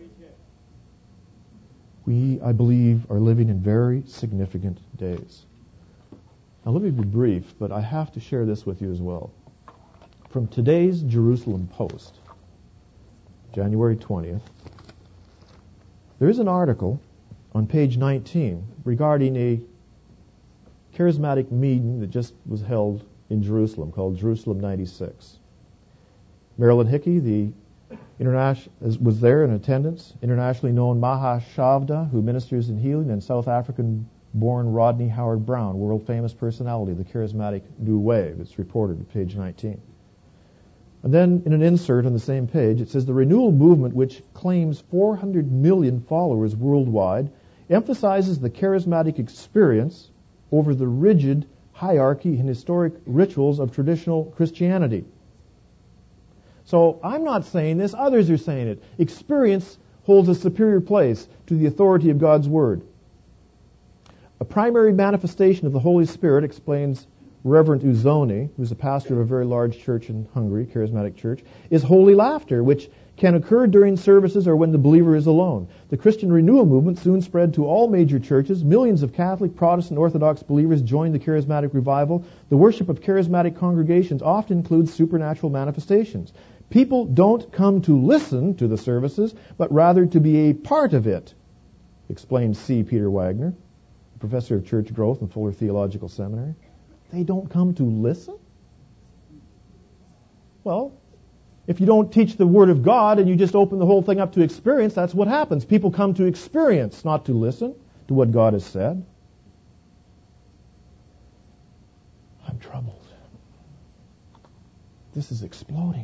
We, I believe, are living in very significant days. Now let me be brief, but I have to share this with you as well. From today's Jerusalem Post, January twentieth, there is an article on page nineteen regarding a charismatic meeting that just was held in Jerusalem called Jerusalem ninety-six. Marilyn Hickey, the international, was there in attendance, internationally known Maha Shavda, who ministers in healing, and South African-born Rodney Howard Brown, world-famous personality of the charismatic New Wave. It's reported at page nineteen. And then in an insert on the same page, it says, the renewal movement, which claims four hundred million followers worldwide, emphasizes the charismatic experience over the rigid, hierarchy and historic rituals of traditional Christianity. So I'm not saying this, others are saying it. Experience holds a superior place to the authority of God's Word. A primary manifestation of the Holy Spirit, explains Reverend Uzoni, who's a pastor of a very large church in Hungary, charismatic church, is holy laughter, which can occur during services or when the believer is alone. The Christian renewal movement soon spread to all major churches. Millions of Catholic, Protestant, Orthodox believers joined the charismatic revival. The worship of charismatic congregations often includes supernatural manifestations. People don't come to listen to the services, but rather to be a part of it, explained C. Peter Wagner, professor of church growth and Fuller Theological Seminary. They don't come to listen? Well, if you don't teach the Word of God and you just open the whole thing up to experience, that's what happens. People come to experience, not to listen to what God has said. I'm troubled. This is exploding.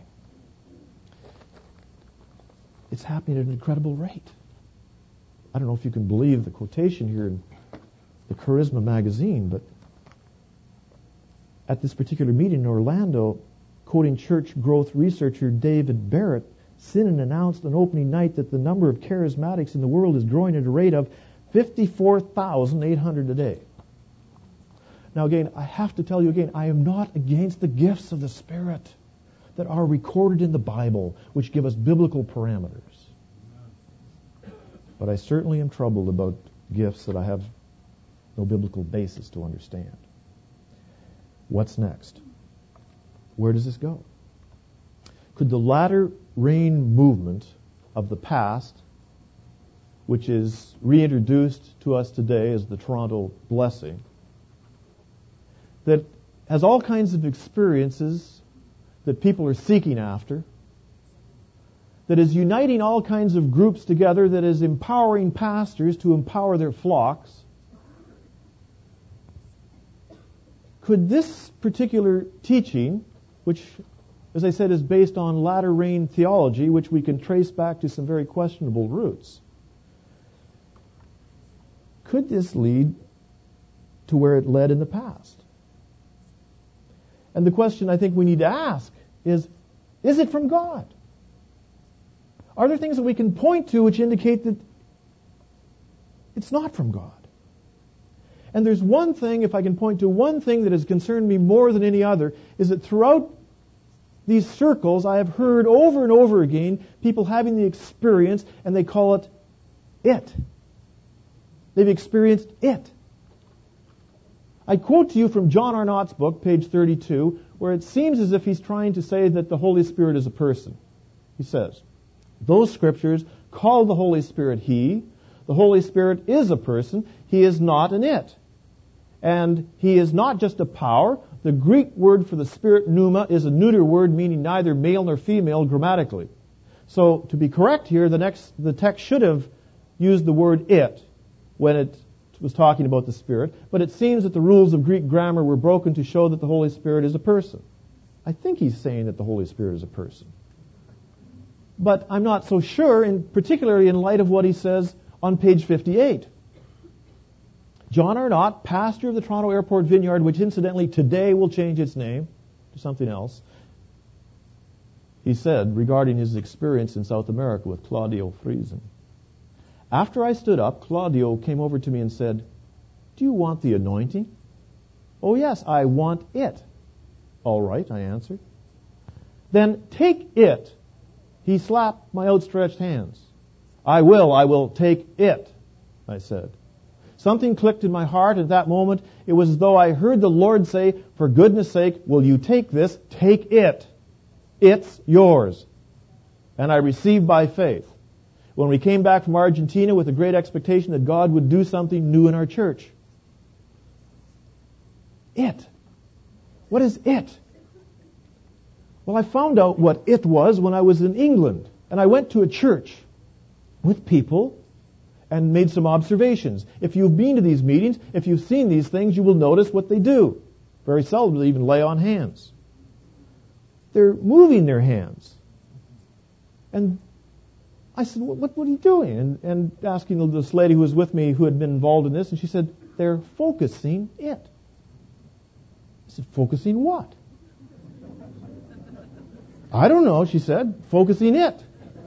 It's happening at an incredible rate. I don't know if you can believe the quotation here in the Charisma magazine, but at this particular meeting in Orlando, quoting church growth researcher David Barrett, Sinan announced on opening night that the number of charismatics in the world is growing at a rate of fifty-four thousand eight hundred a day. Now again, I have to tell you again, I am not against the gifts of the Spirit that are recorded in the Bible, which give us biblical parameters. But I certainly am troubled about gifts that I have no biblical basis to understand. What's next? Where does this go? Could the latter rain movement of the past, which is reintroduced to us today as the Toronto blessing, that has all kinds of experiences that people are seeking after, that is uniting all kinds of groups together, that is empowering pastors to empower their flocks, could this particular teaching, which, as I said, is based on latter rain theology, which we can trace back to some very questionable roots, could this lead to where it led in the past? And the question I think we need to ask is, is it from God? Are there things that we can point to which indicate that it's not from God? And there's one thing, if I can point to one thing that has concerned me more than any other, is that throughout these circles I have heard over and over again people having the experience, and they call it it. They've experienced it. I quote to you from John Arnott's book, page thirty-two, where it seems as if he's trying to say that the Holy Spirit is a person. He says, those scriptures call the Holy Spirit He. The Holy Spirit is a person. He is not an it. And He is not just a power. The Greek word for the Spirit, pneuma, is a neuter word meaning neither male nor female grammatically. So to be correct here, the next the text should have used the word it when it was talking about the Spirit, but it seems that the rules of Greek grammar were broken to show that the Holy Spirit is a person. I think he's saying that the Holy Spirit is a person. But I'm not so sure, and particularly in light of what he says on page fifty-eight. John Arnott, pastor of the Toronto Airport Vineyard, which incidentally today will change its name to something else, he said regarding his experience in South America with Claudio Friesen, after I stood up, Claudio came over to me and said, do you want the anointing? Oh yes, I want it. All right, I answered. Then take it. He slapped my outstretched hands. I will, I will take it, I said. Something clicked in my heart at that moment. It was as though I heard the Lord say, for goodness sake, will you take this? Take it. It's yours. And I received by faith. When we came back from Argentina with a great expectation that God would do something new in our church. It. What is it? Well, I found out what it was when I was in England. And I went to a church with people and made some observations. If you've been to these meetings, if you've seen these things, you will notice what they do. Very seldom they even lay on hands. They're moving their hands. And I said, what, what are you doing? And, and asking this lady who was with me who had been involved in this, and she said, they're focusing it. said, focusing what? I don't know, she said. Focusing it.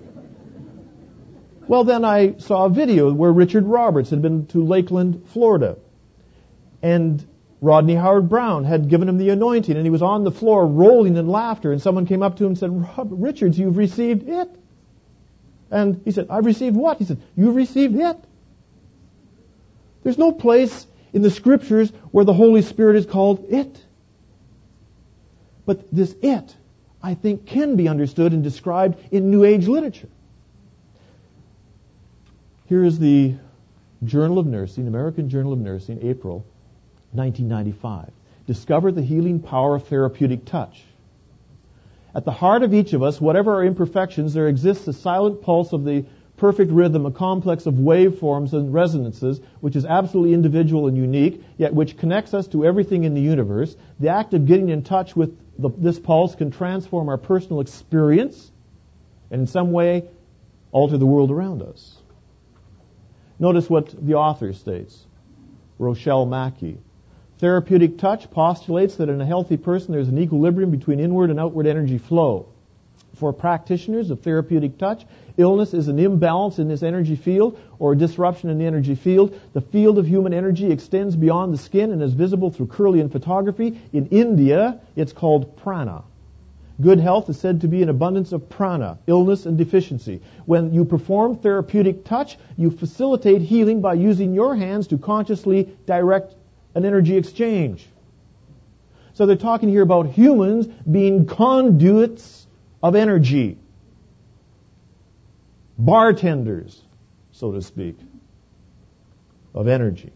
Well, then I saw a video where Richard Roberts had been to Lakeland, Florida. And Rodney Howard-Brown had given him the anointing, and he was on the floor rolling in laughter, and someone came up to him and said, Richards, you've received it. And he said, I've received what? He said, you've received it. There's no place in the Scriptures where the Holy Spirit is called it. But this it, I think, can be understood and described in New Age literature. Here is the Journal of Nursing, American Journal of Nursing, April nineteen ninety-five. Discover the healing power of therapeutic touch. At the heart of each of us, whatever our imperfections, there exists a silent pulse of the perfect rhythm, a complex of waveforms and resonances, which is absolutely individual and unique, yet which connects us to everything in the universe. The act of getting in touch with the, this pulse can transform our personal experience and in some way alter the world around us. Notice what the author states, Rochelle Mackey. Therapeutic touch postulates that in a healthy person there's an equilibrium between inward and outward energy flow. For practitioners of therapeutic touch, illness is an imbalance in this energy field or a disruption in the energy field. The field of human energy extends beyond the skin and is visible through Kirlian photography. In India, it's called prana. Good health is said to be an abundance of prana, illness and deficiency. When you perform therapeutic touch, you facilitate healing by using your hands to consciously direct an energy exchange. So they're talking here about humans being conduits of energy. Bartenders, so to speak, of energy.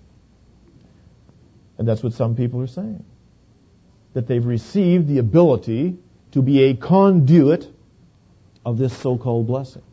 And that's what some people are saying. That they've received the ability to be a conduit of this so-called blessing.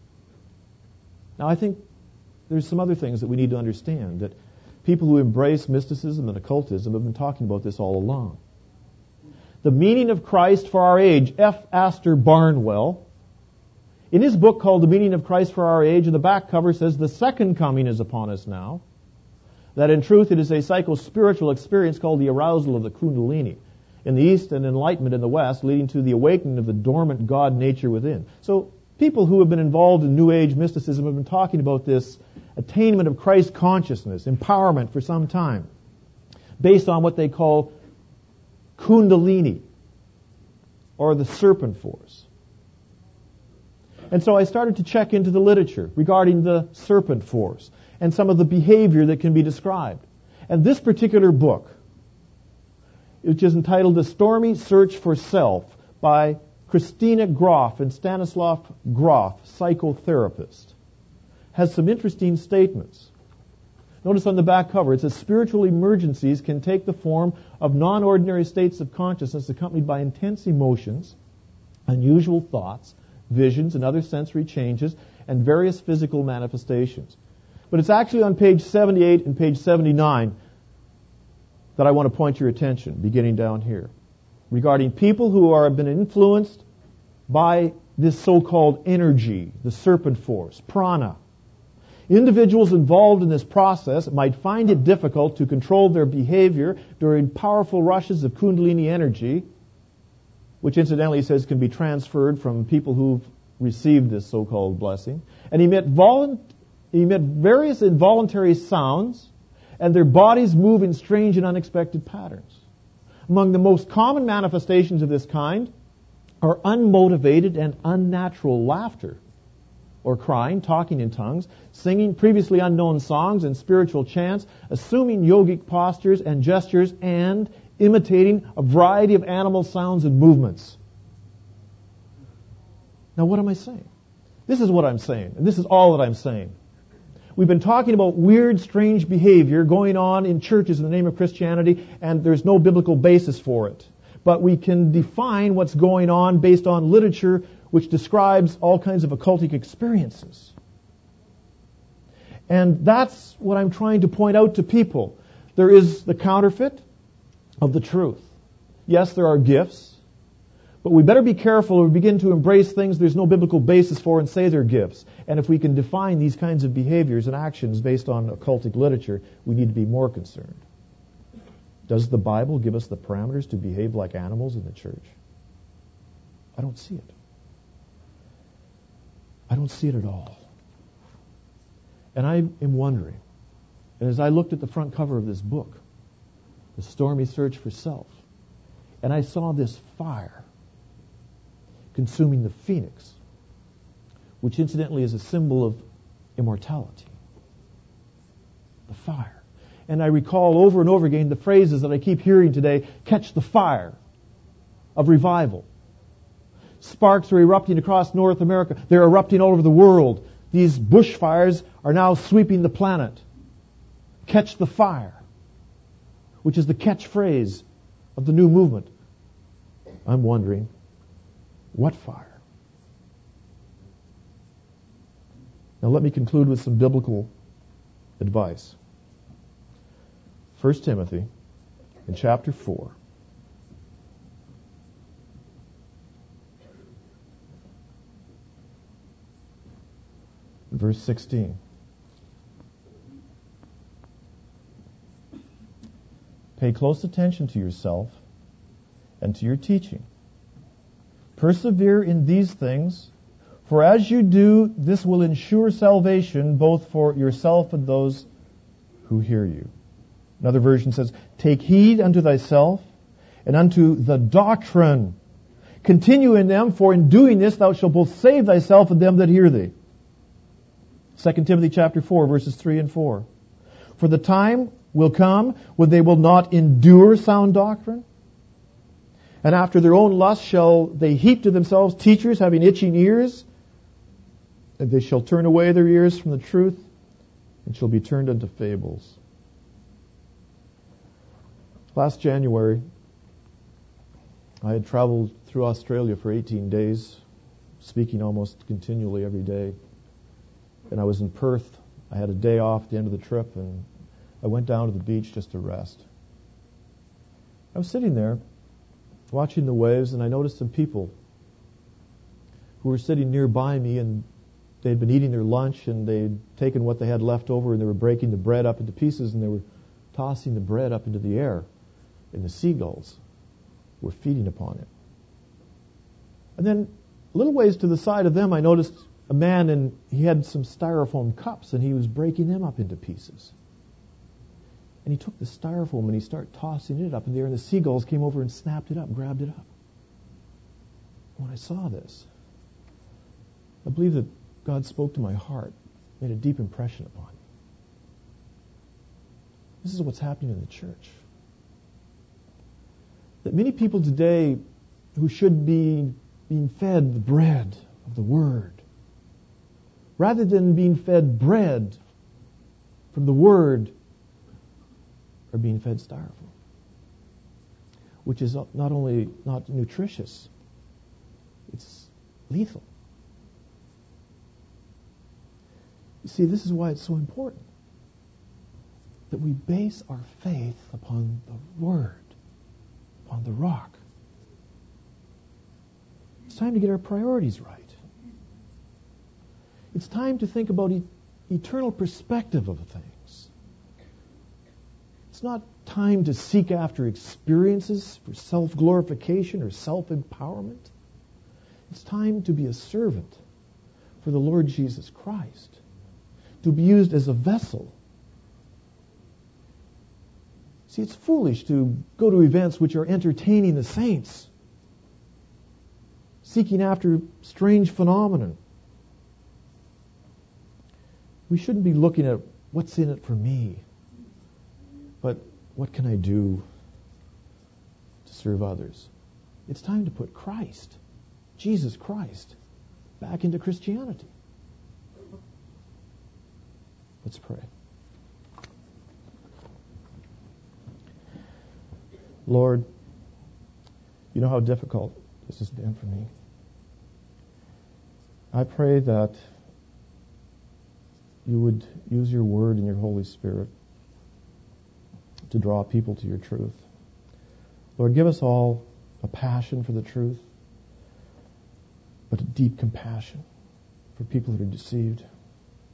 Now, I think there's some other things that we need to understand, that people who embrace mysticism and occultism have been talking about this all along. The Meaning of Christ for Our Age, F. Astor Barnwell, in his book called The Meaning of Christ for Our Age, in the back cover says, the second coming is upon us now. That in truth it is a psycho-spiritual experience called the arousal of the Kundalini in the East and enlightenment in the West, leading to the awakening of the dormant God nature within. So people who have been involved in New Age mysticism have been talking about this attainment of Christ consciousness, empowerment for some time, based on what they call Kundalini, or the serpent force. And so I started to check into the literature regarding the serpent force and some of the behavior that can be described. And this particular book, which is entitled The Stormy Search for Self by Christina Groff and Stanislav Grof, psychotherapist, has some interesting statements. Notice on the back cover, it says spiritual emergencies can take the form of non-ordinary states of consciousness accompanied by intense emotions, unusual thoughts, visions, and other sensory changes, and various physical manifestations. But it's actually on page seventy-eight and page seventy-nine that I want to point your attention, beginning down here, regarding people who are been influenced by this so-called energy, the serpent force, prana. Individuals involved in this process might find it difficult to control their behavior during powerful rushes of Kundalini energy, which incidentally he says can be transferred from people who've received this so-called blessing, and emit, volu- emit various involuntary sounds, and their bodies move in strange and unexpected patterns. Among the most common manifestations of this kind are unmotivated and unnatural laughter, or crying, talking in tongues, singing previously unknown songs and spiritual chants, assuming yogic postures and gestures, and imitating a variety of animal sounds and movements. Now, what am I saying? This is what I'm saying, and this is all that I'm saying. We've been talking about weird, strange behavior going on in churches in the name of Christianity, and there's no biblical basis for it. But we can define what's going on based on literature which describes all kinds of occultic experiences. And that's what I'm trying to point out to people. There is the counterfeit of the truth. Yes, there are gifts, but we better be careful if we begin to embrace things there's no biblical basis for and say they're gifts. And if we can define these kinds of behaviors and actions based on occultic literature, we need to be more concerned. Does the Bible give us the parameters to behave like animals in the church? I don't see it. I don't see it at all. And I am wondering, and as I looked at the front cover of this book, The Stormy Search for Self, and I saw this fire consuming the phoenix, which incidentally is a symbol of immortality. The fire. And I recall over and over again the phrases that I keep hearing today: catch the fire of revival. Sparks are erupting across North America. They're erupting all over the world. These bushfires are now sweeping the planet. Catch the fire, which is the catchphrase of the new movement. I'm wondering, what fire? Now let me conclude with some biblical advice. First Timothy, in chapter four. Verse sixteen. Pay close attention to yourself and to your teaching. Persevere in these things, for as you do, this will ensure salvation both for yourself and those who hear you. Another version says, take heed unto thyself and unto the doctrine. Continue in them, for in doing this thou shalt both save thyself and them that hear thee. Second Timothy chapter four, verses three and four. For the time will come when they will not endure sound doctrine, and after their own lust shall they heap to themselves teachers having itching ears, and they shall turn away their ears from the truth, and shall be turned unto fables. Last January, I had traveled through Australia for eighteen days, speaking almost continually every day. And I was in Perth. I had a day off at the end of the trip, and I went down to the beach just to rest. I was sitting there watching the waves, and I noticed some people who were sitting nearby me, and they'd been eating their lunch, and they'd taken what they had left over, and they were breaking the bread up into pieces, and they were tossing the bread up into the air, and the seagulls were feeding upon it. And then a little ways to the side of them, I noticed a man, and he had some styrofoam cups, and he was breaking them up into pieces. And he took the styrofoam and he started tossing it up in the air, and the seagulls came over and snapped it up, grabbed it up. When I saw this, I believe that God spoke to my heart, made a deep impression upon me. This is what's happening in the church. That many people today who should be being fed the bread of the Word, rather than being fed bread from the Word, are being fed styrofoam, which is not only not nutritious, it's lethal. You see, this is why it's so important that we base our faith upon the Word, upon the rock. It's time to get our priorities right. It's time to think about e- eternal perspective of things. It's not time to seek after experiences for self-glorification or self-empowerment. It's time to be a servant for the Lord Jesus Christ, to be used as a vessel. See, it's foolish to go to events which are entertaining the saints, seeking after strange phenomena. We shouldn't be looking at what's in it for me, but what can I do to serve others? It's time to put Christ, Jesus Christ, back into Christianity. Let's pray. Lord, you know how difficult this has been for me. I pray that you would use your word and your Holy Spirit to draw people to your truth. Lord, give us all a passion for the truth, but a deep compassion for people that are deceived.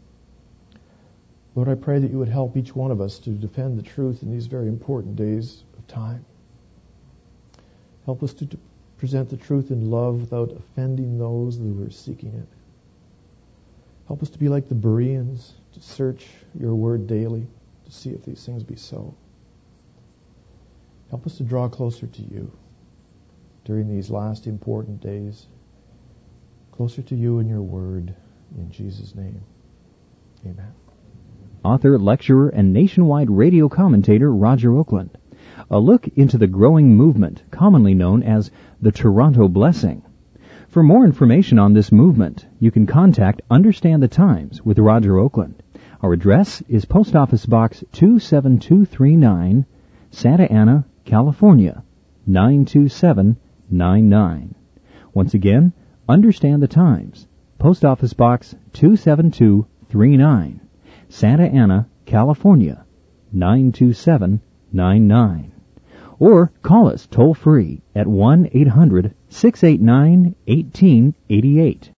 Lord, I pray that you would help each one of us to defend the truth in these very important days of time. Help us to, to present the truth in love without offending those who are seeking it. Help us to be like the Bereans, to search your word daily, to see if these things be so. Help us to draw closer to you during these last important days, closer to you and your word, in Jesus' name. Amen. Author, lecturer, and nationwide radio commentator Roger Oakland. A look into the growing movement commonly known as the Toronto Blessing. For more information on this movement, you can contact Understand the Times with Roger Oakland. Our address is Post Office Box two seven two three nine, Santa Ana, California, nine two seven nine nine. Once again, Understand the Times, Post Office Box two seven two three nine, Santa Ana, California, nine two seven nine nine. Or call us toll-free at one eight hundred six eight nine one eight eight eight.